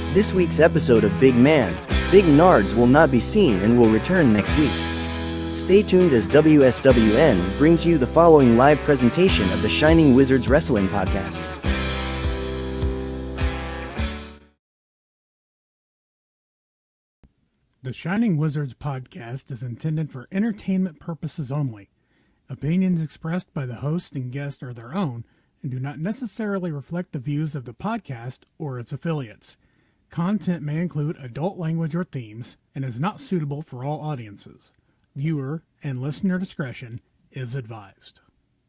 This week's episode of Big Man, Big Nards will not be seen and will return next week. Stay tuned as WSWN brings you the following live presentation of the Shining Wizards Wrestling Podcast. The Shining Wizards Podcast is intended for entertainment purposes only. Opinions expressed by the host and guest are their own and do not necessarily reflect the views of the podcast or its affiliates. Content may include adult language or themes and is not suitable for all audiences. Viewer and listener discretion is advised.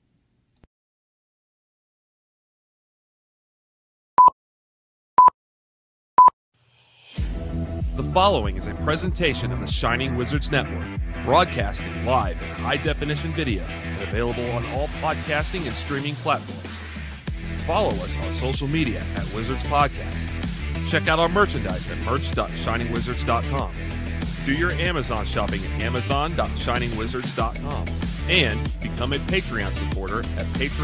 The following is a presentation of the Shining Wizards Network, broadcasting live in high-definition video and available on all podcasting and streaming platforms. Follow us on social media at Wizards Podcast. Check out our merchandise at merch.shiningwizards.com. Do your Amazon shopping at amazon.shiningwizards.com. And become a Patreon supporter at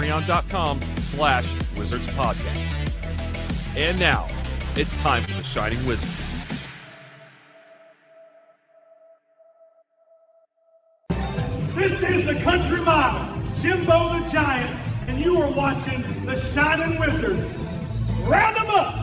patreon.com/wizardspodcast. And now, it's time for the Shining Wizards. This is the Country Model, Jimbo the Giant, and you are watching the Shining Wizards. Round them up!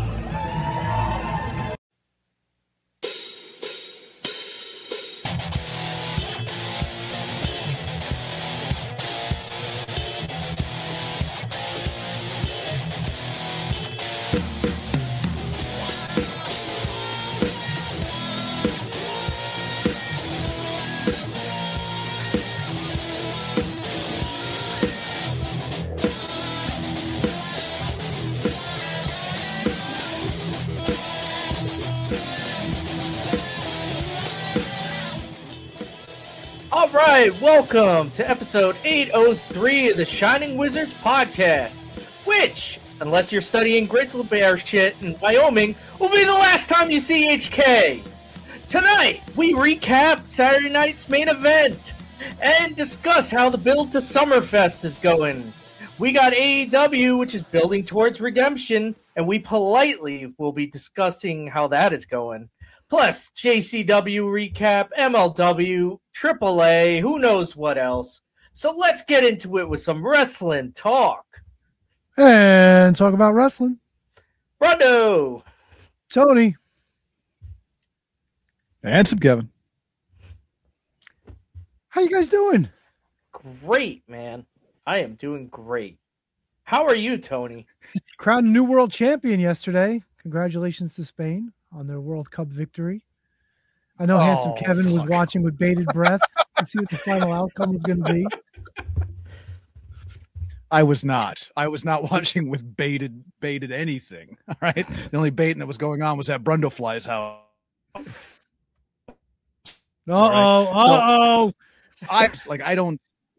All right, welcome to episode 803 of the Shining Wizards Podcast, which, unless you're studying grizzly bear shit in Wyoming, will be the last time you see HK. Tonight, we recap Saturday night's main event and discuss how the build to Summerfest is going. We got AEW, which is building towards redemption, and we politely will be discussing how that is going. Plus, JCW recap, MLW, AAA, who knows what else. So let's get into it with some wrestling talk. And talk about wrestling. Rondo. Tony. And some Kevin. How you guys doing? Great, man. I am doing great. How are you, Tony? Crowned new world champion yesterday. Congratulations to Spain on their World Cup victory. I know Handsome Kevin was watching with bated breath to see what the final outcome was going to be. I was not watching with bated anything. All right. The only baiting that was going on was at Brundlefly's house. Uh-oh. I don't.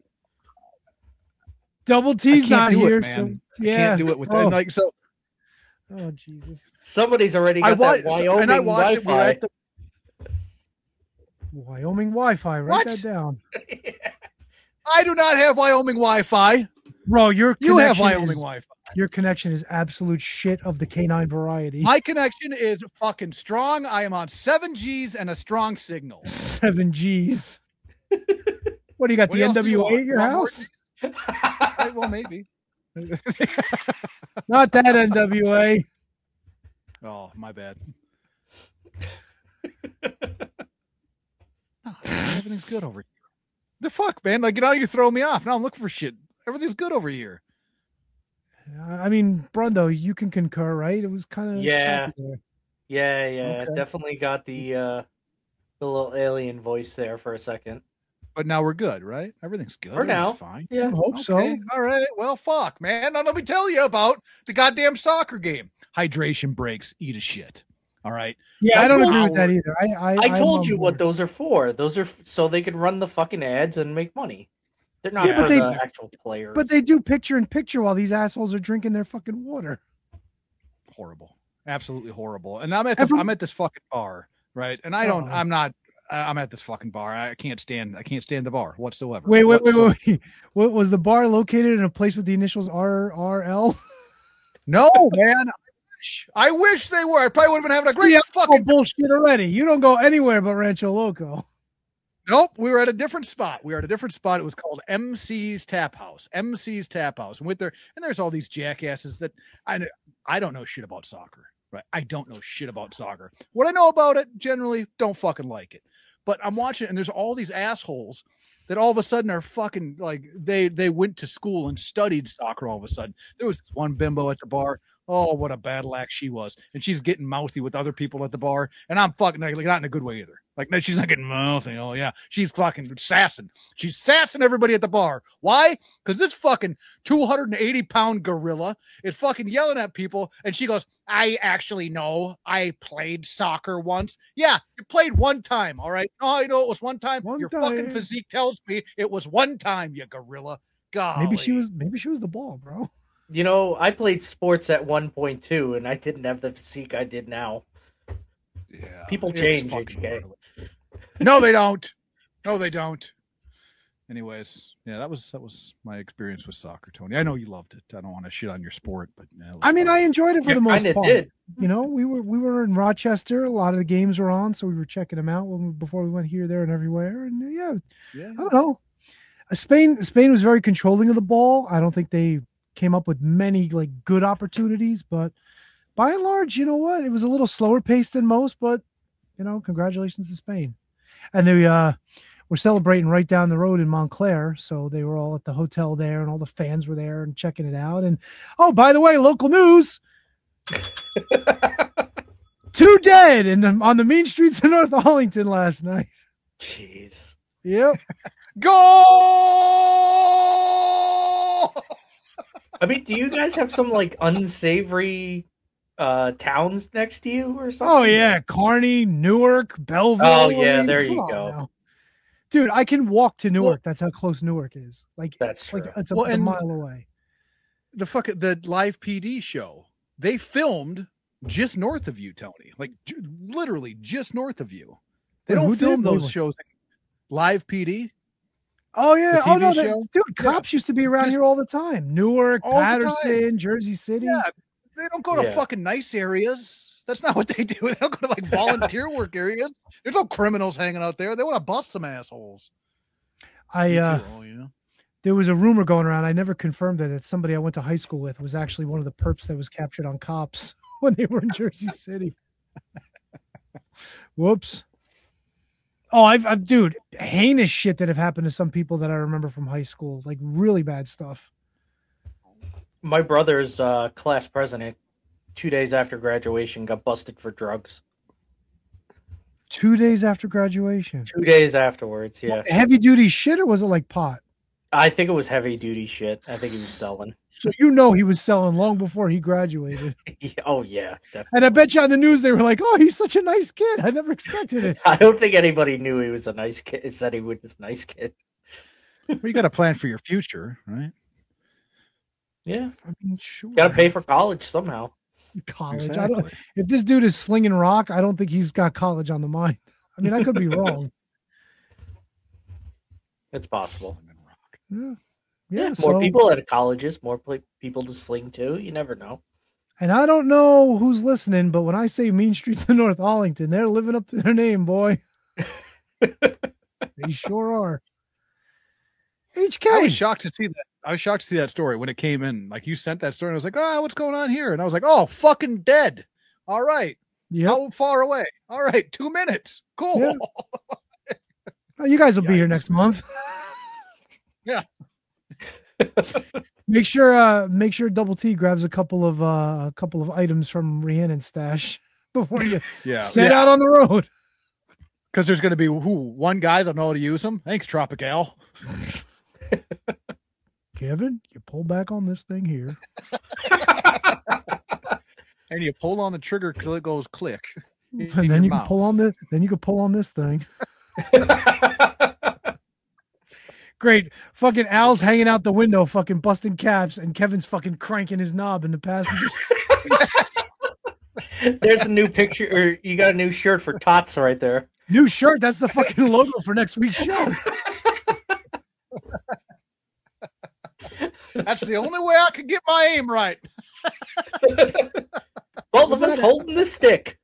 Double T's not do here. it, man. So, yeah. I can't do it with that. Oh, Jesus. Somebody's already got that Wyoming Wi-Fi. Wyoming Wi-Fi. Write that down. I do not have Wyoming Wi-Fi. Bro, you have Wyoming Wi-Fi. Your connection is absolute shit of the canine variety. My connection is fucking strong. I am on 7Gs and a strong signal. 7Gs. What do you got? The NWA at your house? Well, maybe. Not that NWA. Oh, my bad. Everything's good over here. The fuck, man? Like, you throw me off. Now I'm looking for shit. Everything's good over here. I mean, Brundo, you can concur, right? It was kind of Yeah. Okay. Definitely got the little alien voice there for a second. But now we're good, right? Everything's good. For now. Fine. Yeah, I hope so. All right. Well, fuck, man. Now let me tell you about the goddamn soccer game. Hydration breaks. Eat a shit. All right. Yeah, I don't agree with that either. I told you what those are for. Those are so they could run the fucking ads and make money. They're not for the actual players. But they do picture in picture while these assholes are drinking their fucking water. Horrible. Absolutely horrible. And I'm at this fucking bar, right? And I'm at this fucking bar. I can't stand the bar whatsoever. Wait. What was the bar located in a place with the initials RRL? No, man. wish they were. I probably would have been having a great fucking bullshit already. You don't go anywhere but Rancho Loco. Nope, we were at a different spot. It was called MC's Tap House. MC's Tap House. And there's all these jackasses that I don't know shit about soccer. Right? I don't know shit about soccer. What I know about it, generally, don't fucking like it. But I'm watching it, and there's all these assholes that all of a sudden are fucking like they went to school and studied soccer all of a sudden. There was this one bimbo at the bar. Oh, what a battle axe she was. And she's getting mouthy with other people at the bar. And I'm fucking like not in a good way either. Like, no, she's not getting mouthy. Oh, yeah. She's fucking sassing. She's sassing everybody at the bar. Why? Because this fucking 280-pound gorilla is fucking yelling at people. And she goes, I actually know I played soccer once. Yeah, you played one time. All right. Oh, I know it was one time. Your fucking physique tells me it was one time, you gorilla. God. Maybe she was the ball, bro. You know, I played sports at one point too, and I didn't have the physique I did now. Yeah, people change. HK. No, they don't. No, they don't. Anyways, yeah, that was my experience with soccer, Tony. I know you loved it. I don't want to shit on your sport, but I mean, I enjoyed it for the most part. Did. You know, we were in Rochester. A lot of the games were on, so we were checking them out before we went here, there, and everywhere. And yeah, I don't know. Spain was very controlling of the ball. I don't think they came up with many like good opportunities, but by and large, you know what? It was a little slower paced than most, but you know, congratulations to Spain. And they were celebrating right down the road in Montclair, so they were all at the hotel there, and all the fans were there and checking it out. And oh, by the way, local news: 2 dead on the mean streets of North Arlington last night. Jeez. Yep. Go! I mean, do you guys have some like unsavory towns next to you or something? Oh yeah, Kearney, Newark, Belleville. Oh yeah, there you go. Now. Dude, I can walk to Newark. That's how close Newark is. Like that's true. Like it's a mile away. The live PD show, they filmed just north of you, Tony. Like literally just north of you. They don't film those shows. Live PD. Oh yeah. Oh no, dude, cops used to be around here all the time. Newark, Patterson, Jersey City. Yeah, they don't go to fucking nice areas. That's not what they do. They don't go to like volunteer work areas. There's no criminals hanging out there. They want to bust some assholes. There was a rumor going around. I never confirmed it. That somebody I went to high school with was actually one of the perps that was captured on cops when they were in Jersey City. Whoops. Oh, dude, heinous shit that have happened to some people that I remember from high school. Like really bad stuff. My brother's class president, 2 days after graduation, got busted for drugs. 2 days after graduation? 2 days afterwards, yeah. Heavy duty shit, or was it like pot? I think it was heavy duty shit. I think he was selling. So you know he was selling long before he graduated. Oh, yeah, definitely. And I bet you on the news they were like, oh, he's such a nice kid. I never expected it. I don't think anybody knew he was a nice kid. Said he was a nice kid. Well, you got to plan for your future, right? Yeah. I mean, sure. Got to pay for college somehow. College. Exactly. If this dude is slinging rock, I don't think he's got college on the mind. I mean, I could be wrong. It's possible. Yeah. Yeah, more people at colleges, more people to sling to. You never know. And I don't know who's listening, but when I say mean streets of North Arlington, they're living up to their name, boy. They sure are. HK. I was shocked to see that story when it came in. Like you sent that story, and I was like, "Oh, what's going on here?" And I was like, "Oh, fucking dead." All right. Yeah. How far away? All right, 2 minutes. Cool. Yeah. Oh, you guys will be here next month. Yeah. Make sure Double T grabs a couple of items from Rhiannon's stash before you set out on the road. Because there's going to be one guy that'll know how to use them. Thanks, Tropical. Kevin, you pull back on this thing here, and you pull on the trigger till it goes click. And then you can pull on this. Then you can pull on this thing. Great. Fucking Al's hanging out the window, fucking busting caps, and Kevin's fucking cranking his knob in the passenger. There's a new picture, or you got a new shirt for Tots right there. New shirt. That's the fucking logo for next week's show. That's the only way I could get my aim right. Well, of us holding the stick.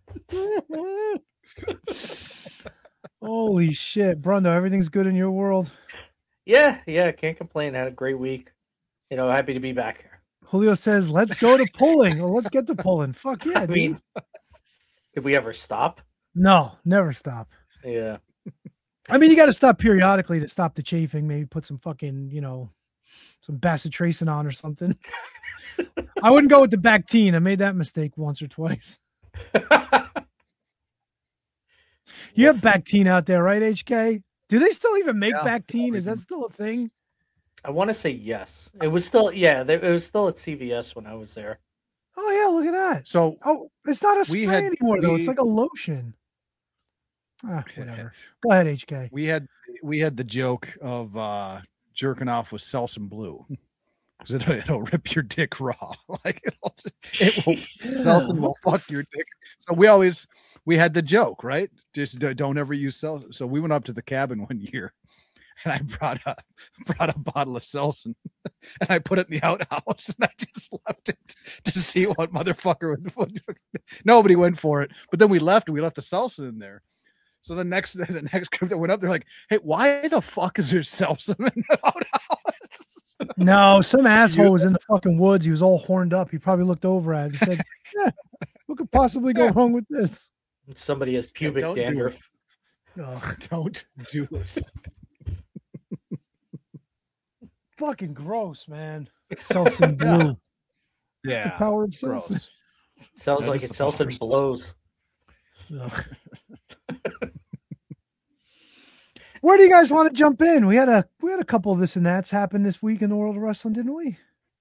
Holy shit, Brundo, everything's good in your world? Yeah, can't complain. Had a great week. Happy to be back here. Julio says, let's go to pulling. Well, let's get to pulling. Fuck yeah, dude. I mean, did we ever stop? No, never stop. Yeah. I mean, you got to stop periodically to stop the chafing. Maybe put some fucking, some bacitracin on or something. I wouldn't go with the Bactine. I made that mistake once or twice. You have Bactine out there, right, HK? Do they still even make Bactine? Is that still a thing? I want to say yes. It was still, it was still at CVS when I was there. Oh, yeah, look at that. So, it's not a spray anymore, though. It's like a lotion. Whatever. Go ahead, HK. We had the joke of jerking off with Selsun Blue. Because it'll rip your dick raw. Like Selsun will fuck your dick. So we had the joke, right? Just don't ever use Selsun. So we went up to the cabin one year, and I brought a bottle of Selsun, and I put it in the outhouse, and I just left it to see what motherfucker would. Nobody went for it, but then we left. We left the Selsun in there. So the next group that went up, they're like, "Hey, why the fuck is there Selsun in the outhouse?" No, some asshole was in the fucking woods. He was all horned up. He probably looked over at it and said, what could possibly go wrong with this? Somebody has pubic dandruff. Don't do it. Fucking gross, man. Selsun Blue. Yeah. The power of Selsun. Sounds like it Selsun blows. Where do you guys want to jump in? We had a couple of this and that's happened this week in the world of wrestling, didn't we?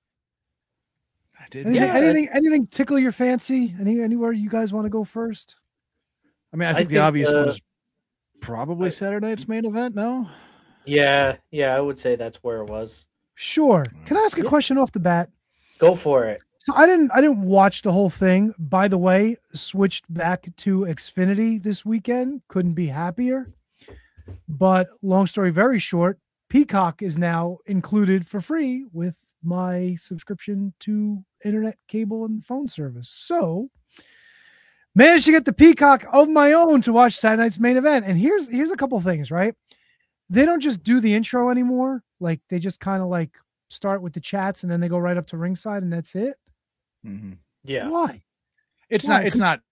I did. Anything tickle your fancy? Anywhere you guys want to go first? I mean, I think the obvious one is probably Saturday night's main event. No. Yeah, I would say that's where it was. Sure. Can I ask a question off the bat? Go for it. So I didn't watch the whole thing. By the way, switched back to Xfinity this weekend. Couldn't be happier. But long story very short, Peacock is now included for free with my subscription to internet, cable, and phone service. So managed to get the Peacock of my own to watch Saturday night's main event. And here's a couple things, right? They don't just do the intro anymore. Like they just kind of like start with the chats and then they go right up to ringside and that's it. Mm-hmm. Yeah. Why? It's not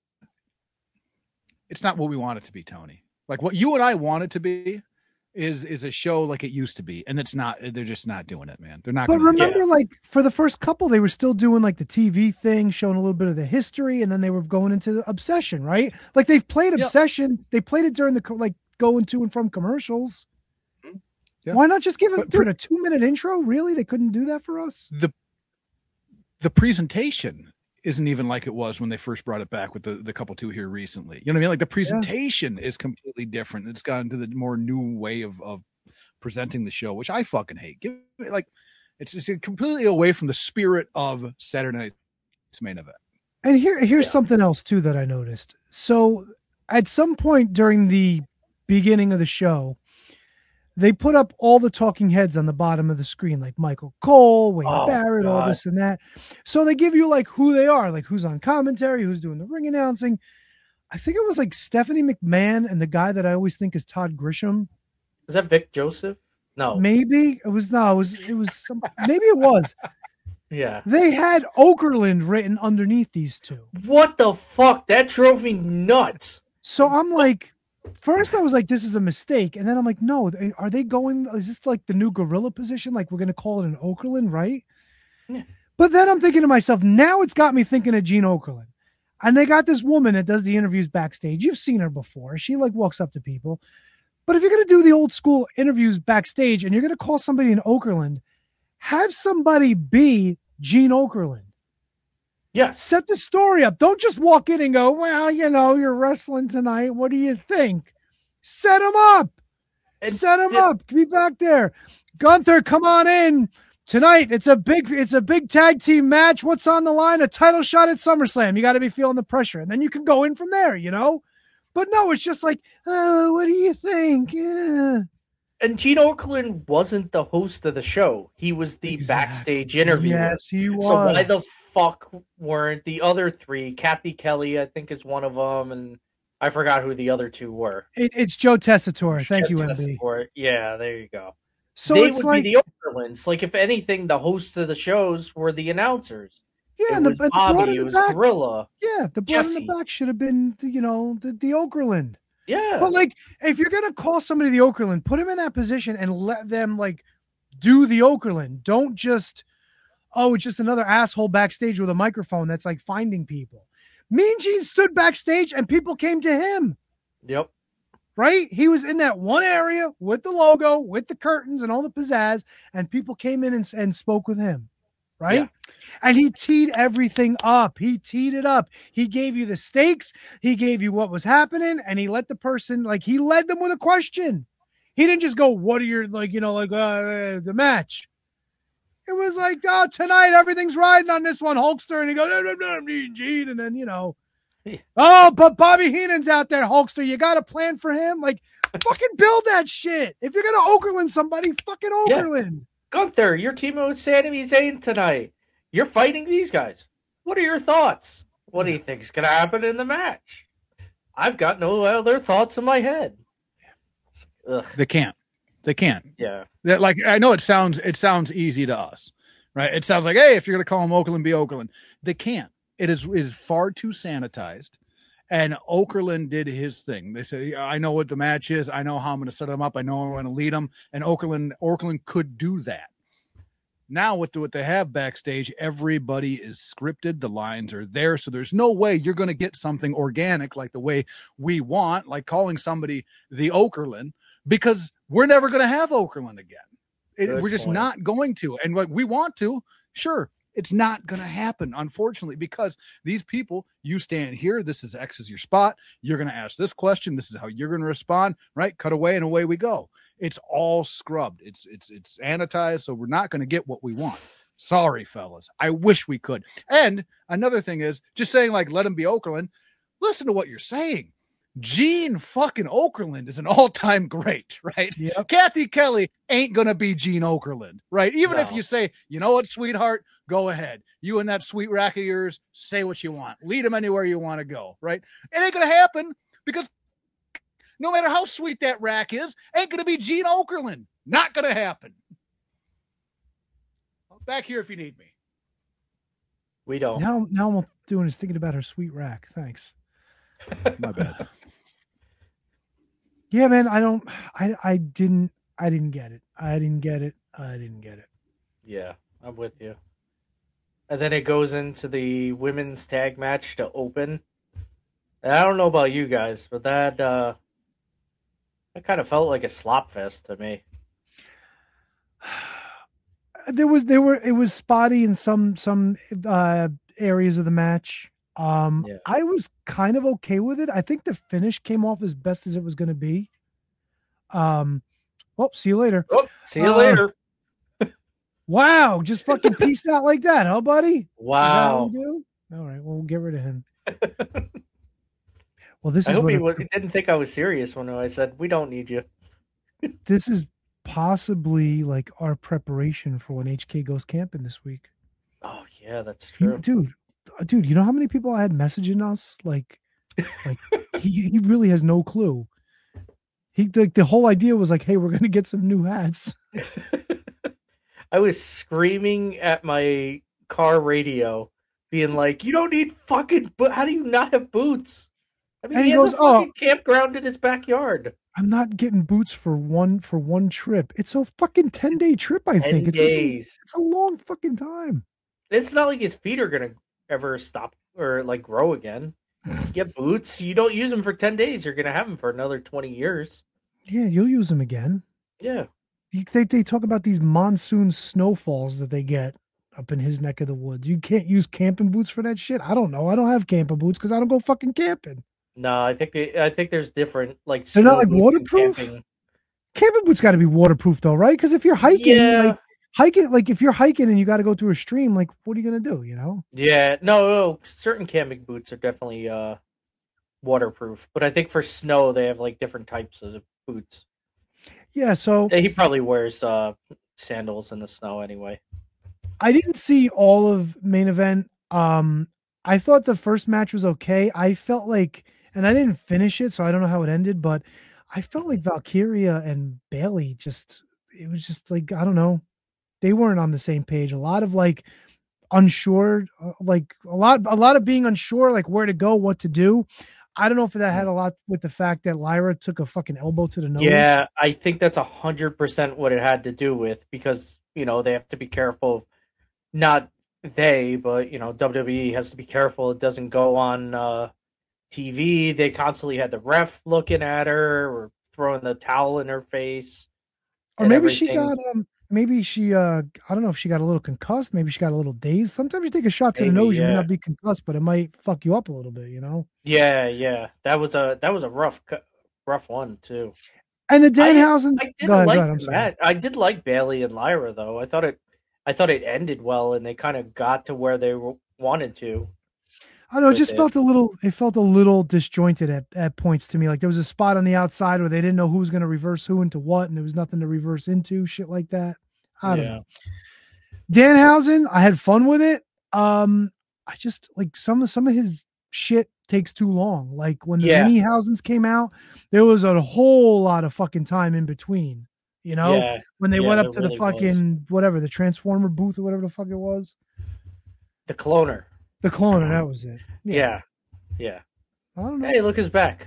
what we want it to be, Tony. Like what you and I want it to be is a show like it used to be, and it's not. They're just not doing it, man. They're not. But remember, like for the first couple, they were still doing like the TV thing, showing a little bit of the history, and then they were going into Obsession, right? Like they've played Obsession. They played it during the like going to and from commercials. Yeah. Why not just give it a 2-minute intro? Really, they couldn't do that for us. The presentation isn't even like it was when they first brought it back with the couple two here recently. You know what I mean? Like the presentation is completely different. It's gone to the more new way of presenting the show, which I fucking hate. It's just completely away from the spirit of Saturday night's main event. And here's something else too that I noticed. So at some point during the beginning of the show, they put up all the talking heads on the bottom of the screen, like Michael Cole, Wade Barrett, all this and that. So they give you like who they are, like who's on commentary, who's doing the ring announcing. I think it was like Stephanie McMahon and the guy that I always think is Todd Grisham. Is that Vic Joseph? No. Maybe it was. No, it was some, maybe it was. Yeah. They had Okerlund written underneath these two. What the fuck? That drove me nuts. So I'm like, first I was like, this is a mistake. And then I'm like, no, are they going, is this like the new gorilla position? Like we're going to call it an Okerlund, right? Yeah. But then I'm thinking to myself, now it's got me thinking of Gene Okerlund. And they got this woman that does the interviews backstage. You've seen her before. She like walks up to people. But if you're going to do the old school interviews backstage and you're going to call somebody an Okerlund, have somebody be Gene Okerlund. Yes. Set the story up. Don't just walk in and go, well, you're wrestling tonight. What do you think? Set him up. Set him up. Be back there. Gunther, come on in. Tonight, it's a big tag team match. What's on the line? A title shot at SummerSlam. You got to be feeling the pressure. And then you can go in from there, But no, it's just like, oh, what do you think? Yeah. And Gene Okerlund wasn't the host of the show. He was the backstage interviewer. Yes, he was. So why the fuck weren't the other three? Kathy Kelly, I think, is one of them, and I forgot who the other two were. It's Joe Tessitore. Thank you, MB. Tessitore. Yeah, there you go. So they it's would like be the Okerlunds. Like, if anything, the hosts of the shows were the announcers. Yeah, it was Bobby, it was Gorilla. Yeah, the blood in the back should have been, the Okerlund. Yeah. But, like, if you're going to call somebody the Okerlund, put him in that position and let them, like, do the Okerlund. Don't just, it's just another asshole backstage with a microphone that's, like, finding people. Mean Gene stood backstage and people came to him. Yep. Right? He was in that one area with the logo, with the curtains and all the pizzazz, and people came in and spoke with him. Right? Yeah. And he teed everything up. He teed it up. He gave you the stakes. He gave you what was happening. And he let the person, like, he led them with a question. He didn't just go, what are your, the match. It was like, tonight everything's riding on this one, Hulkster. And he goes, Gene. And then, but Bobby Heenan's out there, Hulkster. You got a plan for him? Like, fucking build that shit. If you're going to Okerlund somebody, fucking Okerlund. Yeah. Gunther, you're teaming with Sami Zayn tonight. You're fighting these guys. What are your thoughts? What do you think is going to happen in the match? I've got no other thoughts in my head. Ugh. They can't. Yeah. Like, I know it sounds easy to us, right? It sounds like, hey, if you're going to call him Okerlund, be Okerlund. They can't. It is far too sanitized. And Okerlund did his thing. They said, I know what the match is. I know how I'm going to set them up. I know I'm going to lead them. And Okerlund could do that. Now with what they have backstage, everybody is scripted. The lines are there. So there's no way you're going to get something organic like the way we want, like calling somebody the Okerlund, because we're never going to have Okerlund again. We're just not going to. And like we want to, sure. It's not going to happen, unfortunately, because these people, you stand here. This is X is your spot. You're going to ask this question. This is how you're going to respond, right? Cut away and away we go. It's all scrubbed. It's sanitized. So we're not going to get what we want. Sorry, fellas. I wish we could. And another thing is just saying, like, let him be Okerlund. Listen to what you're saying. Gene fucking Okerlund is an all-time great, right? Yep. Kathy Kelly ain't going to be Gene Okerlund, right? Even if you say, you know what, sweetheart, go ahead. You and that sweet rack of yours, say what you want. Lead him anywhere you want to go, right? It ain't going to happen because no matter how sweet that rack is, ain't going to be Gene Okerlund. Not going to happen. Back here if you need me. We don't. Now I'm doing is thinking about her sweet rack. Thanks. My bad. Yeah, man, I didn't get it. I didn't get it. Yeah, I'm with you. And then it goes into the women's tag match to open. And I don't know about you guys, but that kind of felt like a slop fest to me. It was spotty in some areas of the match. I was kind of okay with it. I think the finish came off as best as it was going to be. See you later. See you later. Wow, just fucking peace out like that, huh, buddy? Wow. All right, well, we'll get rid of him. Well, I hope he didn't think I was serious when I said we don't need you. This is possibly like our preparation for when HK goes camping this week. Oh yeah, that's true, dude. You know how many people I had messaging us? Like he really has no clue. The whole idea was like, hey, we're gonna get some new hats. I was screaming at my car radio, being like, "You don't need fucking how do you not have boots?" I mean, he has a fucking campground in his backyard. I'm not getting boots for one trip. It's a fucking 10-day trip. I think 10 days. It's a long fucking time. It's not like his feet are gonna ever stop or like grow again. You get boots. You don't use them for 10 days. You're gonna have them for another 20 years. Yeah, you'll use them again. Yeah. They talk about these monsoon snowfalls that they get up in his neck of the woods. You can't use camping boots for that shit. I don't know. I don't have camping boots because I don't go fucking camping. No, I think there's different like. They're not like waterproof. Camping boots got to be waterproof though, right? Because if you're hiking, if you're hiking and you got to go through a stream, like what are you gonna do? You know? Yeah, no. Certain camping boots are definitely waterproof, but I think for snow they have like different types of boots. Yeah, so He probably wears sandals in the snow anyway. I didn't see all of main event. I thought the first match was okay. I felt like, and I didn't finish it, so I don't know how it ended, but I felt like Valkyria and Bailey it was just like, I don't know. They weren't on the same page. A lot of like unsure, like a lot of being unsure, like where to go, what to do. I don't know if that had a lot with the fact that Lyra took a fucking elbow to the nose. Yeah, I think that's 100% what it had to do with, because, you know, they have to be careful of, not they, but, you know, WWE has to be careful it doesn't go on TV. They constantly had the ref looking at her or throwing the towel in her face. Or maybe she got maybe she I don't know if she got a little concussed, maybe she got a little dazed. Sometimes you take a shot to the nose, you may not be concussed, but it might fuck you up a little bit, you know? Yeah. That was a rough one too. And the Danhausen, I did like Bailey and Lyra though. I thought it ended well, and they kind of got to where they wanted to. I don't know, it felt a little disjointed at points to me. Like there was a spot on the outside where they didn't know who was going to reverse who into what, and there was nothing to reverse into, shit like that. I don't know. Danhausen, I had fun with it. I just like some of his shit takes too long. Like when the mini Hausens came out, there was a whole lot of fucking time in between. You know, when they went up to the fucking whatever, the Transformer booth or whatever the fuck it was. The cloner. The cloner, that was it. Yeah. I don't know. Hey, look, his back.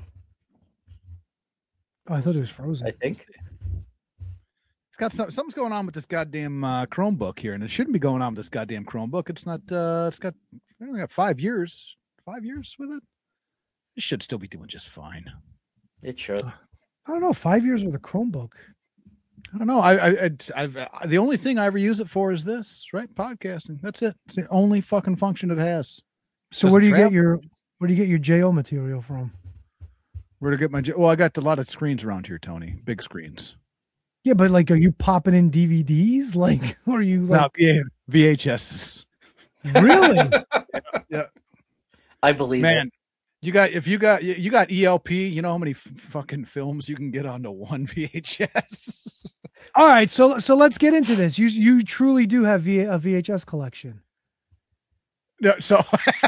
Oh, I thought it was frozen. I think. It's got something's going on with this goddamn Chromebook here, and it shouldn't be going on with this goddamn Chromebook. It's not. It's got. I only got 5 years. 5 years with it. It should still be doing just fine. It should. I don't know. 5 years with a Chromebook. I don't know. I've the only thing I ever use it for is this, right? Podcasting. That's it. It's the only fucking function it has. So where do you get your JO material from? Where to get my? Well, I got a lot of screens around here, Tony. Big screens. Yeah, but like, are you popping in DVDs? Like, or are you like VHSs? Really? Yeah. I believe Man, it. you got ELP. You know how many fucking films you can get onto one VHS. All right, so let's get into this. You truly do have a VHS collection. Yeah, so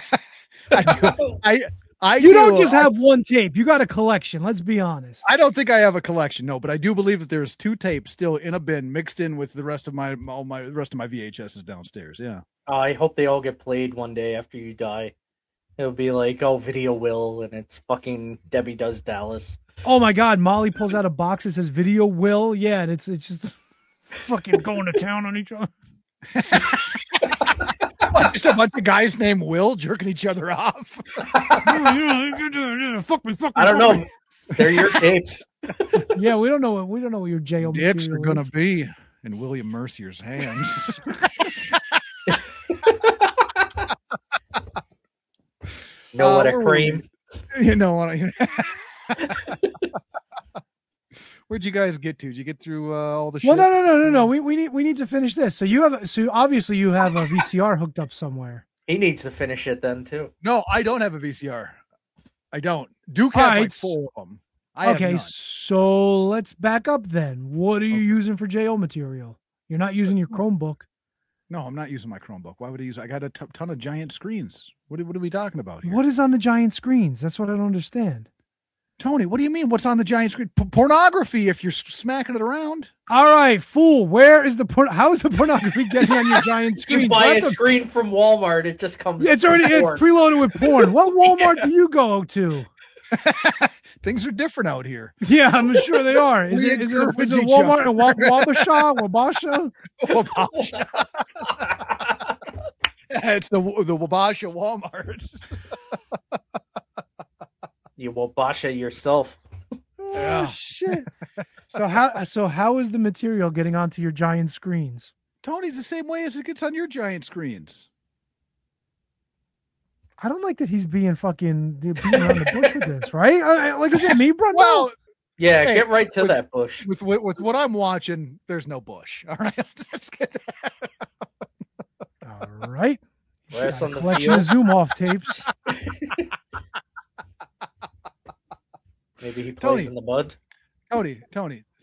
I you don't just have one tape. You got a collection. Let's be honest. I don't think I have a collection, no, but I do believe that there's 2 tapes still in a bin mixed in with the rest of my VHSs downstairs. Yeah. I hope they all get played one day after you die. It'll be like, Video Will, and it's fucking Debbie Does Dallas. Oh my God, Molly pulls out a box that says Video Will. Yeah, and it's just fucking going to town on each other. Just a bunch of guys named Will jerking each other off. Fuck me. I don't know. They're your tapes. Yeah, we don't know what your JO dicks are gonna is. be in William Mercier's hands. Know what a cream. You know what? Where'd you guys get to? Did you get through all the shit? Well, no. We need to finish this. So obviously you have a VCR hooked up somewhere. He needs to finish it then too. No, I don't have a VCR. I don't. Duke has like 4 of them. Okay, so let's back up then. What are you using for JO material? You're not using your Chromebook. No, I'm not using my Chromebook. Why would I use? I got a ton of giant screens. What are we talking about here? What is on the giant screens? That's what I don't understand. Tony, what do you mean? What's on the giant screen? Pornography. If you're smacking it around. All right, fool. Where is how is the pornography getting on your giant screen? You buy a screen from Walmart. It just comes. It's preloaded with porn. What Walmart do you go to? Things are different out here. Yeah, I'm sure they are. Is it Walmart and Wabasha? It's the Wabasha Walmart. You Wabasha yourself. Oh, shit. So how is the material getting onto your giant screens? Tony, the same way as it gets on your giant screens. I don't like that he's beating around the bush with this, right? Like, is it me, Brundle? Well, yeah, get right to that bush. With what I'm watching, there's no bush. All right, let's get that. All right. On the collection of Zoom off tapes. Maybe he plays in the mud. Tony,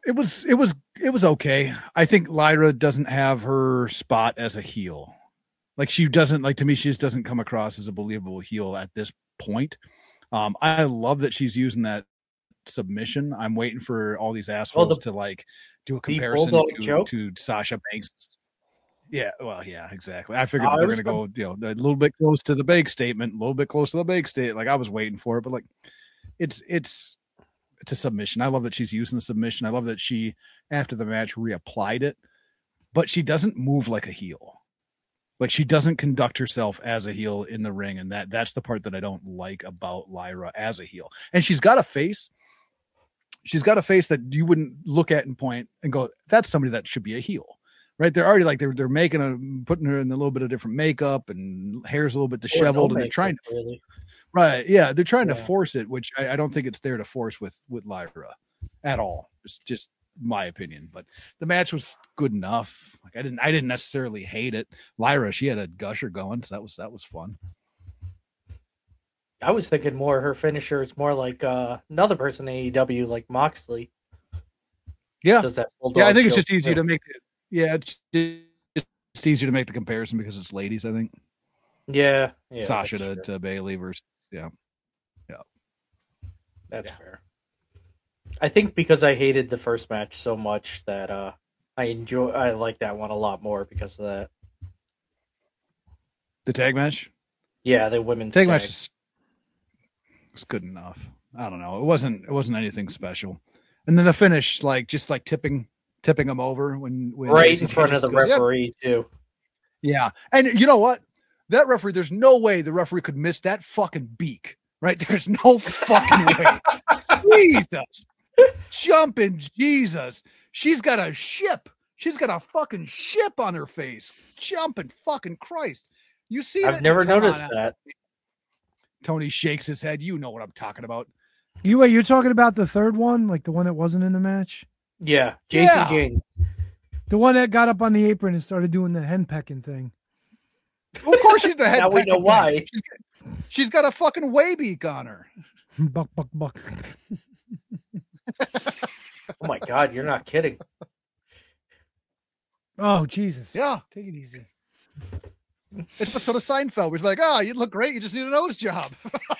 It was okay. I think Lyra doesn't have her spot as a heel. Like she doesn't to me, she just doesn't come across as a believable heel at this point. I love that she's using that submission. I'm waiting for all these assholes to do a comparison to Sasha Banks. Yeah, well, yeah, exactly. I figured they're gonna go, a little bit close to the Bank statement, a little bit close to the Bank statement. Like I was waiting for it, but it's a submission. I love that she's using the submission. I love that she, after the match, reapplied it, but she doesn't move like a heel. Like she doesn't conduct herself as a heel in the ring. And that's the part that I don't like about Lyra as a heel. And she's got a face that you wouldn't look at and point and go, that's somebody that should be a heel, right? They're already they're putting her in a little bit of different makeup and hair's a little bit disheveled, and they're trying to, really. Right. Yeah. They're trying to force it, which I don't think it's there to force with Lyra at all. It's just my opinion, but the match was good enough. Like I didn't necessarily hate it. Lyra, she had a gusher going, so that was fun. I was thinking more her finisher is more like another person in AEW, like Moxley. Yeah. Does that I think it's just easy to make it. Yeah. It's easier to make the comparison because it's ladies, I think. Yeah. Sasha to Bayley versus That's fair. I think because I hated the first match so much that I like that one a lot more because of that. The tag match? Yeah, the women's tag match was good enough. I don't know. It wasn't anything special. And then the finish, just tipping them over when right in front of the referee too. Yeah. And you know what? That referee, there's no way the referee could miss that fucking beak. Right? There's no fucking way. Jesus. Jumping Jesus. She's got a ship. She's got a fucking ship on her face. Jumping fucking Christ. You see that? I've never noticed that. Tony shakes his head. You know what I'm talking about. You're talking about the third one, like the one that wasn't in the match? Yeah. Jason James. The one that got up on the apron and started doing the henpecking thing. Of course she's the head. Now we know why. She's got a fucking way beak on her. Buck. Oh my God, you're not kidding. Oh, Jesus. Yeah. Take it easy. It's sort of Seinfeld. We're like, you look great. You just need a nose job.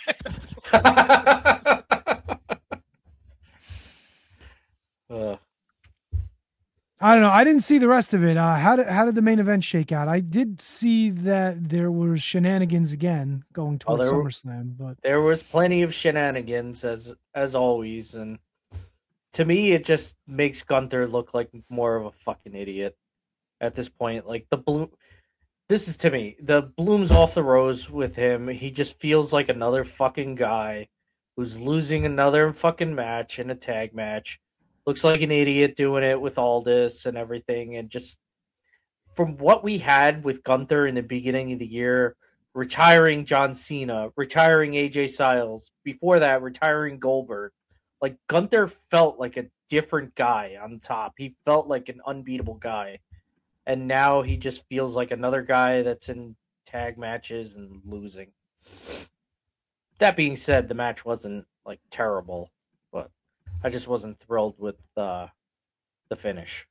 I don't know. I didn't see the rest of it. How did the main event shake out? I did see that there was shenanigans again going towards SummerSlam, but there was plenty of shenanigans as always, and to me, it just makes Gunther look like more of a fucking idiot at this point. Like this is to me the bloom's off the rose with him. He just feels like another fucking guy who's losing another fucking match in a tag match. Looks like an idiot doing it with Aldis and everything. And just from what we had with Gunther in the beginning of the year, retiring John Cena, retiring AJ Styles, before that, retiring Goldberg. Like Gunther felt like a different guy on top. He felt like an unbeatable guy. And now he just feels like another guy that's in tag matches and losing. That being said, the match wasn't terrible. I just wasn't thrilled with the finish.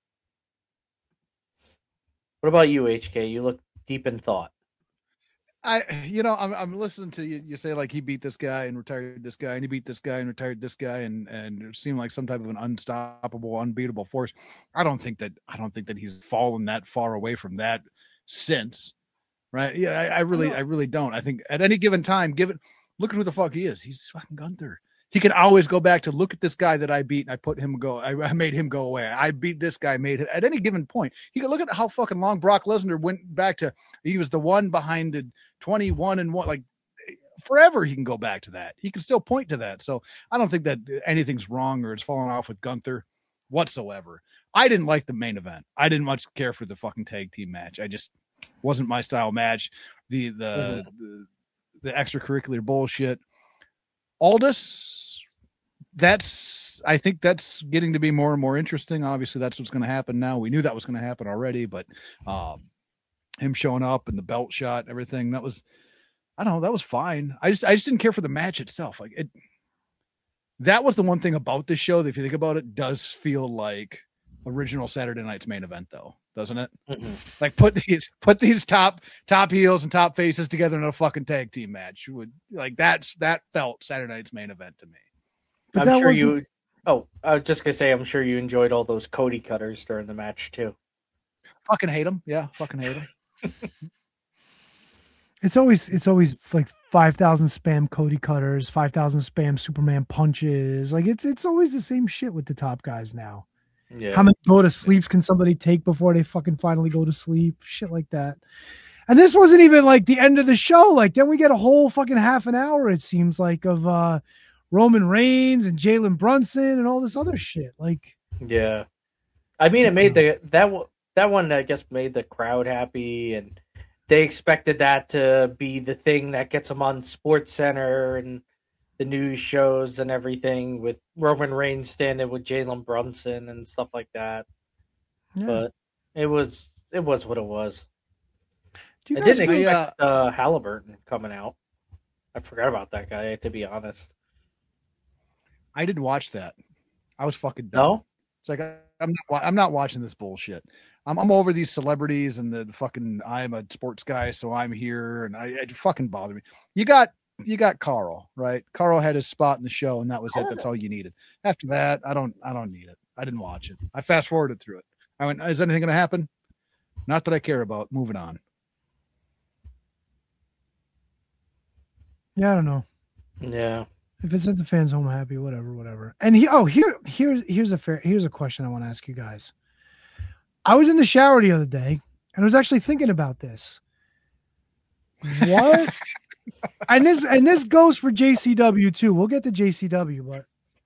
What about you, HK? You look deep in thought. I'm listening to you say he beat this guy and retired this guy, and he beat this guy and retired this guy, and it seemed like some type of an unstoppable, unbeatable force. I don't think that he's fallen that far away from that since, right? Yeah, I really don't. I think at any given time, look at who the fuck he is. He's fucking Gunther. He can always go back to look at this guy that I beat and I put him go. I made him go away. I beat this guy, made it at any given point. He can look at how fucking long Brock Lesnar went back to. He was the one behind the 21-1, forever. He can go back to that. He can still point to that. So I don't think that anything's wrong or it's falling off with Gunther whatsoever. I didn't like the main event. I didn't much care for the fucking tag team match. I just wasn't my style match. The extracurricular bullshit. Aldis, I think that's getting to be more and more interesting. Obviously, that's what's going to happen now. We knew that was going to happen already, but him showing up and the belt shot and everything, that was fine. I just didn't care for the match itself. that was the one thing about this show that, if you think about it, does feel like original Saturday Night's Main Event, though, doesn't it? Mm-hmm. Like put these top heels and top faces together in a fucking tag team match. Like that felt Saturday Night's Main Event to me. But I'm sure you. Oh, I was just gonna say, I'm sure you enjoyed all those Cody cutters during the match too. Fucking hate them. Yeah, fucking hate them. It's always like 5,000 spam Cody cutters, 5,000 spam Superman punches. Like it's always the same shit with the top guys now. Yeah. How many go to sleeps can somebody take before they fucking finally go to sleep? Shit like that. And this wasn't even like the end of the show. Like then we get a whole fucking half an hour, it seems like, of Roman Reigns and Jalen Brunson and all this other shit. Like, yeah, I mean, it made that one, I guess, made the crowd happy, and they expected that to be the thing that gets them on Sports Center and the news shows and everything, with Roman Reigns standing with Jalen Brunson and stuff like that. yeah. But it was what it was. Do you I guys didn't feel- expect Halliburton coming out. I forgot about that guy, to be honest. I didn't watch that. I was fucking dumb. No? It's like I'm not watching this bullshit. I'm over these celebrities and the fucking, I'm a sports guy, so I'm here, and it fucking bother me. You got Carl, right? Carl had his spot in the show, and that was it. That's all you needed. After that, I don't need it. I didn't watch it. I fast forwarded through it. I went, is anything going to happen? Not that I care about. Moving on. Yeah, I don't know. Yeah. If it's at the fans' home happy, whatever. And here's a question I want to ask you guys. I was in the shower the other day and I was actually thinking about this. What? and this goes for JCW too. We'll get to JCW, but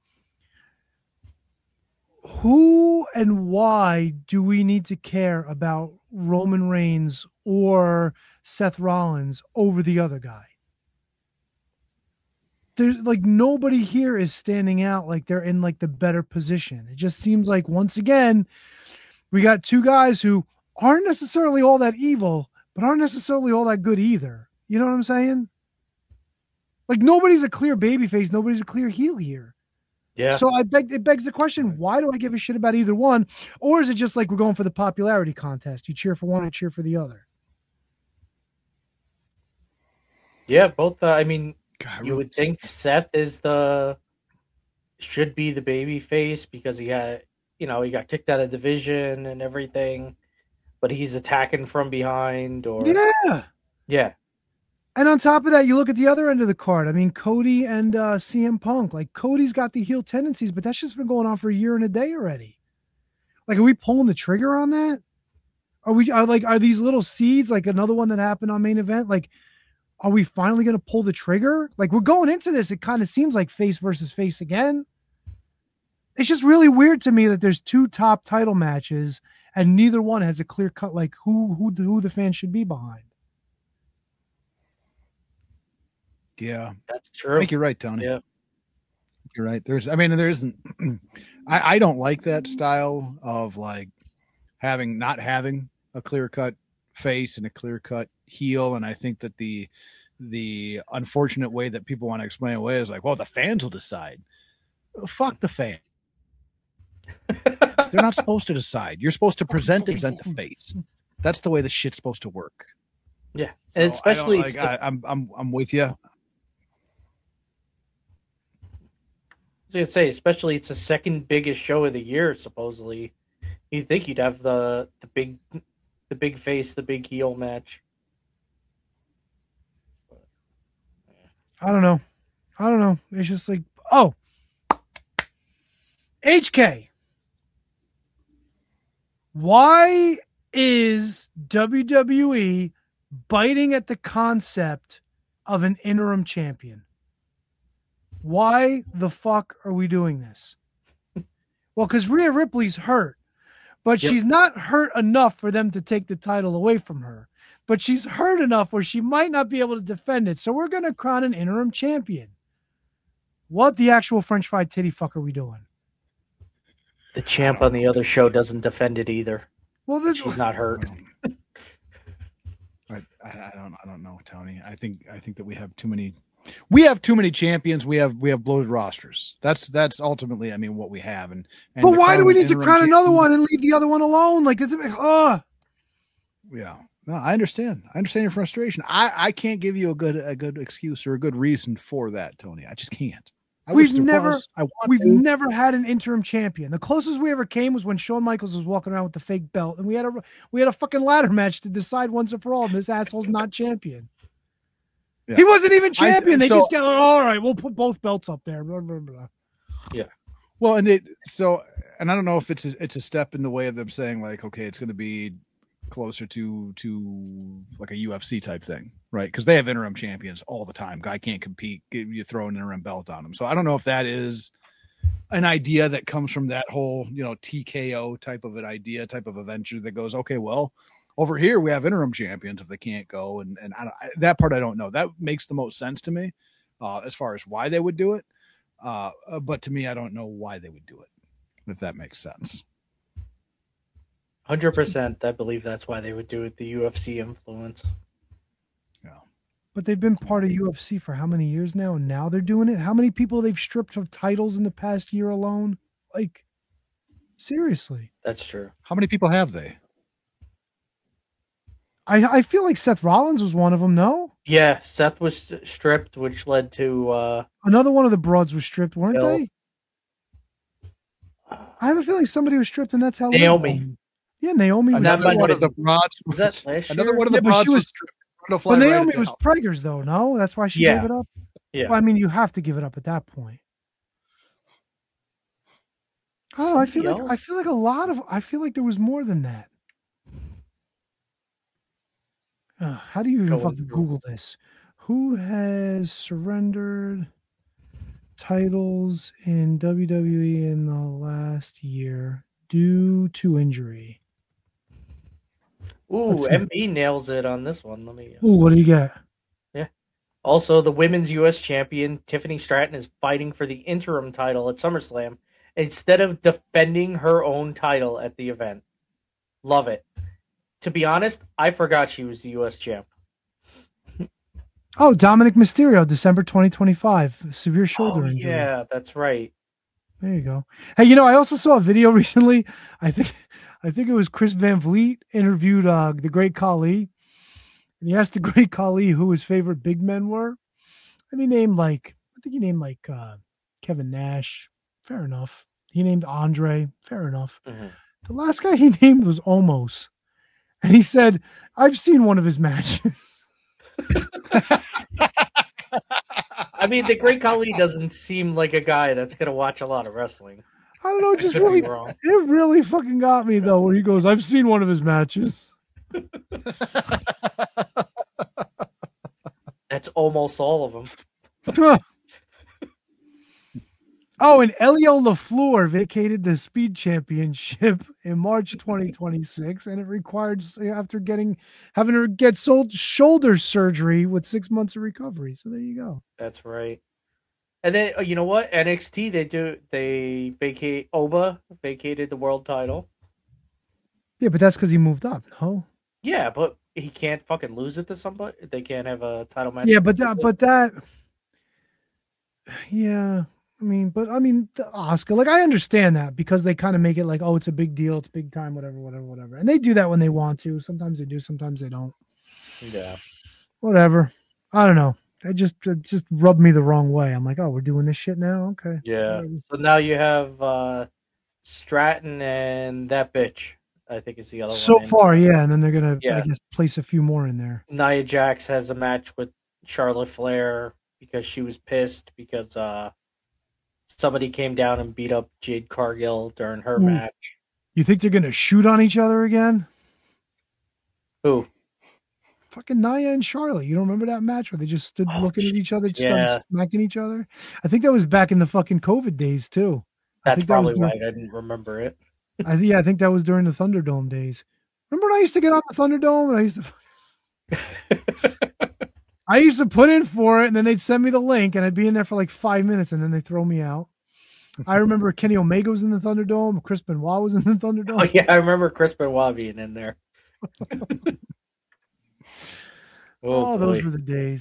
who and why do we need to care about Roman Reigns or Seth Rollins over the other guy? There's like nobody here is standing out like they're in like the better position. It just seems like once again, we got two guys who aren't necessarily all that evil, but aren't necessarily all that good either. You know what I'm saying? Like nobody's a clear babyface, nobody's a clear heel here. Yeah. So it begs the question, why do I give a shit about either one? Or is it just like we're going for the popularity contest? You cheer for one, I cheer for the other. Yeah, both. I mean, God, you would think Seth should be the baby face because he got kicked out of division and everything, but he's attacking from behind yeah. And on top of that, you look at the other end of the card. I mean, Cody and CM Punk. Like Cody's got the heel tendencies, but that's just been going on for a year and a day already. Like, are we pulling the trigger on that? Are these little seeds like another one that happened on Main Event? Like, are we finally going to pull the trigger? Like, we're going into this, it kind of seems like face versus face again. It's just really weird to me that there's two top title matches and neither one has a clear cut like who the fans should be behind. Yeah, That's true. I think you're right, Tony. Yeah. You're right. There isn't. I don't like that style of like not having a clear cut face and a clear cut heel, and I think that the unfortunate way that people want to explain it away is like, well, the fans will decide. Fuck the fan. They're not supposed to decide. You're supposed to present the face. That's the way the shit's supposed to work. Yeah, So and especially I'm with you. I was gonna say, especially it's the second biggest show of the year, supposedly. You'd think you'd have the big face, the big heel match. I don't know. It's just like, oh, HK. Why is WWE biting at the concept of an interim champion? Why the fuck are we doing this? Well, because Rhea Ripley's hurt, but Yep. she's not hurt enough for them to take the title away from her. But she's hurt enough where she might not be able to defend it. So we're going to crown an interim champion. What the actual French fried titty fuck are we doing? The champ on the other show doesn't defend it either. Well, this She's not hurt. I don't know, Tony. I think that we have too many We have too many champions. We have bloated rosters. That's ultimately, I mean, what we have. And but why do we need to interim crown another champion- one and leave the other one alone? Like, Yeah. No, I understand. I understand your frustration. I can't give you a good excuse or a good reason for that, Tony. I just can't. I wish We've there never, was. I want we've to. never had an interim champion. The closest we ever came was when Shawn Michaels was walking around with the fake belt, and we had a fucking ladder match to decide once and for all. And this asshole's not champion. Yeah. He wasn't even champion. They so- just got, all right, we'll put both belts up there. Blah, blah, blah. Well, and I don't know if it's a step in the way of them saying like, okay, it's going to be closer to like a UFC type thing, right? Because they have interim champions all the time. Guy can't compete. You throw an interim belt on him. So I don't know if that is an idea that comes from that whole, TKO type of an idea, type of a venture that goes, okay, well, over here we have interim champions if they can't go, and that part I don't know. That makes the most sense to me as far as why they would do it. But to me, I don't know why they would do it, if that makes sense. 100%. I believe that's why they would do it. The UFC influence. But they've been part of UFC for how many years now? And now they're doing it. How many people they've stripped of titles in the past year alone? Like, seriously. That's true. How many people have they? I feel like Seth Rollins was one of them, no? Yeah, Seth was stripped, which led to Another one of the broads was stripped, weren't Phil. they? I have a feeling somebody was stripped, and that's how Naomi. Yeah, Naomi was That Another might one have of the broads. Was that last Another year? one of the Yeah, but broads she was was- stripped. I'm gonna But fly right Naomi it was down. preggers, though, no? That's why she Yeah. gave it up? Yeah. Well, I mean, you have to give it up at that point. Oh, I feel Somebody like I feel like there was more than that. How do you even Going fucking through. Google this? Who has surrendered titles in WWE in the last year due to injury? Ooh, Let's see. MB nails it on this one. Let me. Ooh, what do you get? Also, the women's U.S. champion Tiffany Stratton is fighting for the interim title at SummerSlam instead of defending her own title at the event. Love it. To be honest, I forgot she was the U.S. champ. Oh, Dominic Mysterio, December 2025, severe shoulder injury. Yeah, that's right. There you go. Hey, I also saw a video recently. I think it was Chris Van Vliet interviewed the Great Khali, and he asked the Great Khali who his favorite big men were, and he named Kevin Nash. Fair enough. He named Andre. Fair enough. Mhm. The last guy he named was Omos, and he said, "I've seen one of his matches." I mean, the Great Khali doesn't seem like a guy that's going to watch a lot of wrestling. I don't know, it just Could be really, wrong. it really fucking got me though. Where he goes, "I've seen one of his matches." That's almost all of them. Oh, and Elio LaFleur vacated the Speed Championship in March 2026, and it required after having her get shoulder surgery with 6 months of recovery. So there you go. That's right. And then you know what? NXT Oba vacated the world title. Yeah, but that's because he moved up. No. Yeah, but he can't fucking lose it to somebody. They can't have a title match. Yeah, but that. Yeah. I mean, the Oscar, like, I understand that because they kind of make it like, oh, it's a big deal, it's big time, whatever. And they do that when they want to. Sometimes they do, sometimes they don't. Yeah. Whatever. I don't know. It just rubbed me the wrong way. I'm like, oh, we're doing this shit now? Okay. Yeah. Whatever. So now you have Stratton and that bitch. I think is the other So one. far, yeah. And then they're going to, I Yeah. guess, place a few more in there. Nia Jax has a match with Charlotte Flair because she was pissed because somebody came down and beat up Jade Cargill during her Ooh. match. You think they're going to shoot on each other again? Who? Fucking Nia and Charlotte. You don't remember that match where they just stood Oh, looking at each other, just yeah. started smacking each other? I think that was back in the fucking COVID days, too. That's think that was probably why during- I didn't remember it. I think that was during the Thunderdome days. Remember when I used to get on the Thunderdome and I used to put in for it, and then they'd send me the link, and I'd be in there for like 5 minutes, and then they throw me out. I remember Kenny Omega was in the Thunderdome, Chris Benoit was in the Thunderdome. Oh yeah, I remember Chris Benoit being in there. Oh, those boy. were the days.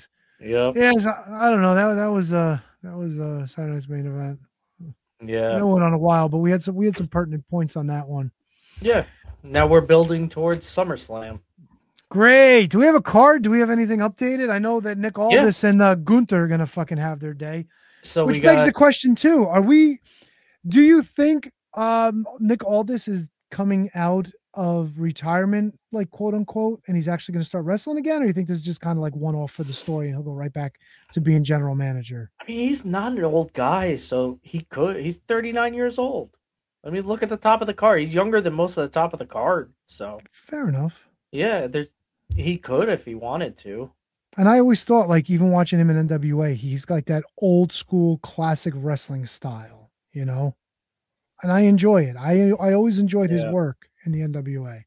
Yep. Yeah, I don't know. That was Saturday night's main event. Yeah. That went on a while, but we had some pertinent points on that one. Yeah. Now we're building towards SummerSlam. Great. Do we have a card? Do we have anything updated? I know that Nick Aldis and Gunther are gonna fucking have their day. So which begs the question too: do you think Nick Aldis is coming out of retirement, like quote unquote, and he's actually going to start wrestling again, or you think this is just kind of like one off for the story and he'll go right back to being general manager? I mean, he's not an old guy, so he's 39 years old. I mean, look at the top of the card. He's younger than most of the top of the card. So fair enough. Yeah, he could if he wanted to. And I always thought, like, even watching him in NWA, he's like that old school classic wrestling style, you know? And I enjoy it. I always enjoyed his work in the NWA.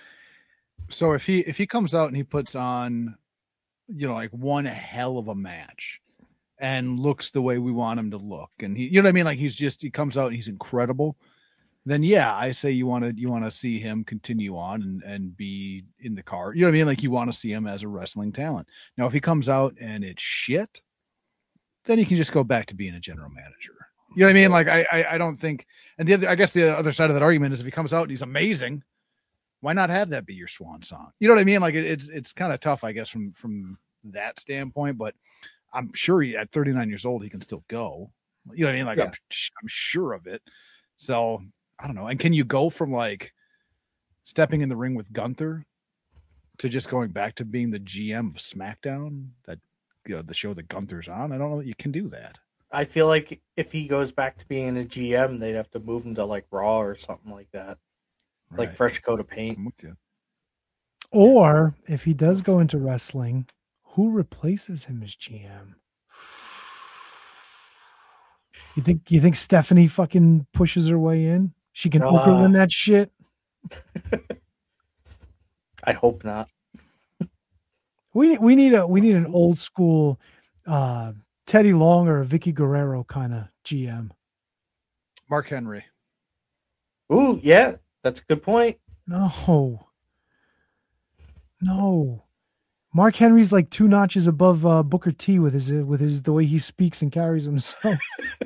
So if he comes out and he puts on, like one hell of a match and looks the way we want him to look, and he what I mean? Like he comes out and he's incredible, then yeah, I say you want to see him continue on and be in the card. You know what I mean? Like you want to see him as a wrestling talent. Now, if he comes out and it's shit, then he can just go back to being a general manager. You know what I mean? Like I don't think, and I guess the other side of that argument is if he comes out and he's amazing, why not have that be your swan song? You know what I mean? Like it's kind of tough, I guess, from that standpoint, but I'm sure at 39 years old, he can still go. You know what I mean? Like I'm sure of it. So I don't know. And can you go from like stepping in the ring with Gunther to just going back to being the GM of SmackDown, that the show that Gunther's on? I don't know that you can do that. I feel like if he goes back to being a GM, they'd have to move him to like Raw or something like that. Right. Like fresh coat of paint. I'm with you. Or if he does go into wrestling, who replaces him as GM? You think Stephanie fucking pushes her way in? She can Okerlund that shit? I hope not. We need an old school Teddy Long or Vicky Guerrero kind of GM. Mark Henry. Ooh, yeah, that's a good point. No. Mark Henry's like 2 notches above Booker T with his the way he speaks and carries himself.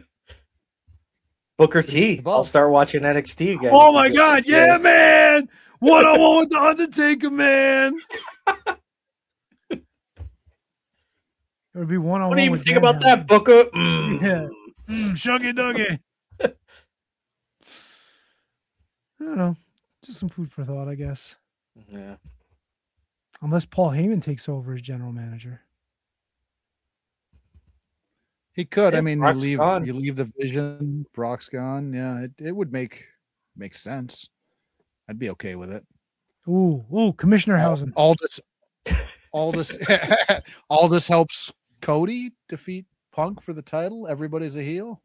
Booker T. I'll start watching NXT again. Oh my God, yeah, man! One-on-one with the Undertaker, man. It would be one-on-one. What do you think about that, Booker? Yeah, shuggy duggy. I don't know, just some food for thought, I guess. Yeah. Unless Paul Heyman takes over as general manager. He could. I mean, you leave the vision. Brock's gone. Yeah, it would make sense. I'd be okay with it. Ooh, Commissioner Hausen. Aldis helps Cody defeat Punk for the title. Everybody's a heel.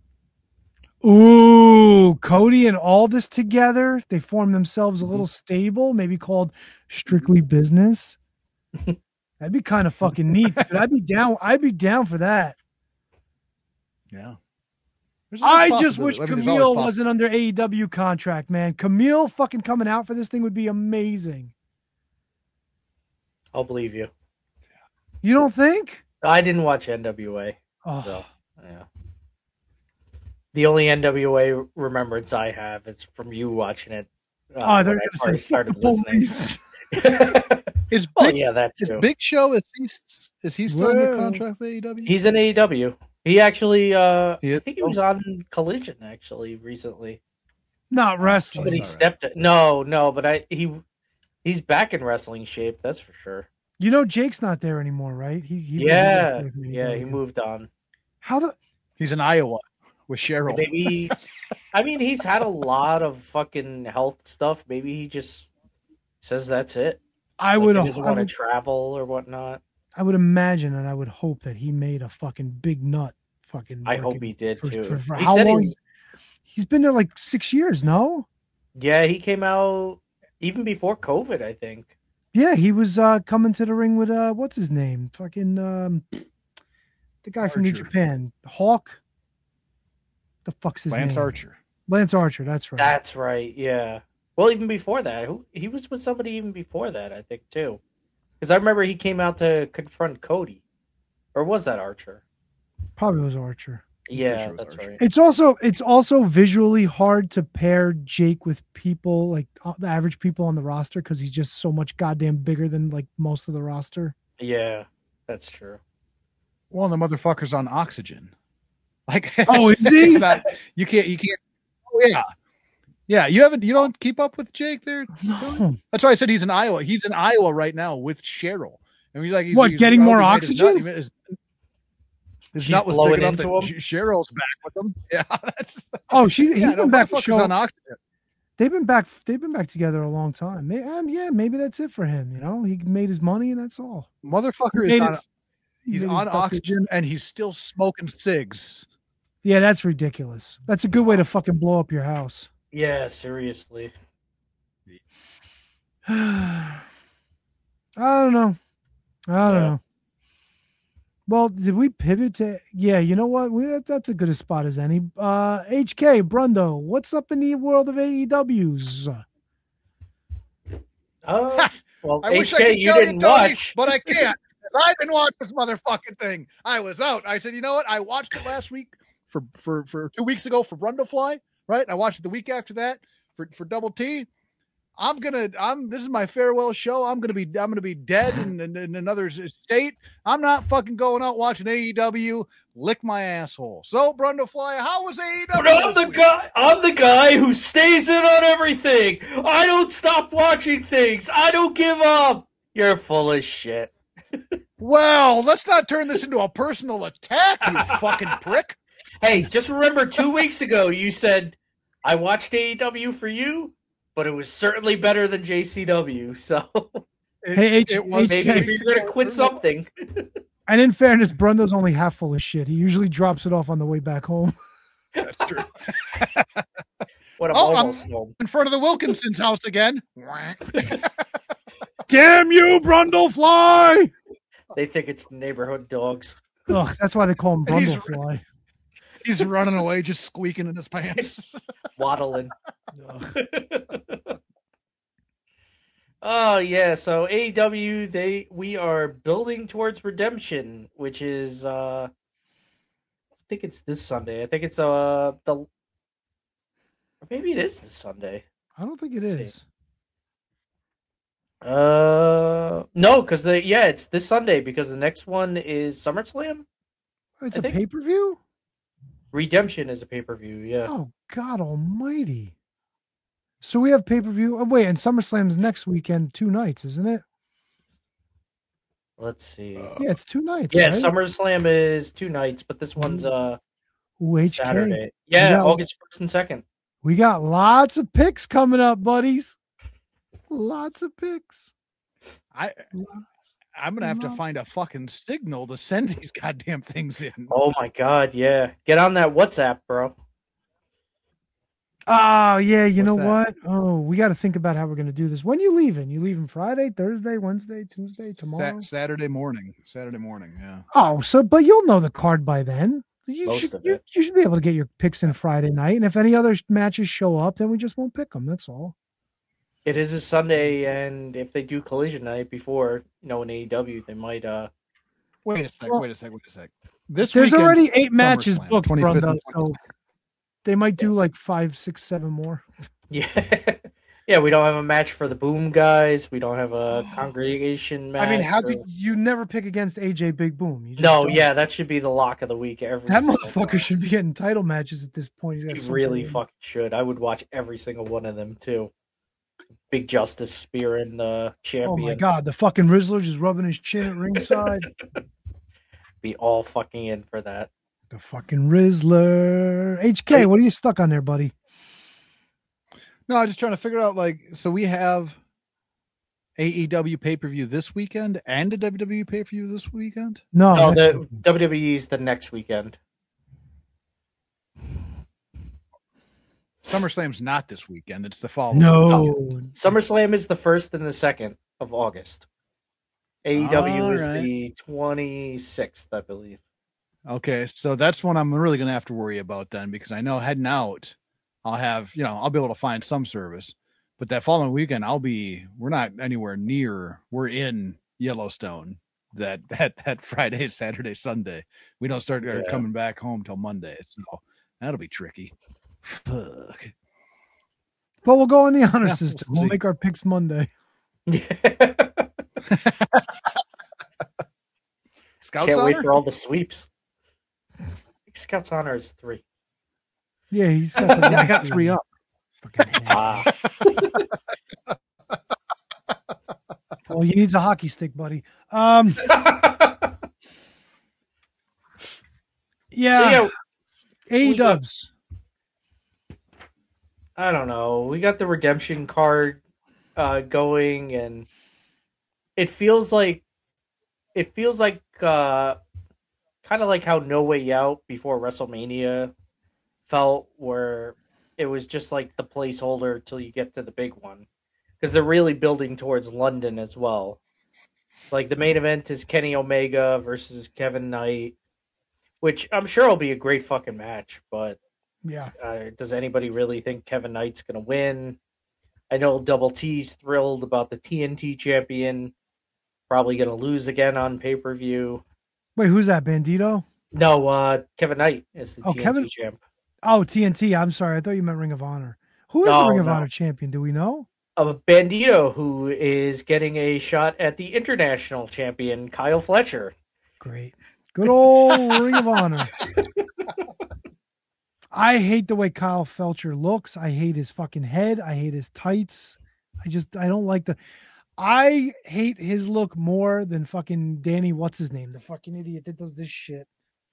Ooh, Cody and Aldis together. They form themselves a little stable, maybe called Strictly Business. That'd be kind of fucking neat. Dude. I'd be down for that. Yeah. I just wish Camille wasn't under AEW contract, man. Camille fucking coming out for this thing would be amazing. I'll believe you. You don't think? I didn't watch NWA. Oh. So, yeah. The only NWA remembrance I have is from you watching it. They're going to say started listening. Is Big Show, is he still under contract with AEW? He's in AEW. He actually, I think he was on Collision actually recently. Not wrestling. But he stepped it. No, but he's back in wrestling shape. That's for sure. You know, Jake's not there anymore, right? He moved on. He's in Iowa with Cheryl. Maybe, I mean, he's had a lot of fucking health stuff. Maybe he just says that's it. He doesn't want to travel or whatnot. I would imagine and I would hope that he made a fucking big nut. I hope he did too. For how long? He's been there like 6 years, no? Yeah, he came out even before COVID, I think. Yeah, he was coming to the ring with what's his name? Fucking the guy from New Japan, Hawk. The fuck's his name? Lance Archer. Lance Archer, that's right. That's right. Yeah. Well, even before that, he was with somebody even before that, I think too. Because I remember he came out to confront Cody. Or was that Archer? Probably was Archer. Yeah, sure it was that's Archer. right. It's also visually hard to pair Jake with people like the average people on the roster because he's just so much goddamn bigger than like most of the roster. Yeah, that's true. Well, the motherfucker's on oxygen. Like, Oh, is he? it's not, you can't. Oh, yeah. Yeah, you don't keep up with Jake there? No. That's why I said he's in Iowa. He's in Iowa right now with Cheryl. And he's What, getting more oxygen? His She's nut was blowing big enough that into him? Cheryl's back with him. Yeah, that's. Oh, he's been back for motherfucker's show. on oxygen. They've been back together a long time. Yeah, maybe that's it for him. You know, he made his money and that's all. Motherfucker He is made on. his- He's made his on buck oxygen and he's still smoking cigs. Yeah, that's ridiculous. That's a good way to fucking blow up your house. Yeah, seriously. I don't know. I don't know. Well, did we pivot to? Yeah, you know what? That's a good a spot as any. HK Brundo, what's up in the world of AEWs? Well, I wish I HK, could you tell you, didn't Tony, watch. but I can't. I didn't watch this motherfucking thing. I was out. I said, you know what? I watched it last week for 2 weeks ago for Brundlefly, right? I watched it the week after that for Double T. This is my farewell show. I'm gonna be dead in another state. I'm not fucking going out watching AEW. Lick my asshole. So Brundlefly, how was AEW? But I'm the guy who stays in on everything. I don't stop watching things. I don't give up. You're full of shit. Well, let's not turn this into a personal attack, you fucking prick. Hey, just remember 2 weeks ago you said I watched AEW for you, but it was certainly better than JCW. So Hey, it was maybe HK. if you're gonna quit something. And in fairness, Brundo's only half full of shit. He usually drops it off on the way back home. That's true. What I'm I'm almost home. in front of the Wilkinson's house again. Damn you, Brundlefly! They think it's the neighborhood dogs. Ugh, that's why they call him And he's- Brundlefly. He's running away, just squeaking in his pants. Waddling. Oh yeah, so AEW we are building towards redemption, which is I think it's this Sunday. I think it's or maybe it is this Sunday. I don't think it Let's see. is. No, because it's this Sunday because the next one is SummerSlam. It's I a think- pay-per-view? Redemption is a pay-per-view, yeah. Oh, God almighty. So we have pay-per-view. Oh, wait, and SummerSlam's next weekend, 2 nights, isn't it? Let's see. Yeah, it's 2 nights. Yeah, right? SummerSlam is 2 nights, but this one's Ooh, HK. Saturday. Yeah, Yeah. August 1st and 2nd. We got lots of picks coming up, buddies. Lots of picks. I'm gonna have to find a fucking signal to send these goddamn things in. Oh my god, yeah. Get on that WhatsApp, bro. Oh, yeah, you know What's what? Oh, we got to think about how we're going to do this. When you leaving? You leaving Friday, Thursday, Wednesday, Tuesday, tomorrow? Saturday morning. Yeah. Oh, but you'll know the card by then. Most of you, it. you should be able to get your picks in Friday night. And if any other matches show up, then we just won't pick them. That's all. It is a Sunday, and if they do Collision Night before, in AEW, they might Wait a sec. Well, Wait a sec. This There's weekend, already 8 matches SummerSlam, booked, 25th Brundo, and so they might do Yes. like 5, 6, 7 more. Yeah. Yeah, we don't have a match for the Boom guys. We don't have a congregation match. I mean, how or- could you never pick against AJ Big Boom? You just No, don't. yeah, that should be the lock of the week every That single motherfucker time. should be getting title matches at this point. He's got He so really many. fucking should. I would watch every single one of them too. Big Justice spearing the champion. Oh my god, the fucking Rizzler just rubbing his chin at ringside. Be all fucking in for that. The fucking Rizzler. HK, what are you stuck on there, buddy? No, I'm just trying to figure out so we have AEW pay-per-view this weekend and a WWE pay-per-view this weekend. No, No, next the weekend. WWE's the next weekend. SummerSlam's not this weekend. It's the following. No. SummerSlam is the 1st and the 2nd of August. AEW is Alright. the 26th, I believe. Okay, so that's one I'm really going to have to worry about then, because I know heading out, I'll be able to find some service, but that following weekend we're not anywhere near, we're in Yellowstone that Friday, Saturday, Sunday. We don't start coming back home till Monday. So that'll be tricky. Fuck. But we'll go in the honor Yeah, system. we'll We'll see. make our picks Monday. Scouts Can't wait honor? for all the sweeps. Scouts honor is 3. Yeah, he's got the I got 3 up. Fucking hand. Well, he needs a hockey stick, buddy. Yeah. So, A dubs. I don't know. We got the redemption card going, and it feels like kind of like how No Way Out before WrestleMania felt, where it was just like the placeholder till you get to the big one, because they're really building towards London as well. Like the main event is Kenny Omega versus Kevin Knight, which I'm sure will be a great fucking match, but Yeah. does anybody really think Kevin Knight's going to win? I know Double T's thrilled about the TNT champion. Probably going to lose again on pay-per-view. Wait, who's that? Bandito? No, Kevin Knight is the TNT Kevin? champ. Oh, TNT. I'm sorry. I thought you meant Ring of Honor. Who is the Ring of Honor champion? Do we know? Bandito, who is getting a shot at the international champion, Kyle Fletcher. Great. Good old Ring of Honor. I hate the way Kyle Fletcher looks. I hate his fucking head. I hate his tights. I don't like I hate his look more than fucking Danny, what's his name? The fucking idiot that does this shit.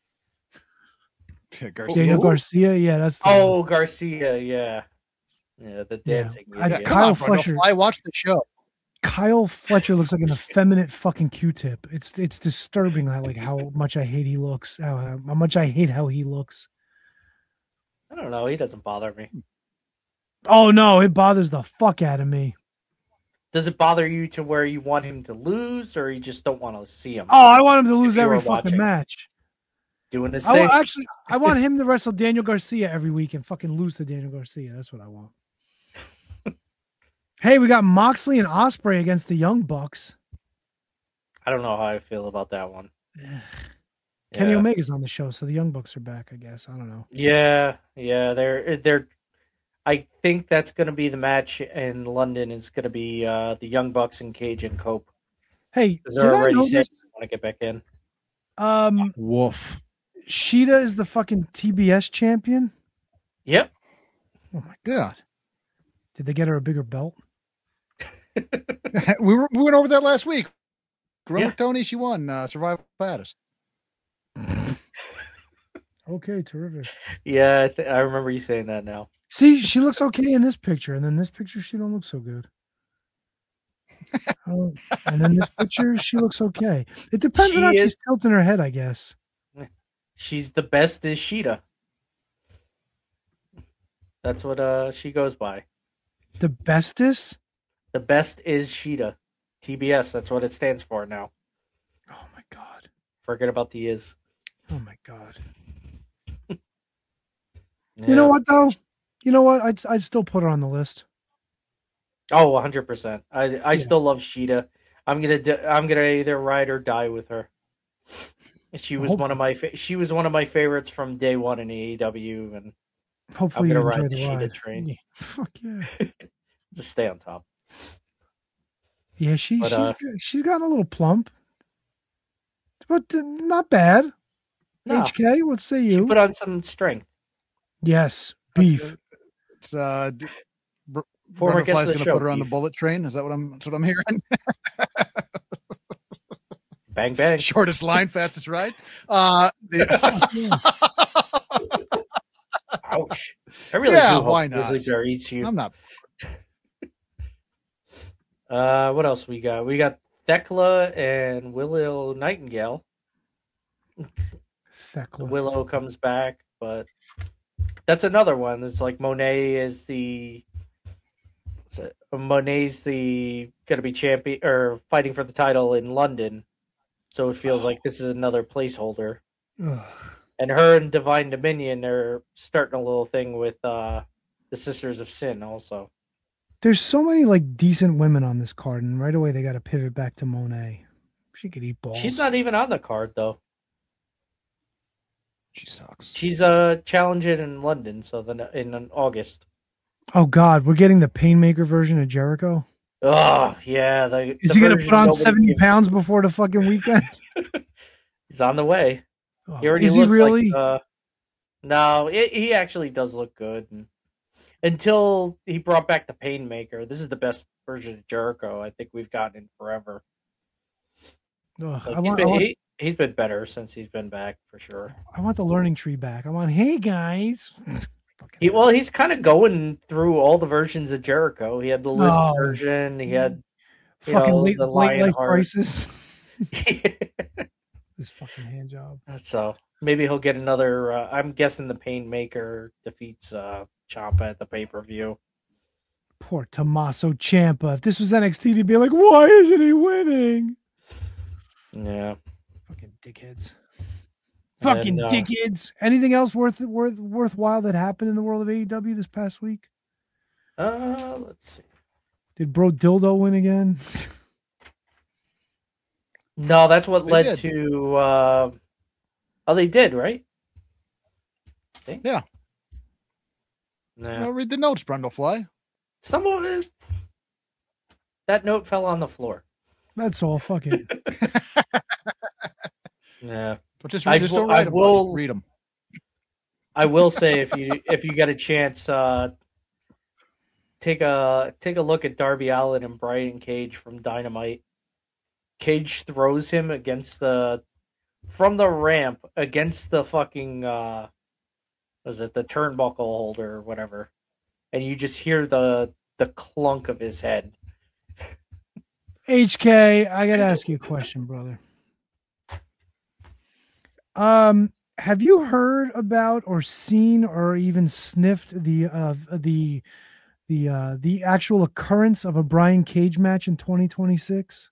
Garcia. Daniel Garcia. Yeah, that's Garcia, yeah. Yeah, the dancing. idiot. Kyle Fletcher. I watched the show. Kyle Fletcher looks like an effeminate fucking Q-tip. It's disturbing how much I hate he looks. How much I hate how he looks. I don't know. He doesn't bother me. Oh no, it bothers the fuck out of me. Does it bother you to where you want him to lose, or you just don't want to see him? Oh, I want him to lose you every were fucking watching. match. Doing his thing. I want him to wrestle Daniel Garcia every week and fucking lose to Daniel Garcia. That's what I want. Hey, we got Moxley and Ospreay against the Young Bucks. I don't know how I feel about that one. Kenny Omega's on the show, so the Young Bucks are back, I guess. I don't know. Yeah, they're. I think that's going to be the match in London. Is going to be the Young Bucks and Cage and Cope. Hey, because they're already saying they want to get back in. Woof. Sheeta is the fucking TBS champion. Yep. Oh my god! Did they get her a bigger belt? we went over that last week. Tony, she won Survival Fattest. Okay, terrific. Yeah, I remember you saying that now. See, she looks okay in this picture, and then this picture she don't look so good. And then this picture she looks okay. It depends on how she's tilting her head, I guess. She's the best is Sheeta. That's what she goes by. The bestest? The best is Sheeta. TBS, that's what it stands for now. Oh my god. Forget about the is. Oh my god. Yeah. You know what though? You know what? I'd still put her on the list. Oh, 100%. I still love Sheeta. I'm gonna either ride or die with her. She was one of my favorites from day one in AEW, and hopefully I'm gonna you ride enjoy the the Sheeta ride. train. Yeah. Fuck yeah. Just stay on top. Yeah, she's gotten a little plump, but not bad. No. HK, what say you? She put on some strength. Yes, beef. It's Former guest of the gonna show, put her on the Beef. bullet train. Is that what I'm hearing? Bang bang. Shortest line, fastest ride. Ouch. I really do hope why Grizzly not? Bear eats you. I'm not. What else we got? We got Thekla and Willow Nightingale. Thekla. Willow comes back, but that's another one. It's like Monet's gonna be champion or fighting for the title in London, so it feels like this is another placeholder. Ugh. And her and Divine Dominion are starting a little thing with the Sisters of Sin also. There's so many like decent women on this card, and right away they got to pivot back to Monet. She could eat balls. She's not even on the card though. She sucks. She's challenging in London, so then in August. Oh God, we're getting the Painmaker version of Jericho. Oh yeah, Is he gonna put on 70 pounds before the fucking weekend? He's on the way. Oh, He already is he looks really? like, no, he actually does look good. And until he brought back the Painmaker, this is the best version of Jericho I think we've gotten in forever. Ugh, He's been better since he's been back for sure. I want the learning tree back. I want, hey guys. He's kind of going through all the versions of Jericho. He had the list version. He had fucking the late life Lionheart. crisis. This fucking hand job. So maybe he'll get another. I'm guessing the Painmaker defeats Ciampa at the pay-per-view. Poor Tommaso Ciampa. If this was NXT, he'd be like, why isn't he winning? Yeah. Fucking dickheads. Fucking dickheads. Anything else worthwhile that happened in the world of AEW this past week? Let's see. Did Bro Dildo win again? No, that's what led to. Oh, they did, right? Yeah. No. Read the notes, Brundlefly. Some of it. That note fell on the floor. That's all. Fuck it. Yeah. But just read read them. I will say if you get a chance, take a look at Darby Allin and Brian Cage from Dynamite. Cage throws him from the ramp against the fucking was it the turnbuckle holder or whatever, and you just hear the clunk of his head. HK, I gotta ask you a question, brother. Have you heard about or seen or even sniffed the actual occurrence of a Brian Cage match in 2026?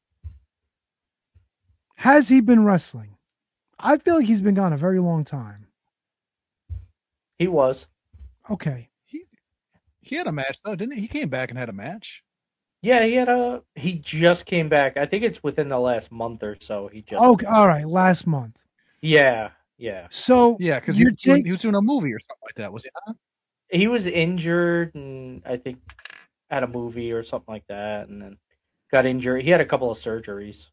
Has he been wrestling? I feel like he's been gone a very long time. He was. Okay. He had a match though, didn't he? He came back and had a match. Yeah, he just came back. I think it's within the last month or so. Okay, all right, last month. Yeah. So yeah, because he was doing a movie or something like that, was he not? He was injured and I think had a movie or something like that, and then got injured. He had a couple of surgeries.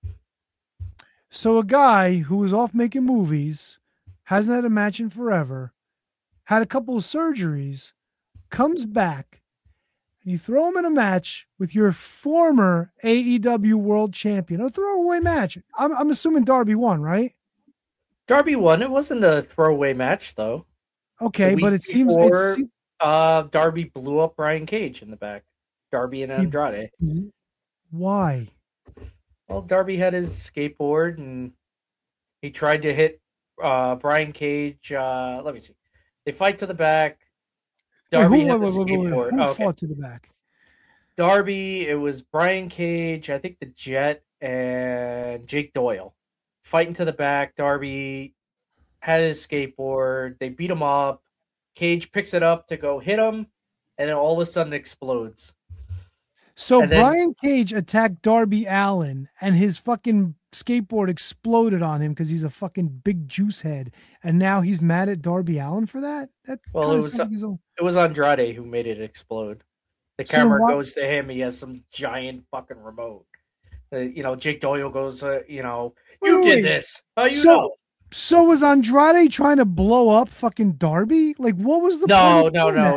So a guy who was off making movies, hasn't had a match in forever, had a couple of surgeries, comes back, and you throw him in a match with your former AEW World Champion. A throwaway match. I'm assuming Darby won, right? Darby won. It wasn't a throwaway match, though. Okay, but it seems Darby blew up Brian Cage in the back. Darby and Andrade. Why? Well, Darby had his skateboard and he tried to hit Brian Cage. Let me see. They fight to the back. Darby had the skateboard. Who fought to the back? Darby, it was Brian Cage, I think the Jet, and Jake Doyle. Fighting to the back. Darby had his skateboard. They beat him up. Cage picks it up to go hit him, and then all of a sudden it explodes. So Brian Cage attacked Darby Allin, and his fucking skateboard exploded on him because he's a fucking big juice head, and now he's mad at Darby Allin for that? It was Andrade who made it explode. The camera goes to him. He has some giant fucking remote. Jake Doyle goes, you did this. How you know? So was Andrade trying to blow up fucking Darby? Like, what was the point? No.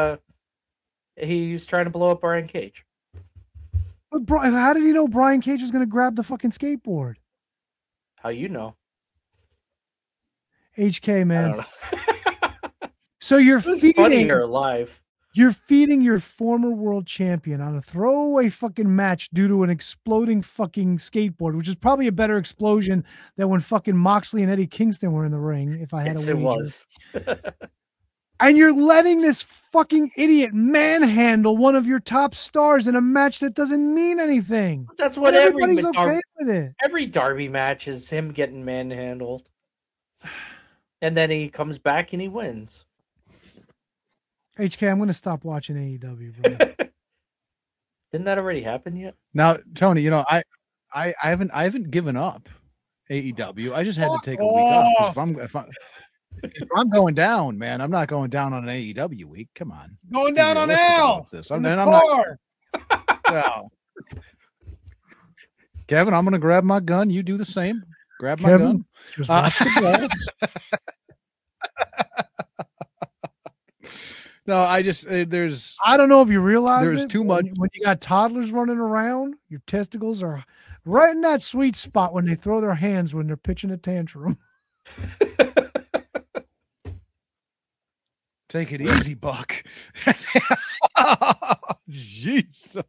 He was trying to blow up Brian Cage. But how did he know Brian Cage was going to grab the fucking skateboard? How you know? HK, man. So you're feeding live. You're feeding your former world champion on a throwaway fucking match due to an exploding fucking skateboard, which is probably a better explosion than when fucking Moxley and Eddie Kingston were in the ring. If I had yes, a wager. It was. And you're letting this fucking idiot manhandle one of your top stars in a match that doesn't mean anything. That's what everybody's okay with it. Every Darby match is him getting manhandled. And then he comes back and he wins. HK, I'm going to stop watching AEW, bro. Didn't that already happen yet? Now, Tony, I haven't given up AEW. I just had to take a week off. If I'm going down, man, I'm not going down on an AEW week. Come on, Going down on Al. I'm not. Well, Kevin, I'm going to grab my gun. You do the same. Grab my gun. Just watch the balls. No, I just there's. I don't know if you realize there's too much when you got toddlers running around. Your testicles are right in that sweet spot when they throw their hands when they're pitching a tantrum. Take it easy, Buck. Jesus.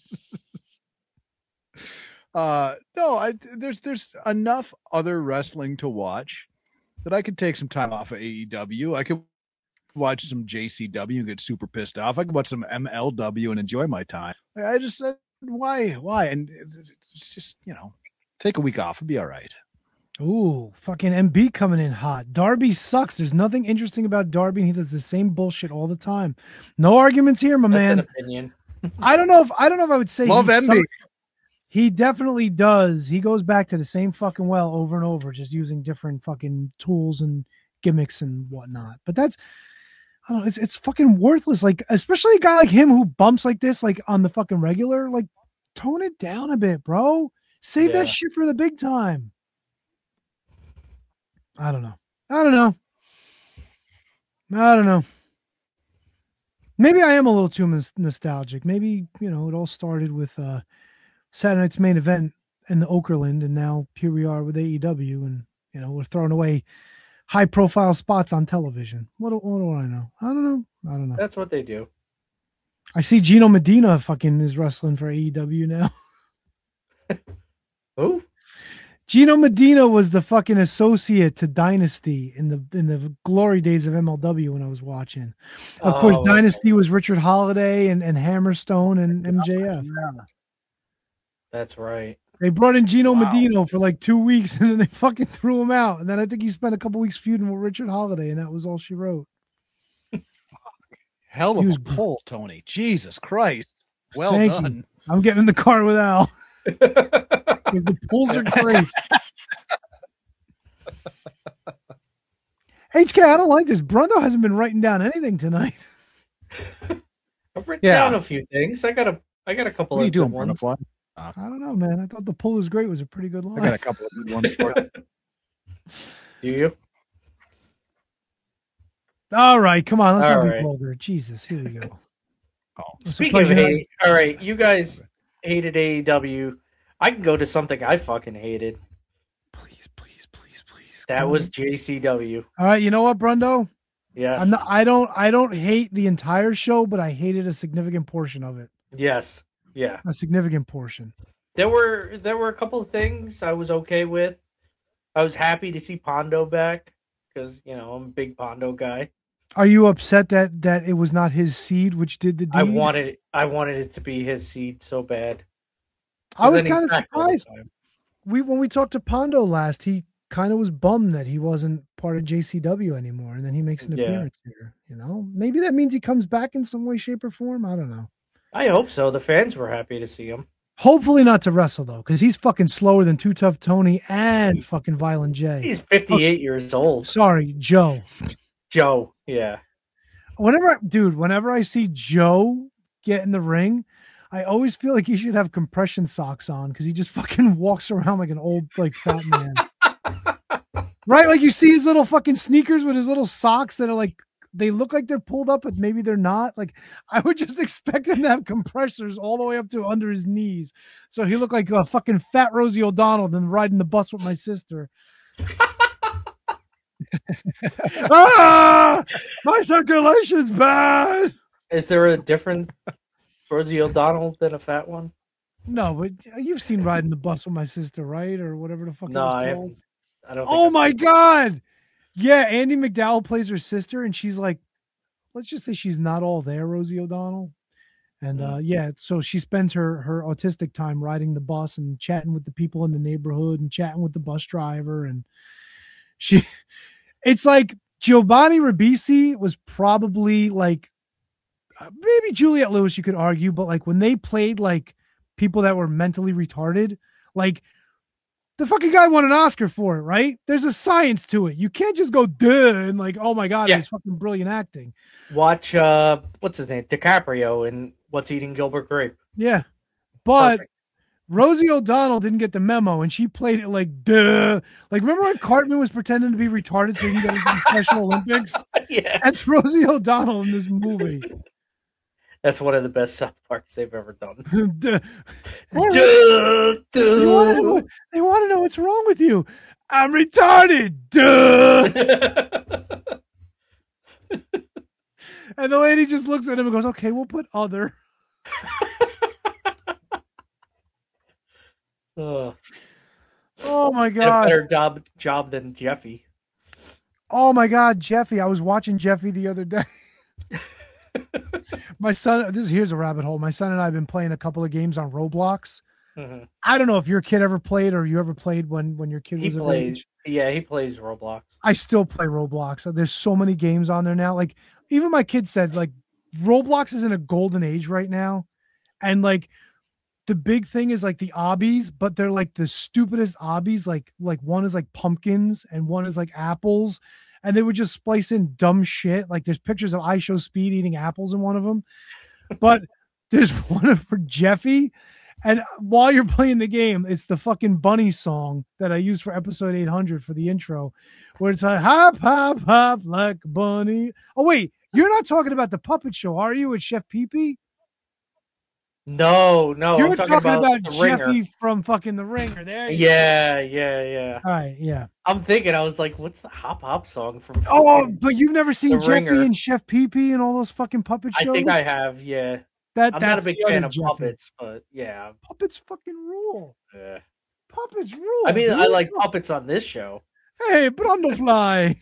No, there's enough other wrestling to watch that I could take some time off of AEW. I could watch some JCW and get super pissed off. I could watch some MLW and enjoy my time. I just said, why? And it's just, take a week off. It'll be all right. Ooh, fucking MB coming in hot. Darby sucks. There's nothing interesting about Darby, and he does the same bullshit all the time. No arguments here, my man. That's an opinion. I don't know if I would say love MB. He definitely does. He goes back to the same fucking well over and over, just using different fucking tools and gimmicks and whatnot. But that's, I don't know, it's fucking worthless. Like, especially a guy like him who bumps like this, like on the fucking regular, like tone it down a bit, bro. Save that shit for the big time. I don't know. Maybe I am a little too nostalgic. Maybe, it all started with Saturday Night's Main Event in the Okerlund, and now here we are with AEW, and, we're throwing away high-profile spots on television. What do I know? I don't know. That's what they do. I see Gino Medina fucking is wrestling for AEW now. Who? Gino Medina was the fucking associate to Dynasty in the glory days of MLW when I was watching. Of course, Dynasty was Richard Holiday and Hammerstone and MJF. That's right. They brought in Gino Medina for like 2 weeks, and then they fucking threw him out. And then I think he spent a couple weeks feuding with Richard Holiday, and that was all she wrote. Hell of a pull, Tony. Jesus Christ. Well Thank done. you. I'm getting in the car with Al. Because the pulls are great. HK, I don't like this. Brundo hasn't been writing down anything tonight. I've written down a few things. I got a couple what are you of doing, ones. I don't know, man. I thought the pull is great. It was a pretty good line. I got a couple of good ones for you. Do you? All right, come on. Let's not right. be vulgar. Jesus, here we go. Speaking of hate, all right, you guys hated AEW. I can go to something I fucking hated. Please. That was JCW. All right, you know what, Brundo? Yes. I don't hate the entire show, but I hated a significant portion of it. Yes. Yeah. A significant portion. There were a couple of things I was okay with. I was happy to see Pondo back because I'm a big Pondo guy. Are you upset that it was not his seed which did the deed? I wanted it to be his seed so bad. I was kind of surprised. When we talked to Pondo last, he kind of was bummed that he wasn't part of JCW anymore, and then he makes an appearance here. Maybe that means he comes back in some way, shape, or form. I don't know. I hope so. The fans were happy to see him. Hopefully not to wrestle though, because he's fucking slower than Too Tough Tony and fucking Violent J. He's 58 years old. Sorry, Joe. Joe, yeah. Whenever I see Joe get in the ring, I always feel like he should have compression socks on because he just fucking walks around like an old, fat man. Right? Like you see his little fucking sneakers with his little socks that are like, they look like they're pulled up, but maybe they're not. Like I would just expect him to have compressors all the way up to under his knees. So he looked like a fucking fat Rosie O'Donnell than riding the bus with my sister. My circulation's bad. Is there a different Rosie O'Donnell than a fat one? No, but you've seen Riding the Bus with My Sister, right? Or whatever the fuck it was I called. haven't. I don't. Oh my God. Yeah, Andy McDowell plays her sister, and she's like, let's just say she's not all there, Rosie O'Donnell. And so she spends her autistic time riding the bus and chatting with the people in the neighborhood and chatting with the bus driver. And it's like Giovanni Ribisi was probably like, maybe Juliette Lewis, you could argue, but like when they played like people that were mentally retarded, Like, the fucking guy won an Oscar for it, right? There's a science to it. You can't just go duh and like, oh my god, it was fucking brilliant acting. Watch what's his name? DiCaprio in What's Eating Gilbert Grape. Yeah. But Perfect. Rosie O'Donnell didn't get the memo, and she played it like duh. Like, remember when Cartman was pretending to be retarded so he can get into the Special Olympics? Yeah. That's Rosie O'Donnell in this movie. That's one of the best South Parks they've ever done. Duh. Duh, duh. They want to know what's wrong with you. I'm retarded. Duh. And the lady just looks at him and goes, okay, we'll put other. Oh my god! A better job than Jeffy. Oh my god, Jeffy! I was watching Jeffy the other day. My son, here's a rabbit hole. My son and I have been playing a couple of games on Roblox. Mm-hmm. I don't know if your kid ever played or you ever played when your kid was of age. Yeah, he plays Roblox. I still play Roblox. There's so many games on there now. Like, even my kid said, like, Roblox is in a golden age right now, and like, the big thing is like the obbies, but they're like the stupidest obbies. Like one is like pumpkins and one is like apples, and they would just splice in dumb shit. Like, there's pictures of IShowSpeed eating apples in one of them, but there's one for Jeffy. And while you're playing the game, it's the fucking bunny song that I used for episode 800 for the intro, where it's like hop, hop, hop like a bunny. Oh wait, you're not talking about the puppet show, are you? With Chef Pee Pee? No, You're I'm talking about the Jeffy Ringer. from fucking The Ringer. There. Yeah. All right, yeah. I'm thinking, I was like, what's the hop hop song from? Oh, but you've never seen The Jeffy Ringer. and Chef Pee Pee and all those fucking puppet shows? I think I have. Yeah. I'm not a that's big the other fan of Jeffy. puppets, but yeah. Puppets fucking rule. Yeah. Puppets rule. I mean, dude. I like puppets on this show. Hey, Brundlefly.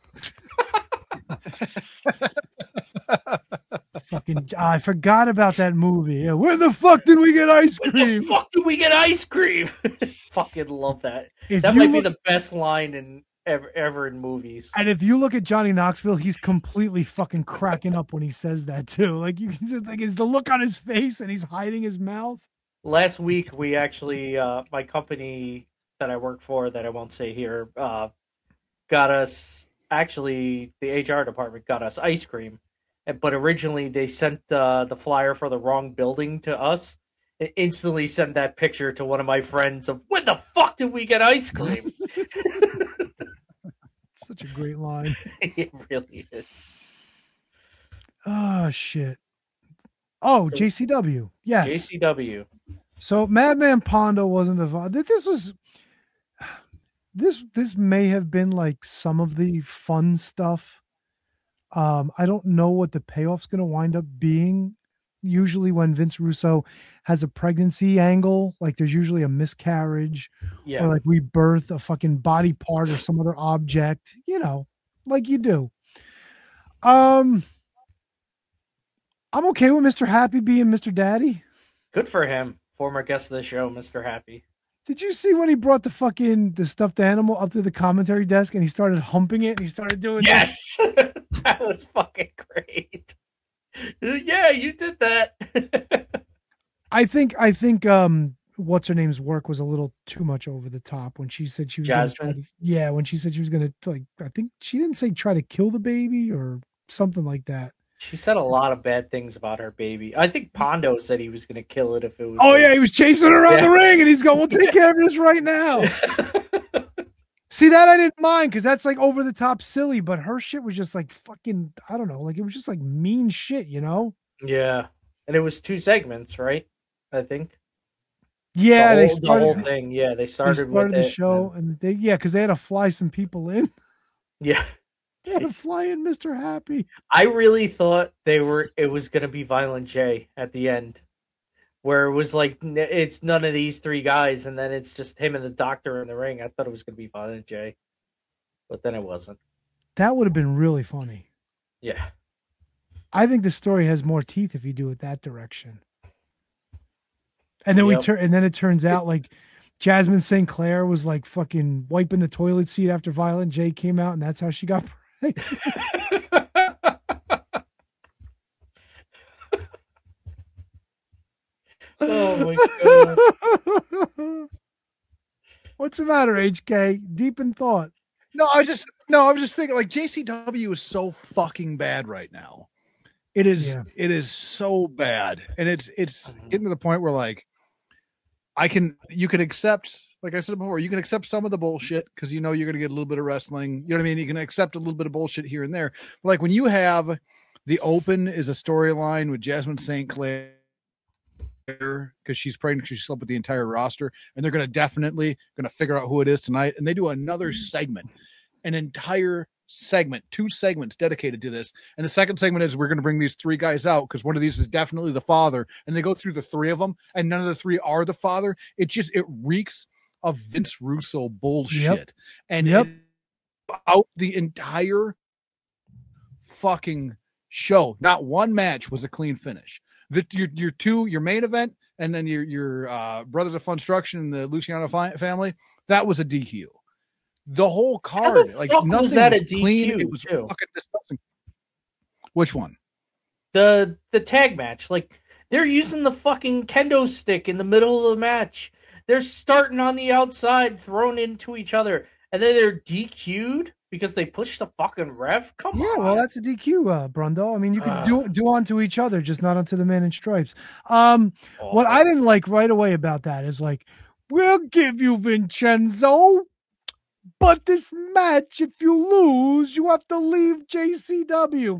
Fucking, I forgot about that movie. Yeah, where the fuck did we get ice Where cream? the fuck did we get ice cream? Fucking love that. If That you might be look- the best line in ever in movies. And if you look at Johnny Knoxville, he's completely fucking cracking up when he says that too. Like, you can just, like, it's the look on his face and he's hiding his mouth. Last week, we actually, my company that I work for, that I won't say here, got us, actually, the HR department got us ice cream. But originally, they sent the flyer for the wrong building to us. It instantly sent that picture to one of my friends of, when the fuck did we get ice cream? Such a great line. It really is. Oh, shit. Oh, JCW. Yes. JCW. So Madman Pondo wasn't the this may have been like some of the fun stuff. I don't know what the payoff's going to wind up being. Usually when Vince Russo has a pregnancy angle, like there's usually a miscarriage or like we birth a fucking body part or some other object, you know, like you do. I'm okay with Mr. Happy being Mr. Daddy. Good for him. Former guest of the show, Mr. Happy. Did you see when he brought the stuffed animal up to the commentary desk and he started humping it and he started doing Yes! That was fucking great. Yeah, you did that. I think what's her name's work was a little too much over the top when she said she was Jasmine? when she said she was gonna, like, I think she didn't say try to kill the baby or something like that. She said a lot of bad things about her baby. I think Pondo said he was going to kill it if it was. Oh his. yeah, he was chasing her around the ring and he's going, we'll take care of this right now. See, that I didn't mind because that's like over the top silly, but her shit was just like fucking, I don't know, like it was just like mean shit, you know? Yeah. And it was 2 segments, right? I think. Yeah, the whole thing. Yeah, they started with the it, show and because they had to fly some people in. Yeah. They had to fly in Mr. Happy. I really thought it was going to be Violent J at the end, where it was like, it's none of these 3 guys, and then it's just him and the doctor in the ring. I thought it was going to be Violent J, but then it wasn't. That would have been really funny. Yeah. I think the story has more teeth if you do it that direction. And then and then it turns out like Jasmine St. Clair was like fucking wiping the toilet seat after Violent J came out, and that's how she got pregnant. Oh my god. What's the matter, HK? Deep in thought. No, I was just thinking like JCW is so fucking bad right now. It is so bad. And it's getting to the point where like you can accept, like I said before, you can accept some of the bullshit because you know you're gonna get a little bit of wrestling. You know what I mean? You can accept a little bit of bullshit here and there. But like when you have the Open is a storyline with Jasmine St. Clair because she's pregnant, she slept with the entire roster, and they're definitely gonna figure out who it is tonight. And they do another segment, an entire segment, 2 segments dedicated to this. And the second segment is we're going to bring these 3 guys out because one of these is definitely the father. And they go through the 3 of them, and none of the 3 are the father. It reeks of Vince Russo bullshit. And out the entire fucking show, not one match was a clean finish. Your main event, and then your Brothers of Funstruction and the Luciano family, that was a DQ. The whole card, like nothing was that a DQ clean. It was fucking disgusting. Which one? The tag match. Like they're using the fucking kendo stick in the middle of the match. They're starting on the outside, thrown into each other, and then they're DQ'd because they pushed the fucking ref. Come on. Yeah, well, that's a DQ, Brundo. I mean, you can do onto each other, just not onto the man in stripes. What I didn't like right away about that is like, we'll give you Vincenzo, but this match, if you lose, you have to leave JCW.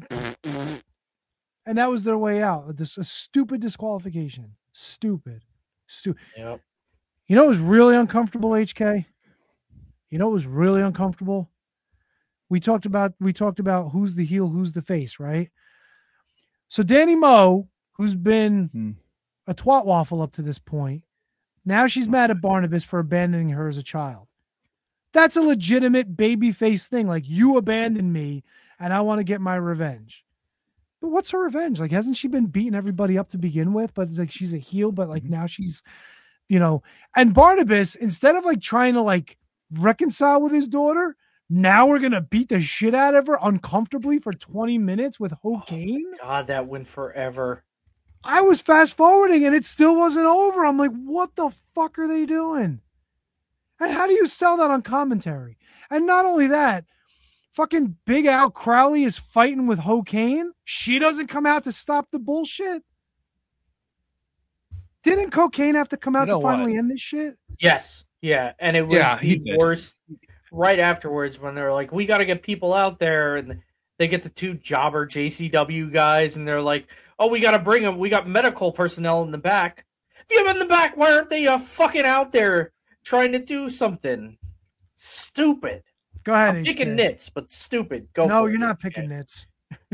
And that was their way out. A stupid disqualification. Stupid. Yep. You know it was really uncomfortable, HK? You know it was really uncomfortable? We talked about who's the heel, who's the face, right? So Danny Moe, who's been a twat waffle up to this point, now she's mad at Barnabas for abandoning her as a child. That's a legitimate babyface thing. Like, you abandoned me and I want to get my revenge. But what's her revenge? Like, hasn't she been beating everybody up to begin with? But like, she's a heel, but like now she's, and Barnabas, instead of like trying to like reconcile with his daughter, now we're going to beat the shit out of her uncomfortably for 20 minutes with Hokane. Oh, God, that went forever. I was fast forwarding and it still wasn't over. I'm like, what the fuck are they doing? And how do you sell that on commentary? And not only that, fucking Big Al Crowley is fighting with Hokane. She doesn't come out to stop the bullshit. Didn't Cocaine have to come out to finally end this shit? Yes. Yeah. And it was the worst right afterwards when they're like, we got to get people out there. And they get the 2 jobber JCW guys. And they're like, oh, we got to bring them. We got medical personnel in the back. If you have them in the back, why aren't they fucking out there trying to do something? Stupid. Go ahead. I'm picking nits, but stupid. No, you're not picking nits.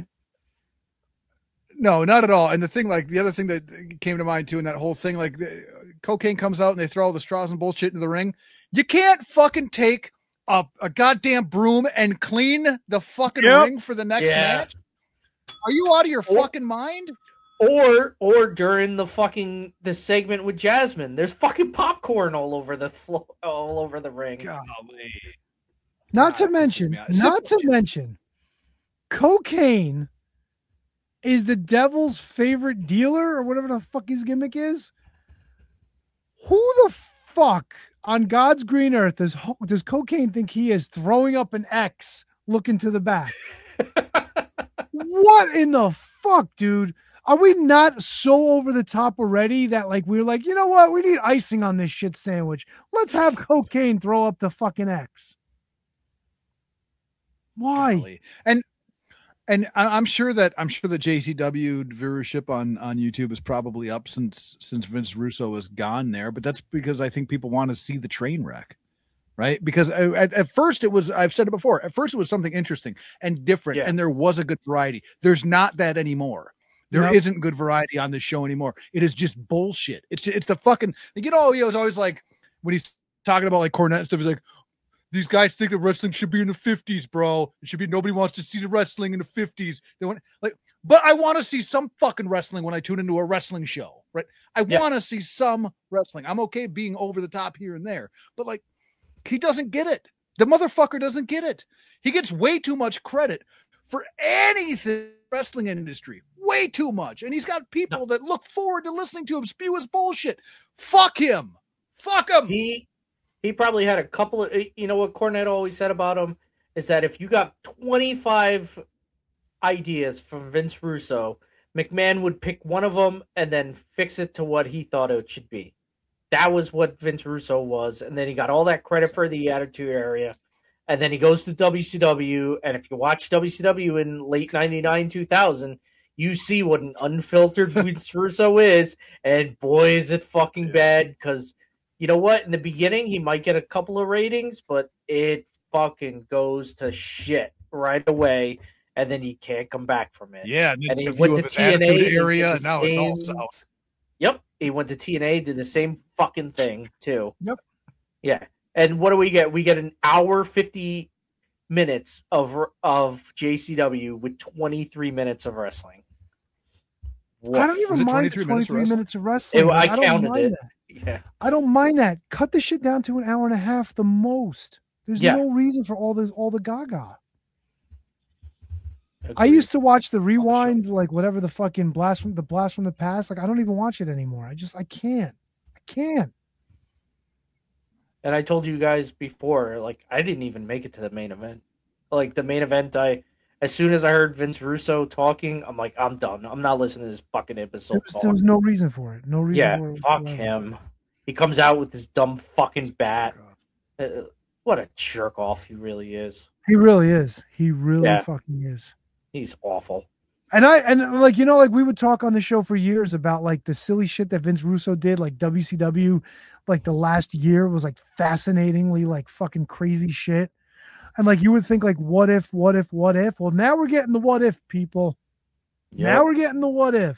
No, not at all. And the other thing that came to mind too in that whole thing, like Cocaine comes out and they throw all the straws and bullshit into the ring. You can't fucking take a goddamn broom and clean the fucking ring for the next match. Are you out of your fucking mind? Or during the segment with Jasmine, there's fucking popcorn all over the ring. Golly. Not to mention, Cocaine is the devil's favorite dealer or whatever the fuck his gimmick is. Who the fuck on God's green earth does Cocaine think he is throwing up an X looking to the back? What in the fuck, dude? Are we not so over the top already that like we're like, you know what? We need icing on this shit sandwich. Let's have Cocaine throw up the fucking X. Why? And I'm sure that JCW viewership on YouTube is probably up since Vince Russo is gone there. But that's because I think people want to see the train wreck, right? Because at first it was, I've said it before, at first it was something interesting and different, and there was a good variety. There's not that anymore. There isn't good variety on this show anymore. It is just bullshit. It's the fucking, he was always like, when he's talking about like Cornette and stuff, he's like, these guys think that wrestling should be in the 50s, bro. It should be, nobody wants to see the wrestling in the 50s. They want but I want to see some fucking wrestling when I tune into a wrestling show, right? I want to see some wrestling. I'm okay being over the top here and there, but like, he doesn't get it. The motherfucker doesn't get it. He gets way too much credit for anything wrestling industry. Way too much. And he's got people that look forward to listening to him spew his bullshit. Fuck him. Fuck him. He probably had a couple of, you know what Cornette always said about him is that if you got 25 ideas from Vince Russo, McMahon would pick one of them and then fix it to what he thought it should be. That was what Vince Russo was. And then he got all that credit for the Attitude Era. And then he goes to WCW. And if you watch WCW in late 99, 2000, you see what an unfiltered Vince Russo is. And boy, is it fucking bad. Because you know what? In the beginning, he might get a couple of ratings, but it fucking goes to shit right away. And then he can't come back from it. Yeah, and he went to TNA area. Now it's all south. Yep, he went to TNA, did the same fucking thing too. Yep. Yeah, and what do we get? We get an hour 50 minutes of JCW with 23 minutes of wrestling. I don't even mind 23 minutes of wrestling. I counted it. That. Yeah, I don't mind that. Cut the shit down to an hour and a half, the most. There's no reason for all the gaga. Agreed. I used to watch the Rewind, like whatever the fucking blast from the past. Like I don't even watch it anymore. I can't. And I told you guys before, like I didn't even make it to the main event. Like the main event, as soon as I heard Vince Russo talking, I'm like, I'm done. I'm not listening to this fucking episode. There was no reason for it. No reason. Yeah, for it. Fuck him. He comes out with this dumb fucking bat. What a jerk off he really is. He really is. He really fucking is. He's awful. And like, you know, like we would talk on the show for years about like the silly shit that Vince Russo did, like WCW, like the last year was like fascinatingly like fucking crazy shit. And like you would think like what if? Well, now we're getting the what if, people. Yep. Now we're getting the what if.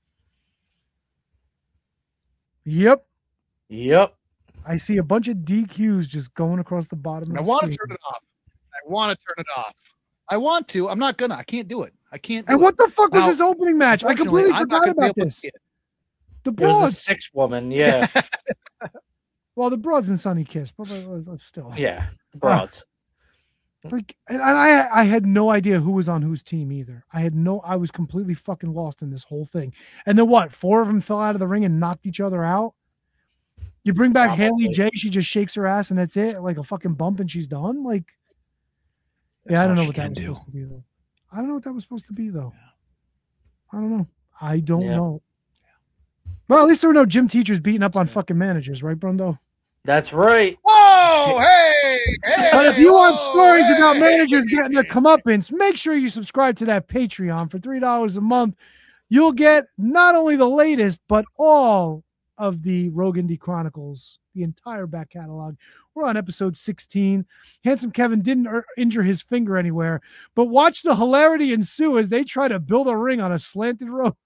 Yep. I see a bunch of DQs just going across the bottom of the screen. I want to turn it off. I want to. I'm not gonna. I can't do it. And what the fuck was his opening match? I completely forgot about this. The Broads. It was a sixth woman, yeah. Well, the Broads and Sonny Kiss, but still. Yeah, the Broads. Like, and I had no idea who was on whose team either. I was completely fucking lost in this whole thing. And then what? 4 of them fell out of the ring and knocked each other out. You bring back Haley J, she just shakes her ass and that's it, like a fucking bump and she's done. Like, yeah, I don't know what that was supposed to be though. I don't know what that was supposed to be though. I don't know. I don't know. Well, at least there were no gym teachers beating up on fucking managers, right, Brundo? That's right. Oh, hey! But if you want stories about managers getting their comeuppance, make sure you subscribe to that Patreon for $3 a month. You'll get not only the latest, but all of the Rogue Indie Chronicles, the entire back catalog. We're on episode 16. Handsome Kevin didn't injure his finger anywhere, but watch the hilarity ensue as they try to build a ring on a slanted rope.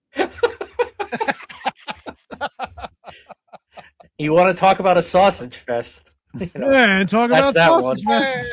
You want to talk about a sausage fest? You know, yeah, and talk about sausage fest.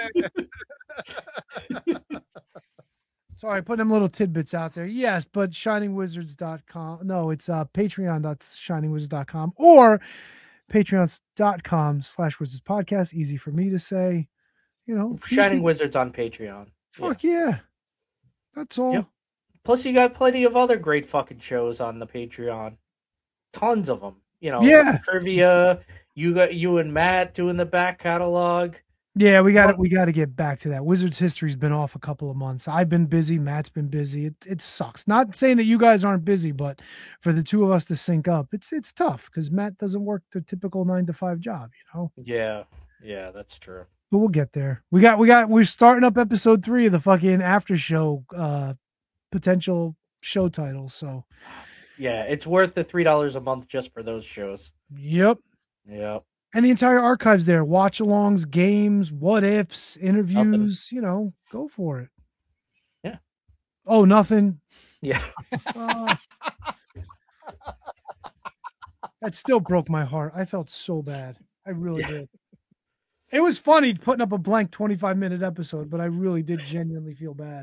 Sorry, putting them little tidbits out there. Yes, but shiningwizards.com. No, it's patreon.shiningwizards.com or patreon.com/wizards podcast. Easy for me to say. You know, Shining Wizards on Patreon. Fuck yeah. That's all. Yep. Plus, you got plenty of other great fucking shows on the Patreon. Tons of them. You know, trivia. You and Matt doing the back catalog. Yeah, we got to get back to that. Wizards history's been off a couple of months. I've been busy. Matt's been busy. It sucks. Not saying that you guys aren't busy, but for the two of us to sync up, it's tough because Matt doesn't work the typical 9-to-5 job. You know. Yeah, that's true. But we'll get there. We're starting up episode 3 of the fucking after show potential show titles. So. Yeah, it's worth the $3 a month just for those shows. Yep. And the entire archive's there. Watch-alongs, games, what-ifs, interviews. Nothing. You know, go for it. Yeah. Oh, nothing? Yeah. That still broke my heart. I felt so bad. I really did. It was funny putting up a blank 25-minute episode, but I really did genuinely feel bad.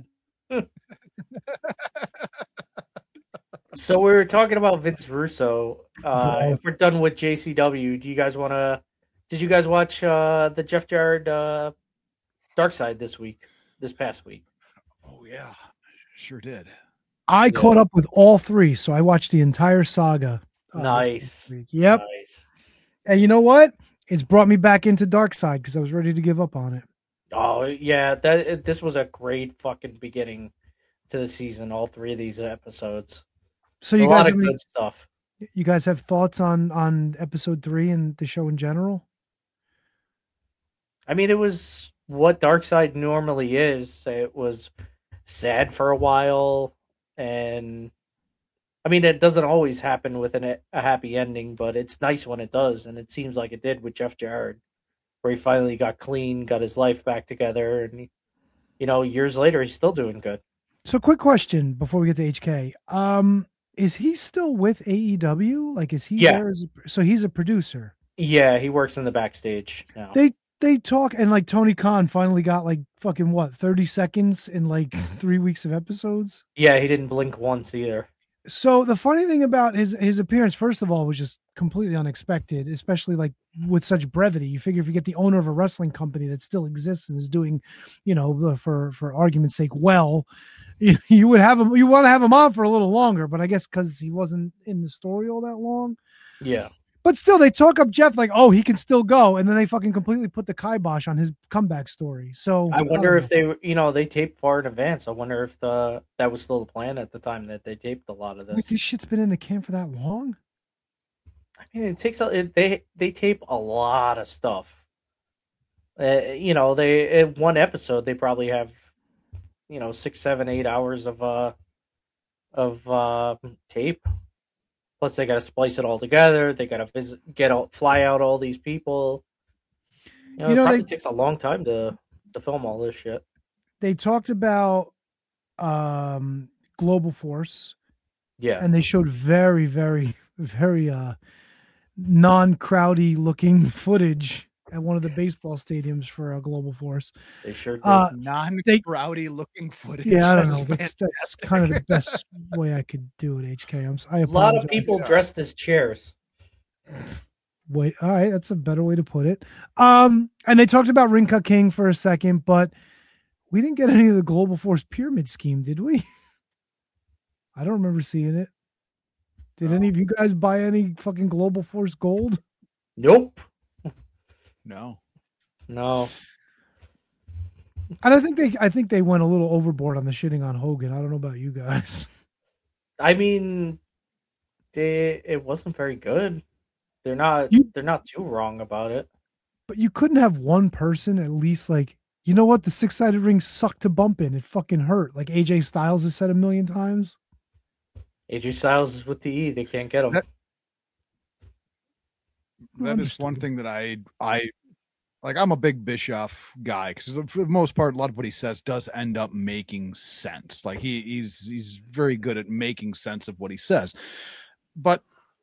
So we were talking about Vince Russo. If we're done with JCW, do you guys want to? Did you guys watch the Jeff Jarrett Dark Side this past week? Oh yeah, sure did. I caught up with all 3, so I watched the entire saga. Nice. Yep. Nice. And you know what? It's brought me back into Dark Side because I was ready to give up on it. Oh yeah, this was a great fucking beginning to the season. All three of these episodes, So a you lot guys of good stuff. you guys have thoughts on episode 3 and the show in general? I mean, it was what Darkseid normally is. It was sad for a while, and I mean, it doesn't always happen with a happy ending, but it's nice when it does, and it seems like it did with Jeff Jarrett, where he finally got clean, got his life back together, and years later, he's still doing good. So quick question before we get to HK. Is he still with AEW? Like, is he Yeah. there so he's a producer? Yeah, he works in the backstage now. They talk, and like Tony Khan finally got like fucking 30 seconds in like 3 weeks of episodes. Yeah, he didn't blink once either. So the funny thing about his appearance, first of all, was just completely unexpected, especially like with such brevity. You figure if you get the owner of a wrestling company that still exists and is doing, for argument's sake, well, you would have him. You want to have him on for a little longer, but I guess because he wasn't in the story all that long. Yeah. But still, they talk up Jeff like, oh, he can still go, and then they fucking completely put the kibosh on his comeback story. So I wonder if they taped far in advance. I wonder if that was still the plan at the time that they taped a lot of this. Wait, this shit's been in the can for that long? I mean, it takes they tape a lot of stuff. They in one episode they probably have 6, 7, 8 hours of tape. Plus, they got to splice it all together. They got to fly out all these people. It probably takes a long time to film all this shit. They talked about Global Force. Yeah. And they showed very, very, very non-crowdy looking footage at one of the baseball stadiums for Global Force. They sure did. Non-crowdy looking footage. Yeah, I don't know. That's kind of the best way I could do it, HK. A lot of people dressed as chairs. Wait, all right, that's a better way to put it. And they talked about Rinka King for a second, but we didn't get any of the Global Force pyramid scheme, did we? I don't remember seeing it. Did any of you guys buy any fucking Global Force gold? Nope. No. And I think they went a little overboard on the shitting on Hogan. I don't know about you guys. I mean, it wasn't very good. They're not too wrong about it. But you couldn't have one person at least like, you know what? The 6-sided ring sucked to bump in. It fucking hurt. Like AJ Styles has said 1,000,000 times. AJ Styles is with the E. They can't get him. That is one thing that I like. I'm a big Bischoff guy because for the most part, a lot of what he says does end up making sense. Like he's very good at making sense of what he says. But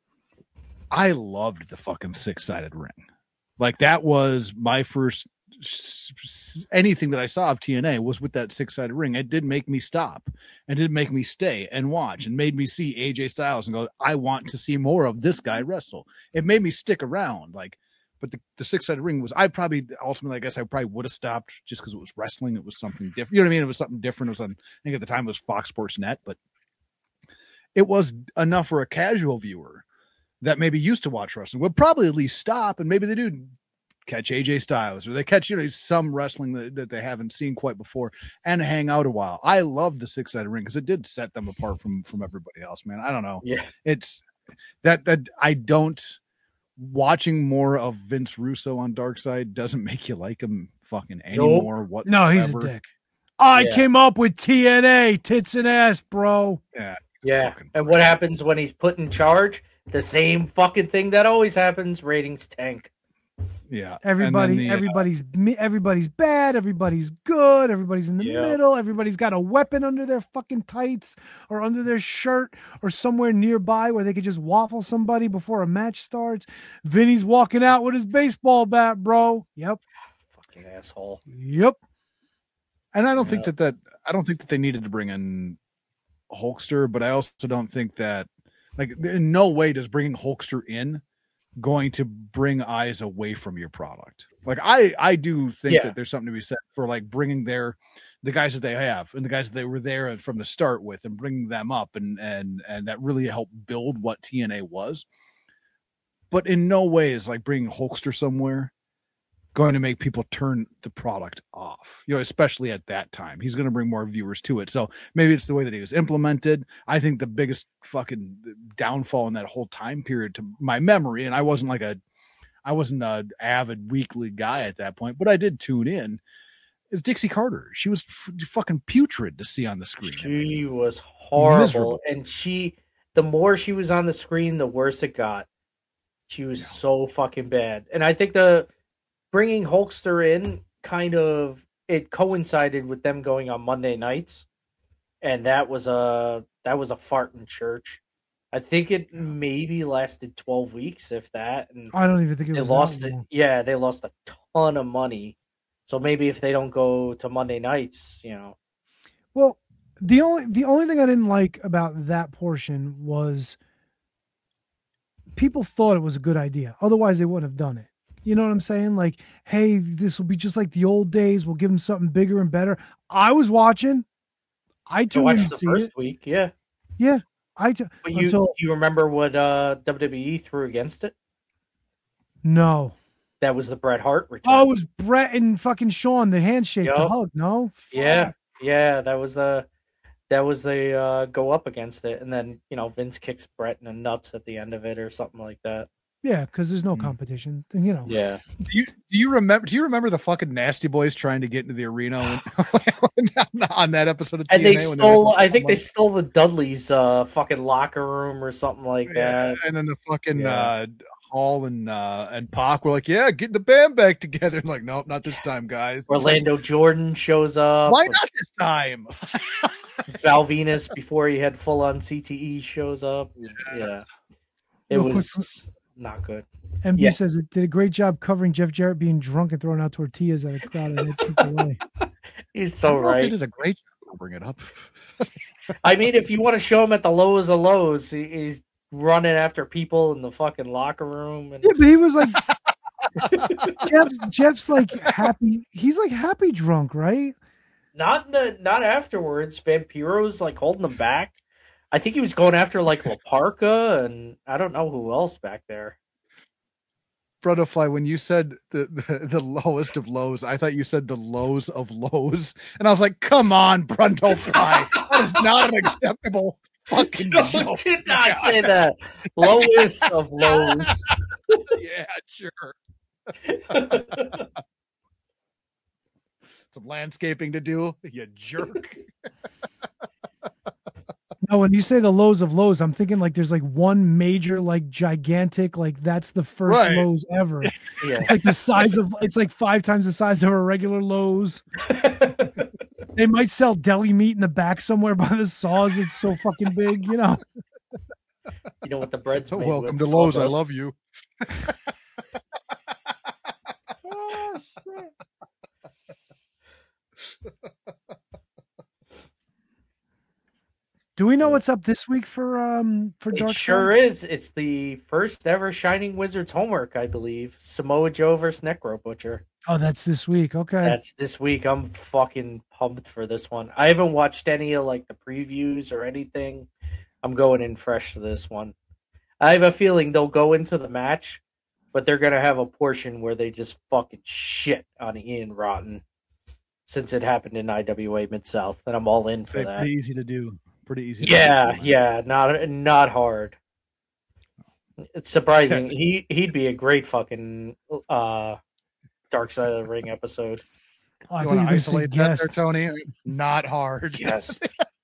I loved the fucking 6-sided ring. Like that was my first anything that I saw of TNA was with that 6-sided ring. It did make me stop and did make me stay and watch and made me see AJ Styles and go, I want to see more of this guy wrestle. It made me stick around. Like, but the 6-sided ring was, I probably ultimately, I guess I probably would have stopped just because it was wrestling. It was something different. You know what I mean? It was something different. It was on, I think at the time it was Fox Sports Net, but it was enough for a casual viewer that maybe used to watch wrestling would probably at least stop and maybe they do catch AJ Styles or they catch some wrestling that they haven't seen quite before and hang out a while. I love the 6-sided ring because it did set them apart from everybody else, man. I don't know. Yeah, it's that I don't watching more of Vince Russo on Darkseid doesn't make you like him fucking anymore. Nope. Whatsoever. No, he's a dick. I came up with TNA tits and ass, bro. Yeah. And what happens when he's put in charge? The same fucking thing that always happens. Ratings tank. Yeah. Everybody's bad. Everybody's good. Everybody's in the middle. Everybody's got a weapon under their fucking tights or under their shirt or somewhere nearby where they could just waffle somebody before a match starts. Vinny's walking out with his baseball bat, bro. Yep. Fucking asshole. Yep. And I don't think that I don't think that they needed to bring in Hulkster, but I also don't think that, like, in no way does bringing Hulkster in going to bring eyes away from your product. Like I do think that there's something to be said for like bringing the guys that they have and the guys that they were there from the start with and bringing them up and that really helped build what TNA was. but in no way is like bringing Hulkster somewhere going to make people turn the product off, especially at that time. He's going to bring more viewers to it. So maybe it's the way that he was implemented. I think the biggest fucking downfall in that whole time period, to my memory, and I wasn't an avid weekly guy at that point, but I did tune in, is Dixie Carter. She was fucking putrid to see on the screen. She was horrible. Miserable. And the more she was on the screen, the worse it got. She was so fucking bad. And I think bringing Hulkster in it coincided with them going on Monday nights, and that was a fart in church. I think it maybe lasted 12 weeks, if that. And I don't even think it was. They lost a ton of money. So maybe if they don't go to Monday nights, Well, the only thing I didn't like about that portion was people thought it was a good idea. Otherwise, they wouldn't have done it. You know what I'm saying? Like, hey, this will be just like the old days. We'll give them something bigger and better. I was watching. I tuned in watched to the see first it. week, yeah. Yeah, But you remember what WWE threw against it? No. That was the Bret Hart return. Oh, it was Bret and fucking Shawn, the handshake, the hug. No. Yeah, that was the go up against it, and then Vince kicks Bret in the nuts at the end of it or something like that. Yeah, because there's no competition. Yeah. Do you remember the fucking Nasty Boys trying to get into the arena on that episode of TNA? And they stole. I think they stole the Dudleys' fucking locker room or something like that. And then the fucking Hall and Pac were like, "Yeah, get the band back together." And like, nope, not this time, guys. Orlando Jordan shows up. Why not this time? Val Venus, before he had full on CTE, shows up. Yeah. It was not good. MB says it did a great job covering Jeff Jarrett being drunk and throwing out tortillas at a crowd at AAA. He's so right. He did a great job. I'll bring it up. I mean, if you want to show him at the lows of lows, he's running after people in the fucking locker room. And... Yeah, but he was like, Jeff's like happy. He's like happy drunk, right? Not afterwards. Vampiro's like holding him back. I think he was going after like La Parca, and I don't know who else back there. Butterfly, when you said the lowest of lows, I thought you said the lows of lows, and I was like, "Come on, Butterfly, that is not an acceptable fucking joke." Did not say that. Lowest of lows. Yeah, sure. Some landscaping to do, you jerk. No, when you say the lows of lows, I'm thinking like there's like one major, like gigantic, like that's the first Lowe's ever. Yeah. It's like the size of, it's like 5 times the size of a regular Lowe's. They might sell deli meat in the back somewhere by the saws. It's so fucking big, You know what the bread's made welcome with? to Lowe's. I love you. Oh, shit. Do we know what's up this week for Dark It sure is. It's the first ever Shining Wizards homework, I believe. Samoa Joe versus Necro Butcher. Oh, that's this week. Okay. That's this week. I'm fucking pumped for this one. I haven't watched any of like the previews or anything. I'm going in fresh to this one. I have a feeling they'll go into the match, but they're gonna have a portion where they just fucking shit on Ian Rotten, since it happened in IWA Mid-South, and I'm all in for that. Pretty easy to do. Pretty easy. Yeah, not hard. It's surprising. He'd be a great fucking Dark Side of the Ring episode. Oh, you want to isolate that there, Tony? Not hard. Yes.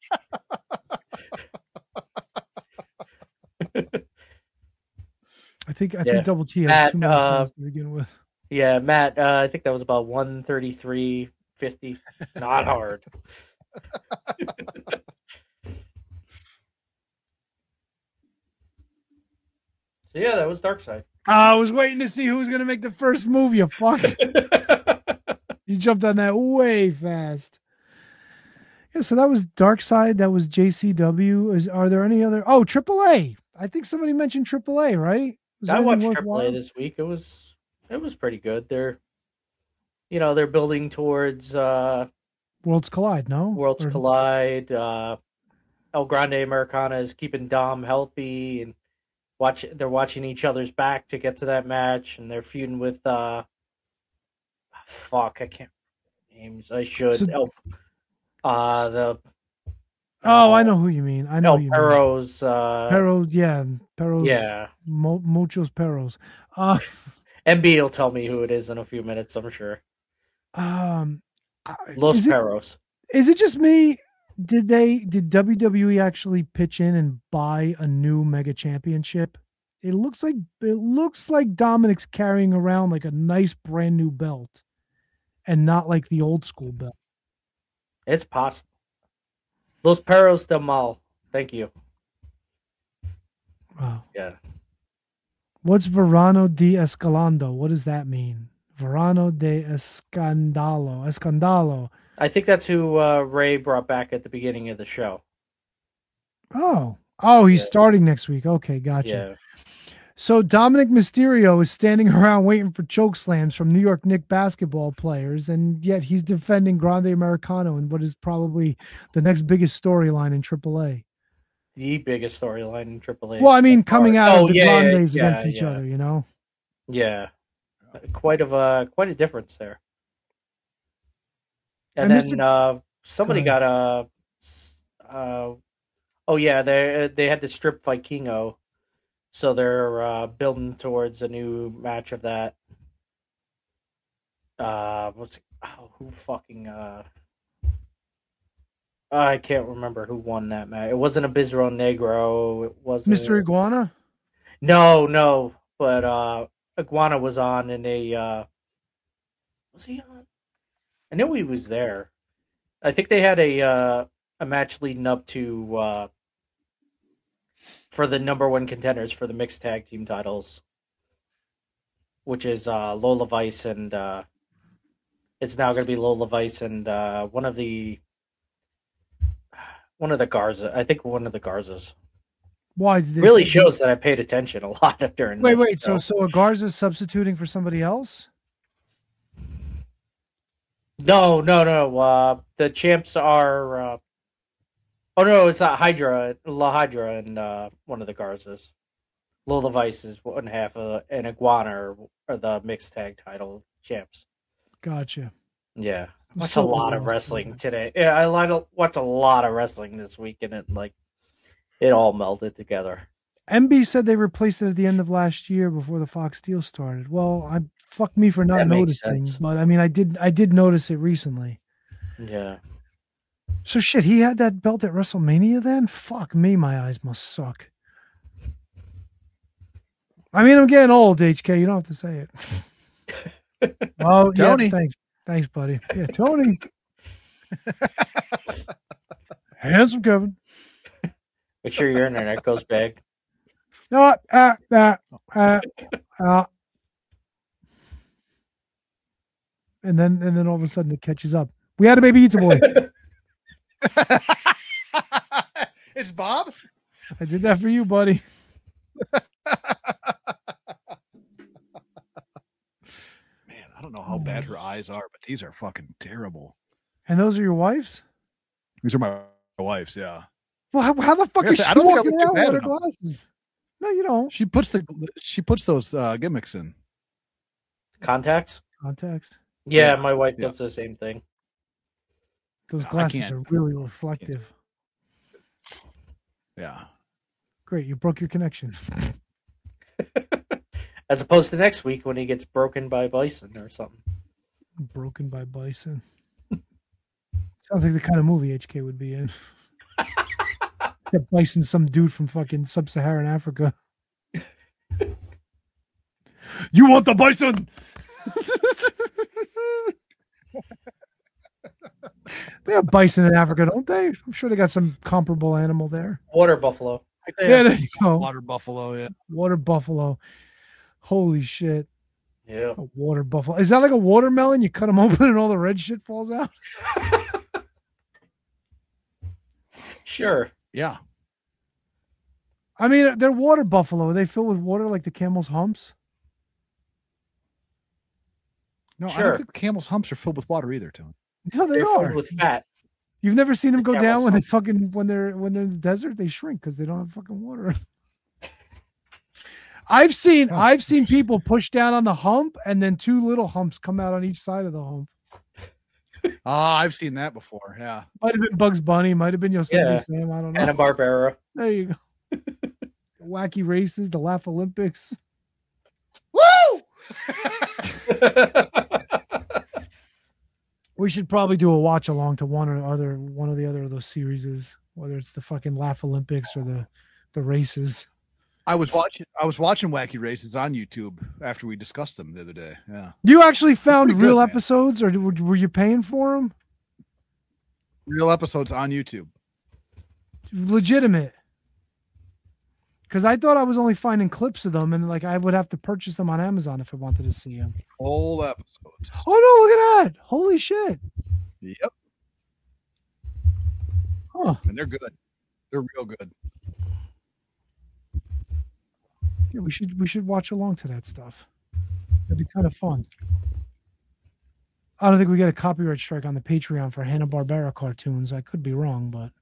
I think Double T has too many songs to begin with. Yeah, Matt. I think that was about 133.50. Not hard. So yeah, that was Dark Side. I was waiting to see who was going to make the first move, you fuck. You jumped on that way fast. Yeah, so that was Dark Side. That was JCW. Are there any other? Oh, AAA. I think somebody mentioned AAA, right? I watched AAA this week. It was pretty good. They're building towards Worlds Collide, no? Worlds Collide. El Grande Americana is keeping Dom healthy, and they're watching each other's back to get to that match, and they're feuding with fuck, I can't remember names. I should. I know who you mean. I know El who you Perros. mean. Perros, yeah. Perros. Yeah. Muchos Perros. MB will tell me who it is in a few minutes, I'm sure. Los Perros. Is it just me? Did WWE actually pitch in and buy a new mega championship? It looks like Dominic's carrying around like a nice brand new belt and not like the old school belt. It's possible. Los Perros del Mal. Thank you. Wow. Yeah. What's Verano de Escalando? What does that mean? Verano de Escandalo. I think that's who Ray brought back at the beginning of the show. Oh, he's starting next week. Okay, gotcha. Yeah. So Dominic Mysterio is standing around waiting for choke slams from New York Knicks basketball players, and yet he's defending Grande Americano in what is probably the next biggest storyline in AAA. The biggest storyline in AAA. Well, I mean, coming out of the Grandes against each other, you know? Yeah. Quite a difference there. And then somebody got they had to strip Vikingo, so they're building towards a new match of that. I can't remember who won that match. It wasn't Abisro Negro. It wasn't Mr. Iguana. No, but Iguana was on, and was he on? I knew he was there. I think they had a match leading up to for the number one contenders for the mixed tag team titles, which is Lola Vice and it's now going to be Lola Vice and one of the Garza. I think one of the Garzas. Why did they really shows that I paid attention a lot during. Wait. So a Garza's substituting for somebody else? No. The champs are. Oh no, it's not Hydra. La Hydra and one of the Garzas. Lola Vice is one half of an Iguana or the mixed tag title champs. Gotcha. Yeah, watched a lot of wrestling today. Yeah, I watched a lot of wrestling this week, and it all melded together. MB said they replaced it at the end of last year before the Fox deal started. Well, fuck me for not noticing, but I mean, I did notice it recently. Yeah. So shit, he had that belt at WrestleMania then? Fuck me, my eyes must suck. I mean, I'm getting old, HK. You don't have to say it. Oh, Tony. Yeah, thanks, buddy. Yeah, Tony. Handsome Kevin. Make sure your internet goes back. And then all of a sudden it catches up. We had a baby Eats a Boy. It's Bob. I did that for you, buddy. Man, I don't know how bad her eyes are, but these are fucking terrible. And those are your wife's? These are my wife's, yeah. Well, how the fuck is she walking around with her glasses? No, you don't. She puts those gimmicks in. Contacts? Yeah, my wife does the same thing. Those glasses are really reflective. Yeah. Great, you broke your connection. As opposed to next week when he gets broken by Bison or something. Broken by Bison. Sounds like the kind of movie HK would be in. That Bison, some dude from fucking sub-Saharan Africa. You want the bison? They have bison in Africa, don't they? I'm sure they got some comparable animal there. Water buffalo. Yeah, there you go. Water buffalo, yeah. Water buffalo. Holy shit. Yeah. A water buffalo. Is that like a watermelon? You cut them open and all the red shit falls out? Sure. Yeah. I mean, they're water buffalo. Are they filled with water like the camel's humps? No, sure. I don't think the camel's humps are filled with water either, Tony. No, they're filled with fat. You've never seen them go down when they fucking when they're in the desert? They shrink because they don't have fucking water. I've seen people push down on the hump and then two little humps come out on each side of the hump. I've seen that before. Yeah. Might have been Bugs Bunny, might have been Yosemite Sam. I don't know. Hanna-Barbera. There you go. Wacky races, the Laugh Olympics. Woo! We should probably do a watch along to one of the other of those series, whether it's the fucking Laugh Olympics or the races. I was watching Wacky Races on YouTube after we discussed them the other day. Yeah. You actually found real good, episodes, or were you paying for them? Real episodes on YouTube. Legitimate. Because I thought I was only finding clips of them, and like I would have to purchase them on Amazon if I wanted to see them. Full episodes. Oh no! Look at that! Holy shit! Yep. Huh? And they're good. They're real good. Yeah, we should watch along to that stuff. That'd be kind of fun. I don't think we get a copyright strike on the Patreon for Hanna-Barbera cartoons. I could be wrong, but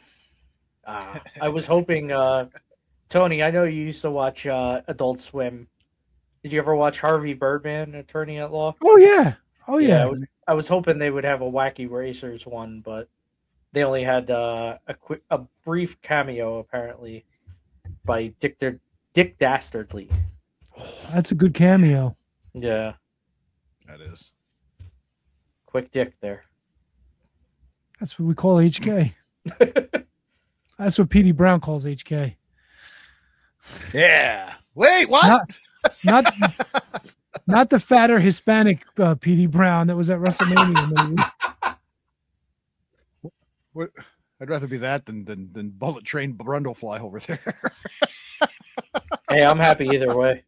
I was hoping, Tony, I know you used to watch Adult Swim. Did you ever watch Harvey Birdman, Attorney at Law? Oh yeah. I was hoping they would have a Wacky Racers one, but they only had a brief cameo apparently by Dick Dastardly. That's a good cameo. Yeah. That is. Quick Dick there. That's what we call HK. That's what Petey Brown calls HK. Yeah. Wait, what? Not the fatter Hispanic Petey Brown that was at WrestleMania. Maybe. What? I'd rather be that than Bullet Train Brundlefly over there. Hey, I'm happy either way.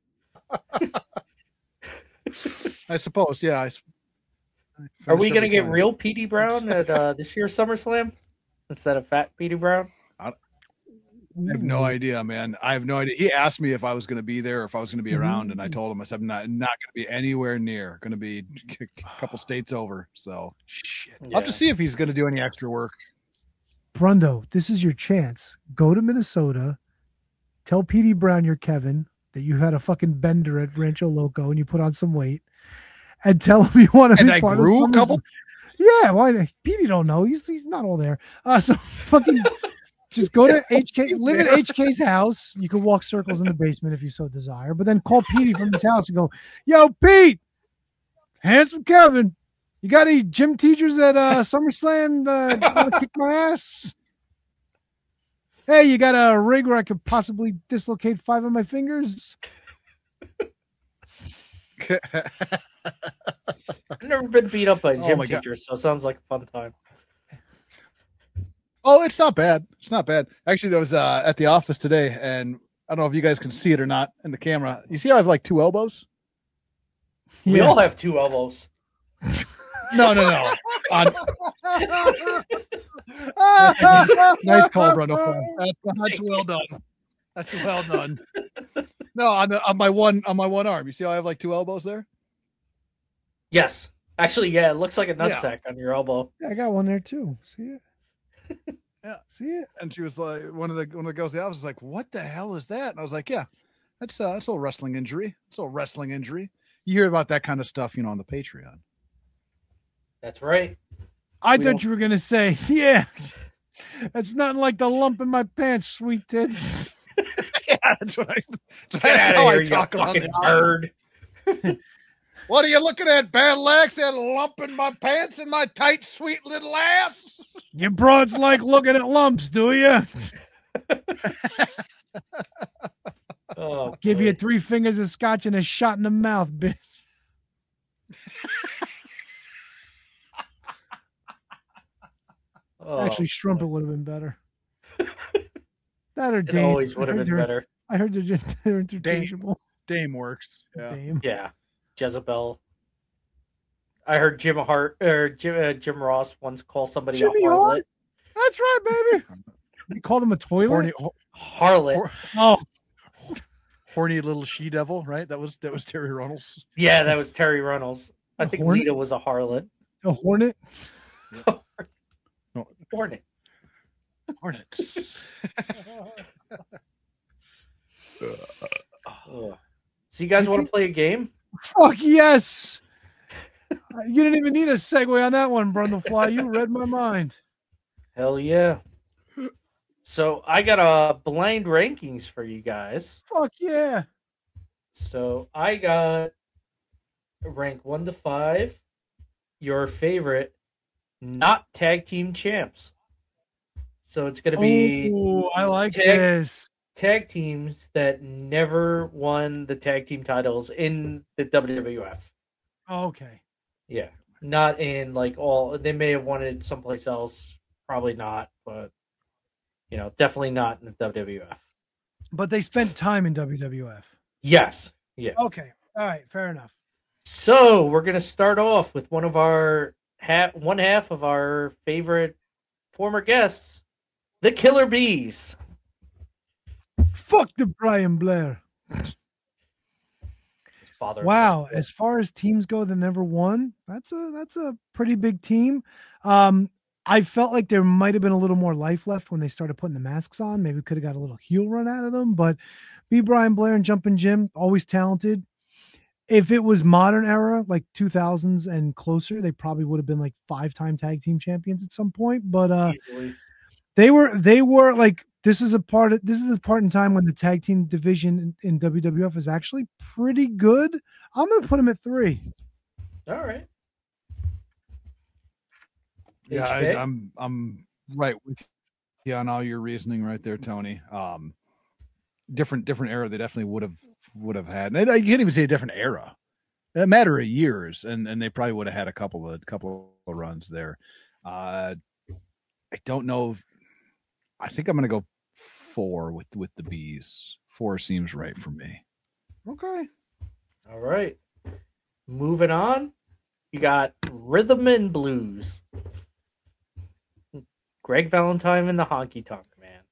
I suppose, yeah. Are we going to get real Petey Brown at this year's SummerSlam instead of fat Petey Brown? I have no idea, man. I have no idea. He asked me if I was going to be there or if I was going to be around, and I told him, I said, I'm not going to be anywhere near. Going to be a couple states over. So I'll have to see if he's going to do any extra work. Brundo, this is your chance. Go to Minnesota. Tell Petey Brown you're Kevin, that you had a fucking bender at Rancho Loco and you put on some weight, and tell him you want to be part of grew a couple. Yeah, why? Petey don't know. He's not all there. So fucking just go to HK. Live at HK's house. You can walk circles in the basement if you so desire. But then call Petey from his house and go, "Yo, Pete, handsome Kevin, you got any gym teachers at SummerSlam? Want to kick my ass? Hey, you got a rig where I could possibly dislocate 5 of my fingers?" I've never been beat up by a gym teacher, so it sounds like a fun time. Oh, it's not bad. It's not bad. Actually, I was at the office today, and I don't know if you guys can see it or not in the camera. You see how I have like 2 elbows? We all have 2 elbows. No. Nice call, Bruno. That's well done. That's well done. No, on my one arm. You see how I have like 2 elbows there? Yes. Actually, yeah, it looks like a nutsack on your elbow. Yeah, I got one there too. See it? Yeah. See it? And she was like, one of the girls in the office was like, "What the hell is that?" And I was like, "Yeah, that's a little wrestling injury. It's a little wrestling injury." You hear about that kind of stuff, on the Patreon. That's right. I thought you were gonna say, "Yeah, that's nothing like the lump in my pants, sweet tits." Yeah, that's what Get out of here, you fucking bird. What are you looking at, Battle Axe? That lump in my pants and my tight, sweet little ass? You broads like looking at lumps, do you? Oh, give you 3 fingers of scotch and a shot in the mouth, bitch. Actually, Strumpet would have been better. That or Dame. It always would have been better. I heard they're interchangeable. Dame works. Yeah. Dame. Yeah. Jezebel. I heard Jim Ross once call somebody Jimmy a harlot. Hart? That's right, baby. You called him a toilet? Harlot. Horny little she-devil, right? That was Terry Runnels. Yeah, that was Terry Runnels. I think hornet? Lita was a harlot. A hornet? No. Hornet. Hornets. So you guys want to play a game? Fuck yes. You didn't even need a segue on that one, Brundlefly. You read my mind. Hell yeah. So I got a blind rankings for you guys. Fuck yeah. So I got rank 1 to 5, your favorite not tag team champs. So it's going to be I like this. Tag teams that never won the tag team titles in the WWF. Okay. Yeah. Not in like all, they may have won it someplace else, probably not, but definitely not in the WWF. But they spent time in WWF. Yes. Yeah. Okay. All right. Fair enough. So we're gonna start off with one half of our favorite former guests, the Killer Bees. Fuck the Brian Blair. Wow. As far as teams go that never won, that's a pretty big team. I felt like there might have been a little more life left when they started putting the masks on. Maybe we could have got a little heel run out of them, but B. Brian Blair and Jumpin' Jim, always talented. If it was modern era, like 2000s and closer, they probably would have been like 5-time tag team champions at some point. But they were like, this is the part in time when the tag team division in WWF is actually pretty good. I'm going to put them at 3. All right. Yeah, I'm right with you on all your reasoning right there, Tony. Different era they definitely would have had. And I can't even say a different era. A matter of years, and they probably would have had a couple of runs there. I don't know. I think I'm going to go 4 with the Bees. 4 seems right for me. Okay. All right. Moving on, you got Rhythm and Blues. Greg Valentine and the Honky Tonk Man.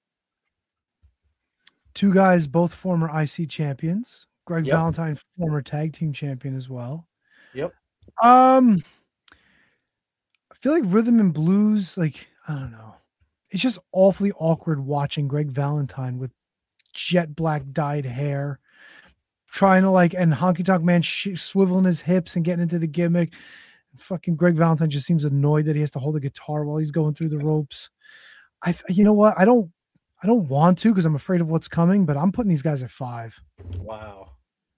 2 guys, both former IC champions. Greg Valentine, former tag team champion as well. Yep. I feel like Rhythm and Blues, like, I don't know. It's just awfully awkward watching Greg Valentine with jet black dyed hair, trying to and Honky Tonk Man swiveling his hips and getting into the gimmick. Fucking Greg Valentine just seems annoyed that he has to hold a guitar while he's going through the ropes. You know what? I don't want to because I'm afraid of what's coming, but I'm putting these guys at 5. Wow.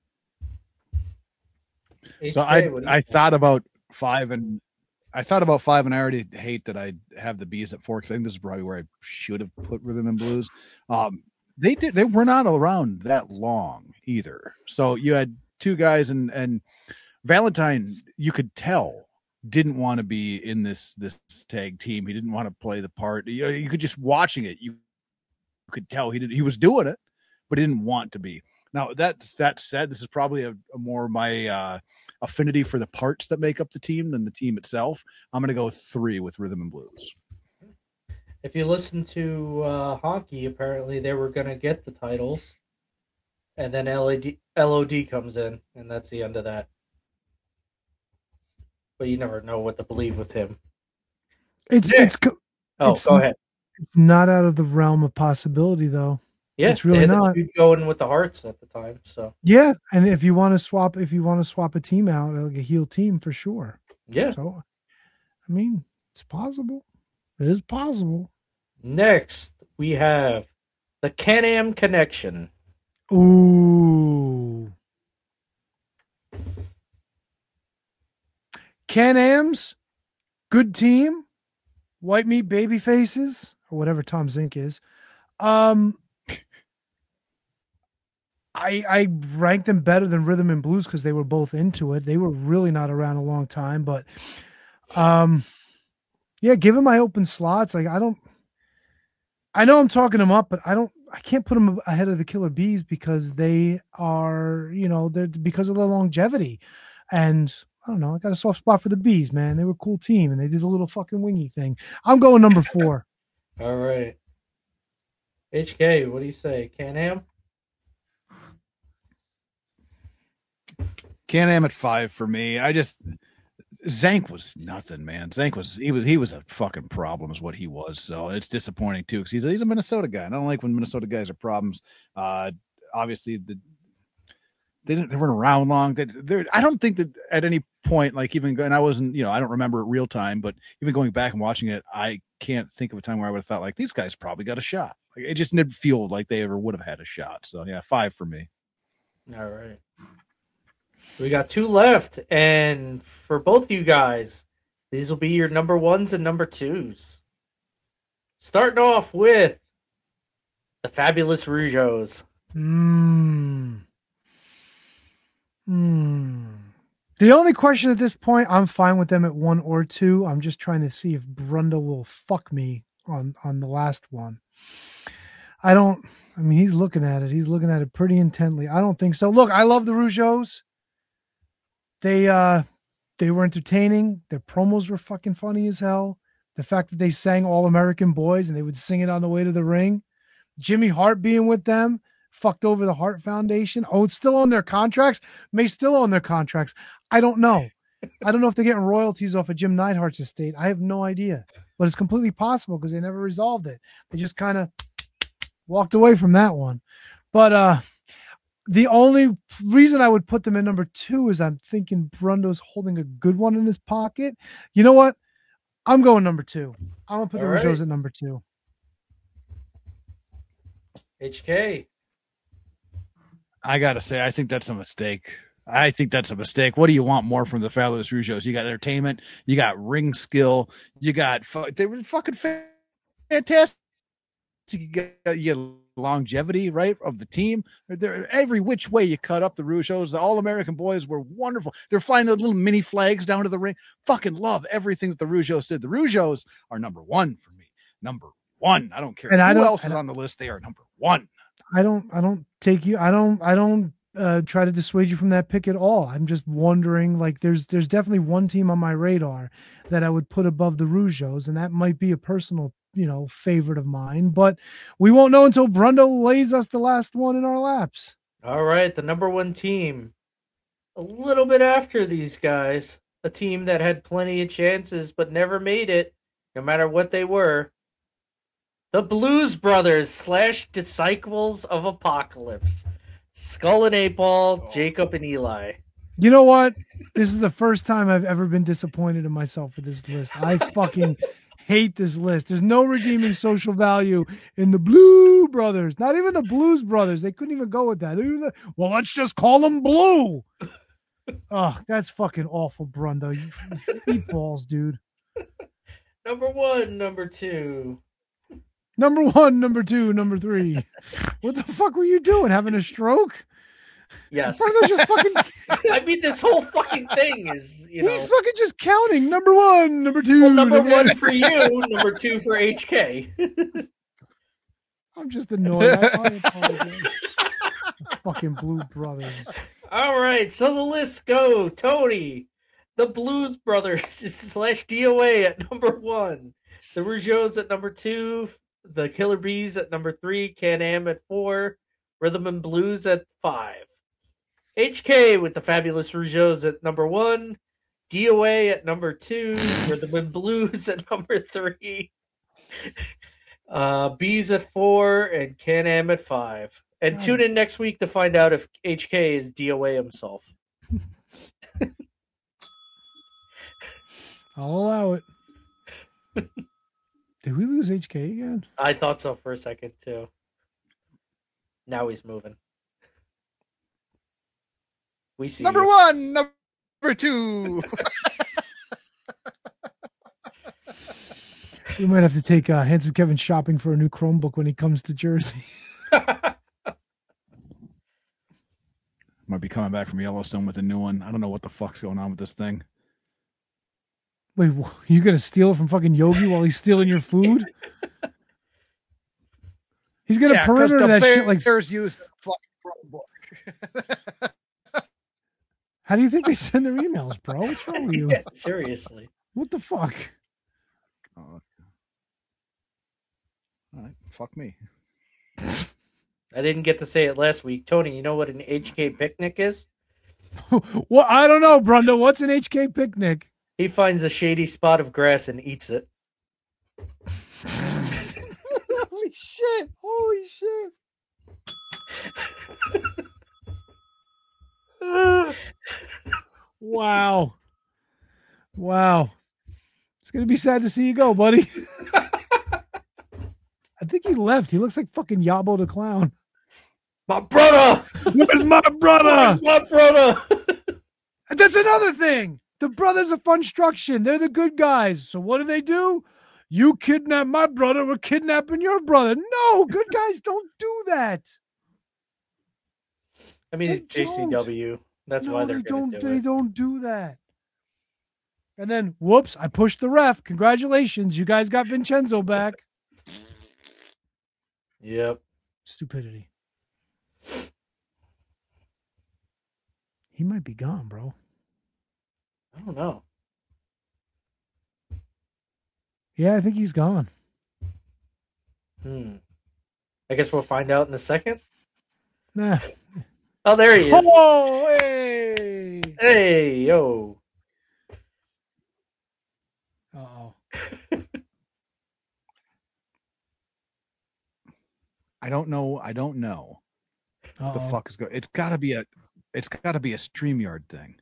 So I thought about 5 and I already hate that I have the Bees at 4 because I think this is probably where I should have put Rhythm and Blues. They were not around that long either. So you had 2 guys and Valentine, you could tell, didn't want to be in this tag team. He didn't want to play the part. You could just watching it, you could tell he was doing it, but he didn't want to be. Now that said, this is probably a more my affinity for the parts that make up the team than the team itself. I'm going to go 3 with Rhythm and Blues. If you listen to Honky, apparently they were going to get the titles, and then LOD comes in, and that's the end of that. But you never know what to believe with him. Go ahead. It's not out of the realm of possibility, though. Yeah, it's really not going with the Hearts at the time. So yeah, and if you want to swap a team out, like a heel team for sure. Yeah. So, I mean, it's possible. It is possible. Next, we have the Can-Am Connection. Ooh. Can-Am's, good team, white meat baby faces, or whatever Tom Zink is. I ranked them better than Rhythm and Blues because they were both into it. They were really not around a long time, but yeah, given my open slots, like I know I'm talking them up, but I can't put them ahead of the Killer Bees because they are, they're because of the longevity. And I don't know, I got a soft spot for the Bees, man. They were a cool team and they did a little fucking wingy thing. I'm going number 4. All right. HK, what do you say? Can-Am? Can-Am at 5 for me. Zank was nothing, man. Zank was a fucking problem is what he was. So it's disappointing too because he's a Minnesota guy. And I don't like when Minnesota guys are problems. Obviously They weren't around long. I don't think that at any point, like even, and I wasn't, I don't remember it real time, but even going back and watching it, I can't think of a time where I would have thought like these guys probably got a shot. Like it just didn't feel like they ever would have had a shot. So yeah, 5 for me. All right. We got 2 left, and for both you guys, these will be your number 1s and number 2s. Starting off with the Fabulous Rougeaus. The only question at this point, I'm fine with them at 1 or 2. I'm just trying to see if Brundle will fuck me on the last one. He's looking at it. He's looking at it pretty intently. I don't think so. Look, I love the Rougeaus. They were entertaining. Their promos were fucking funny as hell. The fact that they sang All American Boys and they would sing it on the way to the ring. Jimmy Hart being with them fucked over the Hart Foundation. Oh, it's still on their contracts. May still own their contracts. I don't know. I don't know if they're getting royalties off of Jim Neidhart's estate. I have no idea, but it's completely possible because they never resolved it. They just kind of walked away from that one. But the only reason I would put them in number 2 is I'm thinking Brundo's holding a good one in his pocket. You know what? I'm going number 2. I'm going to put the Rougeaus at number 2. HK. I got to say, I think that's a mistake. What do you want more from the Fabulous Rougeaus? You got entertainment. You got ring skill. They were fucking fantastic. You get longevity, right, of the team. They're every which way you cut up the Rougeaus. The All-American Boys were wonderful. They're flying those little mini flags down to the ring. Fucking love everything that the Rougeaus did. The Rougeaus are number 1 for me. Number 1. I don't care who else is on the list. They are number 1. I don't try to dissuade you from that pick at all. I'm just wondering, like, there's definitely one team on my radar that I would put above the Rougeaus, and that might be a personal, favorite of mine, but we won't know until Brundle lays us the last one in our laps. All right, the number 1 team. A little bit after these guys, a team that had plenty of chances but never made it, no matter what they were. The Blues Brothers / Disciples of Apocalypse. Skull and 8-Ball, Jacob and Eli. You know what? This is the first time I've ever been disappointed in myself for this list. I fucking hate this list. There's no redeeming social value in the Blue Brothers. Not even the Blues Brothers. They couldn't even go with that. Well, let's just call them Blue. Oh, that's fucking awful, Brundo. You eat balls, dude. Number 1, number 2. Number 1, number 2, number 3. What the fuck were you doing? Having a stroke? Yes. Just fucking... I mean, this whole fucking thing is, He's fucking just counting. Number 1, number 2. Well, number 1 for you, number 2 for HK. I'm just annoyed. I apologize. Fucking Blue Brothers. All right, so the lists go. Tony, the Blues Brothers / DOA at number 1. The Rougeaus at number 2. The Killer Bees at number 3. Can-Am at 4. Rhythm and Blues at 5. HK with the Fabulous Rougeaus at number 1. DOA at number 2. Rhythm and Blues at number 3. Bees at 4. And Can-Am at 5. And tune in next week to find out if HK is DOA himself. I'll allow it. Did we lose HK again? I thought so for a second, too. Now he's moving. We see number you. 1, number 2. We might have to take Handsome Kevin shopping for a new Chromebook when he comes to Jersey. Might be coming back from Yellowstone with a new one. I don't know what the fuck's going on with this thing. Wait, you gonna steal it from fucking Yogi while he's stealing your food? He's gonna perimeter that shit like Bears use the fucking Chromebook. How do you think they send their emails, bro? What's wrong with you? Yeah, seriously. What the fuck? All right, fuck me. I didn't get to say it last week. Tony, you know what an HK picnic is? Well, I don't know, Brundo. What's an HK picnic? He finds a shady spot of grass and eats it. Holy shit. Holy shit. Wow. Wow. It's going to be sad to see you go, buddy. I think he left. He looks like fucking Yabo the Clown. My brother! Where's my brother? Where's my brother? And that's another thing. The brothers of Funstruction. They're the good guys. So what do? You kidnap my brother. We're kidnapping your brother. No, good guys don't do that. I mean, it's JCW. That's why they're going to do it. They don't do that. And then, whoops, I pushed the ref. Congratulations. You guys got Vincenzo back. Yep. Stupidity. He might be gone, bro. I don't know. Yeah, I think he's gone. I guess we'll find out in a second. Nah. Oh, there he is. Oh, hey. Hey, yo. Uh-oh. I don't know. What the fuck is going? It's got to be a StreamYard thing.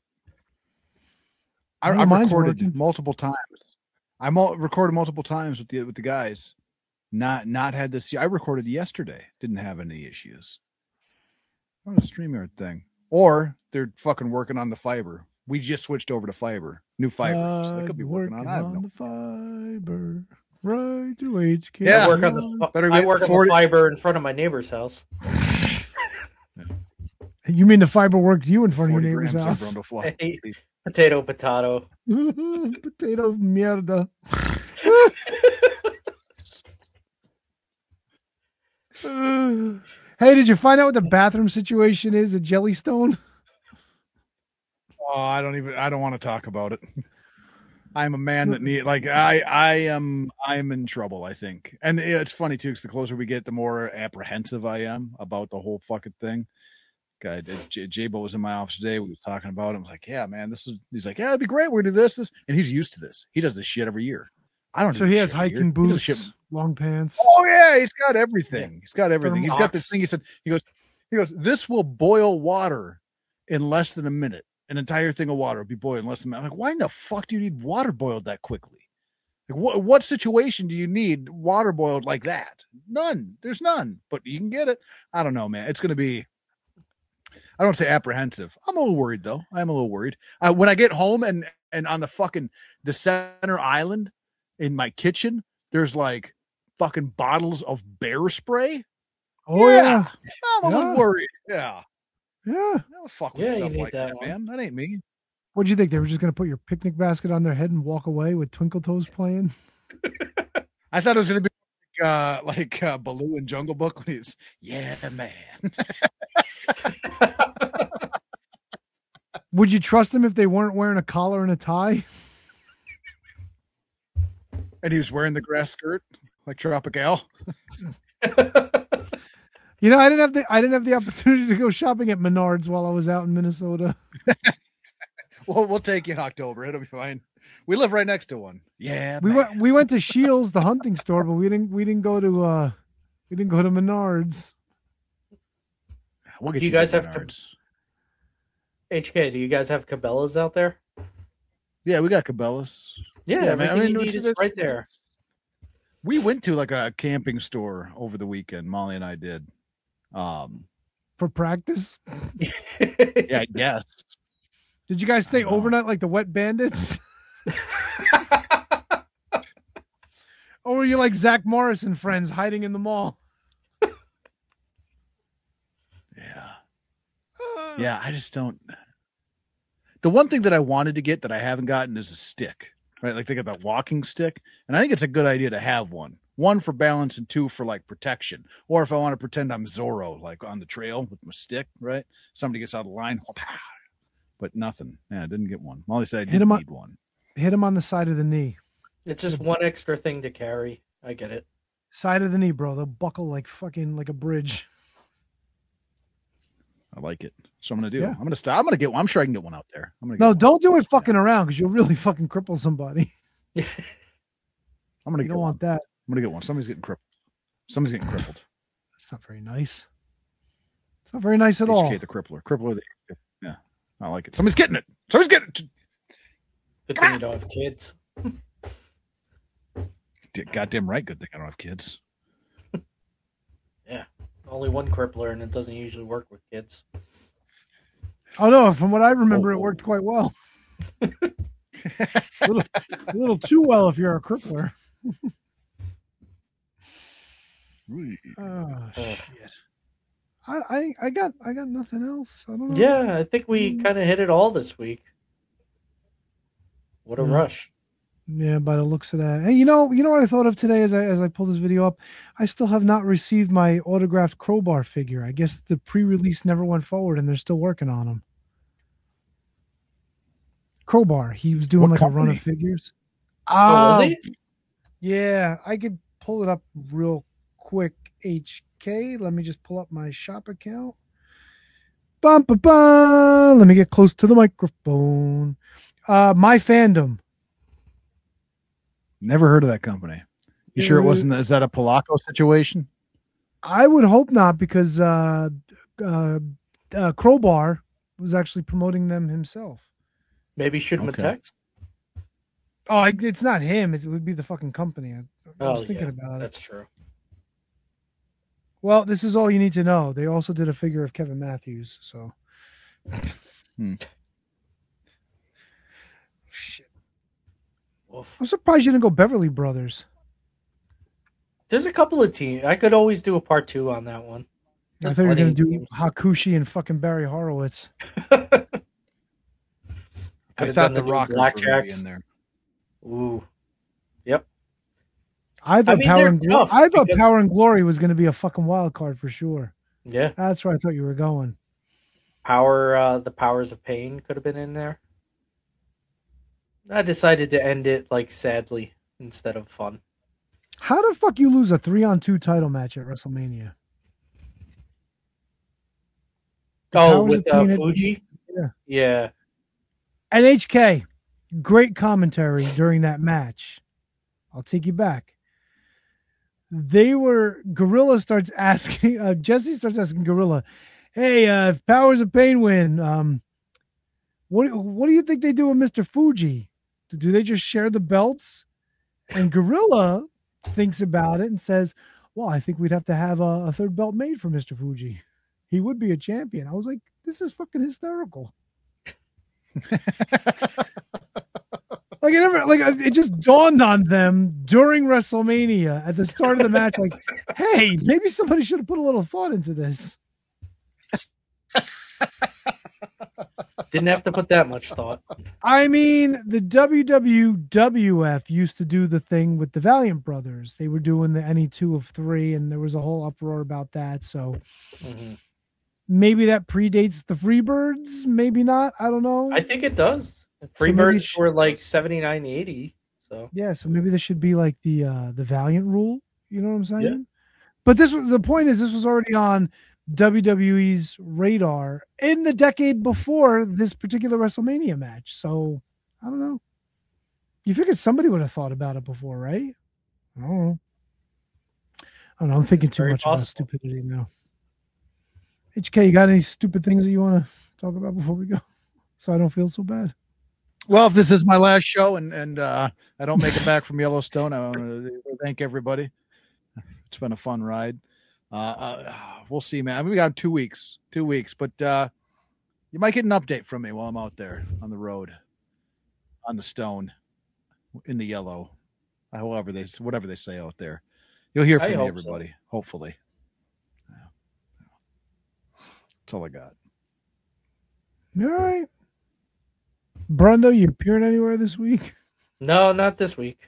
I recorded multiple times. Recorded multiple times with the guys. Not had this. I recorded yesterday. Didn't have any issues. What a StreamYard thing. Or they're fucking working on the fiber. We just switched over to fiber. New fiber. So they could be working on. I don't know. The fiber. Right through HK. Yeah, I work on the fiber in front of my neighbor's house. You mean the fiber worked you in front of your neighbor's house? Hey, potato. Potato mierda. Hey, did you find out what the bathroom situation is at Jellystone? Oh, I don't want to talk about it. I'm a man that I'm in trouble, I think. And it's funny too, because the closer we get, the more apprehensive I am about the whole fucking thing. Guy, J-Bo was in my office today. We was talking about it. I was like, yeah, man, he's like, yeah, it'd be great. We're gonna do this. And he's used to this. He does this shit every year. I don't. So he has hiking boots, long pants. Oh yeah, he's got everything. He's got everything. He's got this thing. He goes, this will boil water in less than a minute. An entire thing of water will be boiled in less than a minute. I'm like, why in the fuck do you need water boiled that quickly? Like, what situation do you need water boiled like that? None. There's none. But you can get it. I don't know, man. It's gonna be. I don't say apprehensive. I'm a little worried though. I'm a little worried. When I get home and on the center island in my kitchen, there's like fucking bottles of bear spray. Oh yeah. I'm a little worried. Yeah. Yeah. No fuck with stuff like that, man. That ain't me. What'd you think? They were just gonna put your picnic basket on their head and walk away with Twinkle Toes playing? I thought it was gonna be like Baloo in Jungle Book when he's man. Would you trust them if they weren't wearing a collar and a tie? And he was wearing the grass skirt like Tropical. You know, I didn't have the opportunity to go shopping at Menards while I was out in Minnesota. Well, we'll take you in October. It'll be fine. We live right next to one. Yeah, we went to Shields, the hunting store, but we didn't go to Menards. We'll get you guys have HK? Do you guys have Cabela's out there? Yeah, we got Cabela's. Yeah, man. I mean, it's right there. We went to like a camping store over the weekend. Molly and I did. For practice? Yeah, I guess. Did you guys stay overnight like the Wet Bandits? Or were you like Zach Morris and friends hiding in the mall? Yeah, I just don't. The one thing that I wanted to get that I haven't gotten is a stick, right? Like they got that walking stick, and I think it's a good idea to have one. One for balance and two for like protection. Or if I want to pretend I'm Zorro, like on the trail with my stick, right? Somebody gets out of line, but nothing. Yeah, I didn't get one. Molly said I didn't need one. Hit him on the side of the knee. It's just one extra thing to carry. I get it. Side of the knee, bro. They'll buckle like fucking like a bridge. I like it. So I'm gonna do. Yeah. I'm gonna stop. I'm gonna get one. I'm sure I can get one out there. Don't do it fucking around because you'll really fucking cripple somebody. I'm gonna. You don't want that. I'm gonna get one. Somebody's getting crippled. Somebody's getting crippled. That's not very nice. It's not very nice at all. The crippler. Crippler. Yeah. I like it. Somebody's getting it. Somebody's getting it. Good thing you don't have kids. Goddamn right. Good thing I don't have kids. Yeah. Only one crippler, and it doesn't usually work with kids. Oh no! From what I remember, it worked quite well. a little too well if you're a crippler. Oh shit! I got nothing else. I don't know. Yeah, I think we kind of hit it all this week. What a rush! Yeah, by the looks of that. Hey, you know what I thought of today as I pulled this video up? I still have not received my autographed Crowbar figure. I guess the pre-release never went forward, and they're still working on them. Crowbar. He was doing like a run of figures. Oh, was he? Yeah, I could pull it up real quick. HK. Let me just pull up my shop account. Bum, bum, bum. Let me get close to the microphone. My Fandom. Never heard of that company. You sure it wasn't? Is that a Polaco situation? I would hope not, because Crowbar was actually promoting them himself. Maybe shoot him a text. Oh, it's not him. It would be the fucking company. I was thinking about it. That's true. Well, this is all you need to know. They also did a figure of Kevin Matthews. So, shit. Oof. I'm surprised you didn't go Beverly Brothers. There's a couple of teams. I could always do a part 2 on that one. I thought you were going to do Hakushi and fucking Barry Horowitz. I thought the Rockers were going to be in there. Ooh. Yep. I thought Power and Glory was going to be a fucking wild card for sure. Yeah. That's where I thought you were going. The Powers of Pain could have been in there. I decided to end it sadly instead of fun. How the fuck you lose a 3-on-2 title match at WrestleMania? With Fuji? Yeah. And HK, great commentary during that match. I'll take you back. Gorilla starts asking, Jesse starts asking Gorilla, hey, if Powers of Pain win, what do you think they do with Mr. Fuji? Do they just share the belts? And Gorilla thinks about it and says, well, I think we'd have to have a third belt made for Mr. Fuji. He would be a champion. I was like, this is fucking hysterical. It just dawned on them during WrestleMania at the start of the match, like, hey, maybe somebody should have put a little thought into this. Didn't have to put that much thought. I mean, the WWF used to do the thing with the Valiant Brothers. They were doing the any 2 of 3, and there was a whole uproar about that. So maybe that predates the Freebirds. Maybe not. I don't know. I think it does. Freebirds were like 79, 80. So yeah, so maybe this should be like the Valiant rule. You know what I'm saying? Yeah. But the point is, this was already on WWE's radar in the decade before this particular WrestleMania match. So I don't know. You figured somebody would have thought about it before, right? I don't know. I'm thinking too much about stupidity now. HK, you got any stupid things that you want to talk about before we go, so I don't feel so bad? Well, if this is my last show and I don't make it back from Yellowstone, I want to thank everybody. It's been a fun ride. We'll see, man. I mean, we got 2 weeks, but you might get an update from me while I'm out there on the road, on the stone, in the yellow, whatever they say out there. You'll hear from me, everybody. So. Hopefully. That's all I got. All right. Brando, you appearing anywhere this week? No, not this week.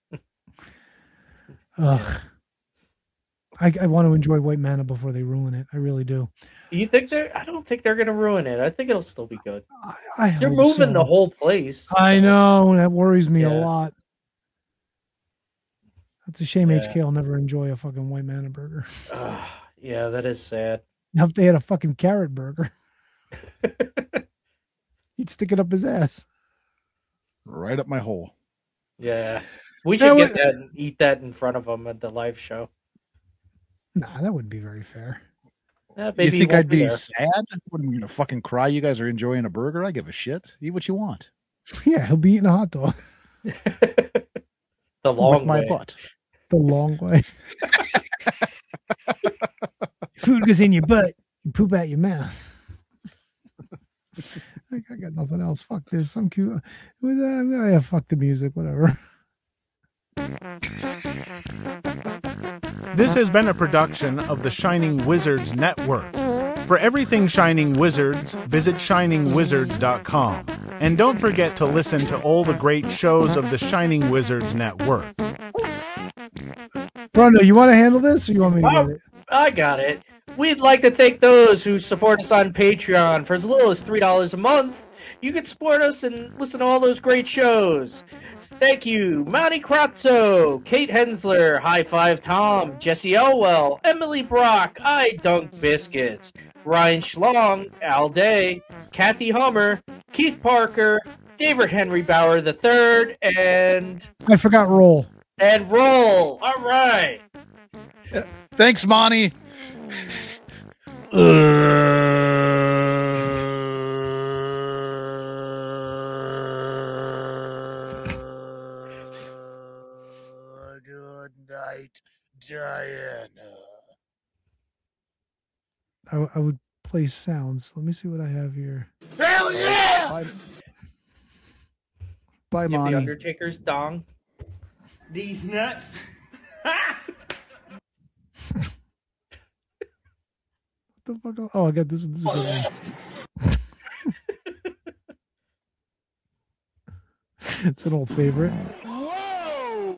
Ugh. I want to enjoy White Mana before they ruin it. I really do. You think I don't think they're going to ruin it. I think it'll still be good. They're moving the whole place. I know. That worries me a lot. It's a shame HK will never enjoy a fucking White Mana burger. Yeah, that is sad. Now if they had a fucking carrot burger, he'd stick it up his ass. Right up my hole. Yeah. We should get that and eat that in front of them at the live show. Nah, that wouldn't be very fair. You Baby think won't I'd be there. sad? What, am I gonna fucking cry? You guys are enjoying a burger? I give a shit. Eat what you want. Yeah, he'll be eating a hot dog The long With my way. butt. the long way. Food goes in your butt, you poop out your mouth. I got nothing else. Fuck this. I'm cute. Yeah, fuck the music, whatever. This has been a production of the Shining Wizards Network. For everything Shining Wizards, visit shiningwizards.com. And don't forget to listen to all the great shows of the Shining Wizards Network. Rondo, you want to handle this or you want me to get it? I got it. We'd like to thank those who support us on Patreon. For as little as $3 a month, you can support us and listen to all those great shows. Thank you, Monty Kratzo, Kate Hensler, High Five Tom, Jesse Elwell, Emily Brock, I Dunk Biscuits, Ryan Schlong, Al Day, Kathy Hummer, Keith Parker, David Henry Bauer III, and I forgot roll. Roll. All right. Thanks, Monty. Good night, Diana. I would play sounds. Let me see what I have here. Hell yeah! Bye, Give the Monty. Undertaker's dong. These nuts. What the fuck? Oh, I got this. This is a good one. It's an old favorite. Whoa!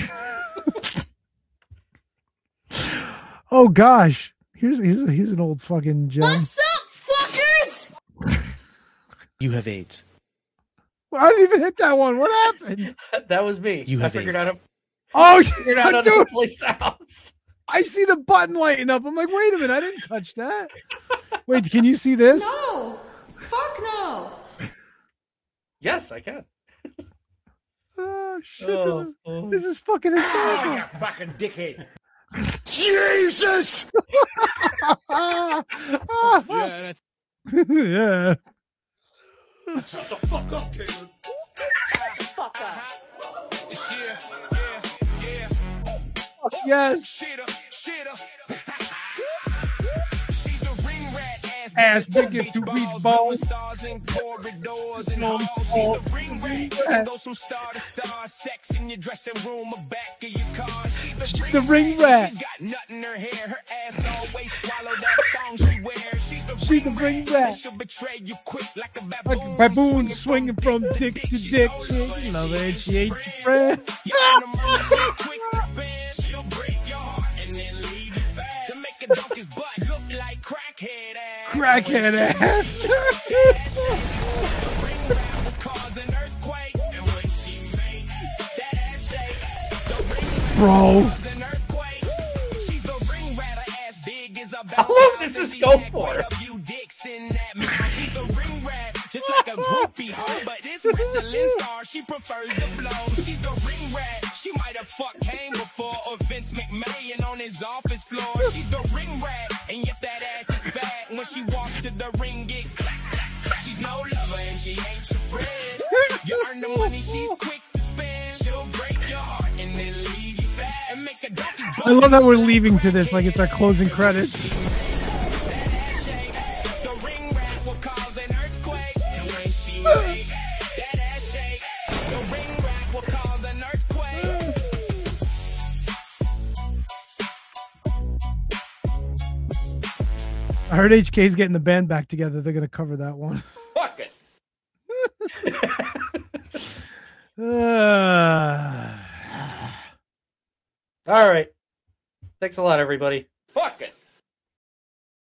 Oh gosh, here's an old fucking gem. What's up, fuckers? You have AIDS. I didn't even hit that one. What happened? That was me. You I have figured AIDS. out Oh, figured out how to dude, play sounds. I see the button lighting up. I'm like, wait a minute, I didn't touch that. Wait, can you see this? No. Fuck no. Yes, I can. Oh shit, Oh, this is fucking hysterical. You fucking dickhead. Jesus! Yeah, yeah. Shut the fuck up, Caleb. Fuck up. Yes. Ass big as 2 beach balls. She's the ring rat. She's the ring rat. Like a baboon swinging from dick to dick. She ain't your lover and she ain't your friend. Crackhead ass. Bro. How long does this go for? Just like a groupie hoe, but this wrestling star, she prefers the blow. She's the ring rat. She might have fucked Kane before, or Vince McMahon on his office floor. She's the ring rat, and yes, that ass is fat. When she walks to the ring, get clack, clack, clack. She's no lover, and she ain't your friend. You earn the money, she's quick to spend. She'll break your heart, and then leave you fat. And make a donkey's I love that we're leaving to this like it's our closing credits. I heard HK's getting the band back together. They're going to cover that one. Fuck it. All right. Thanks a lot, everybody. Fuck it.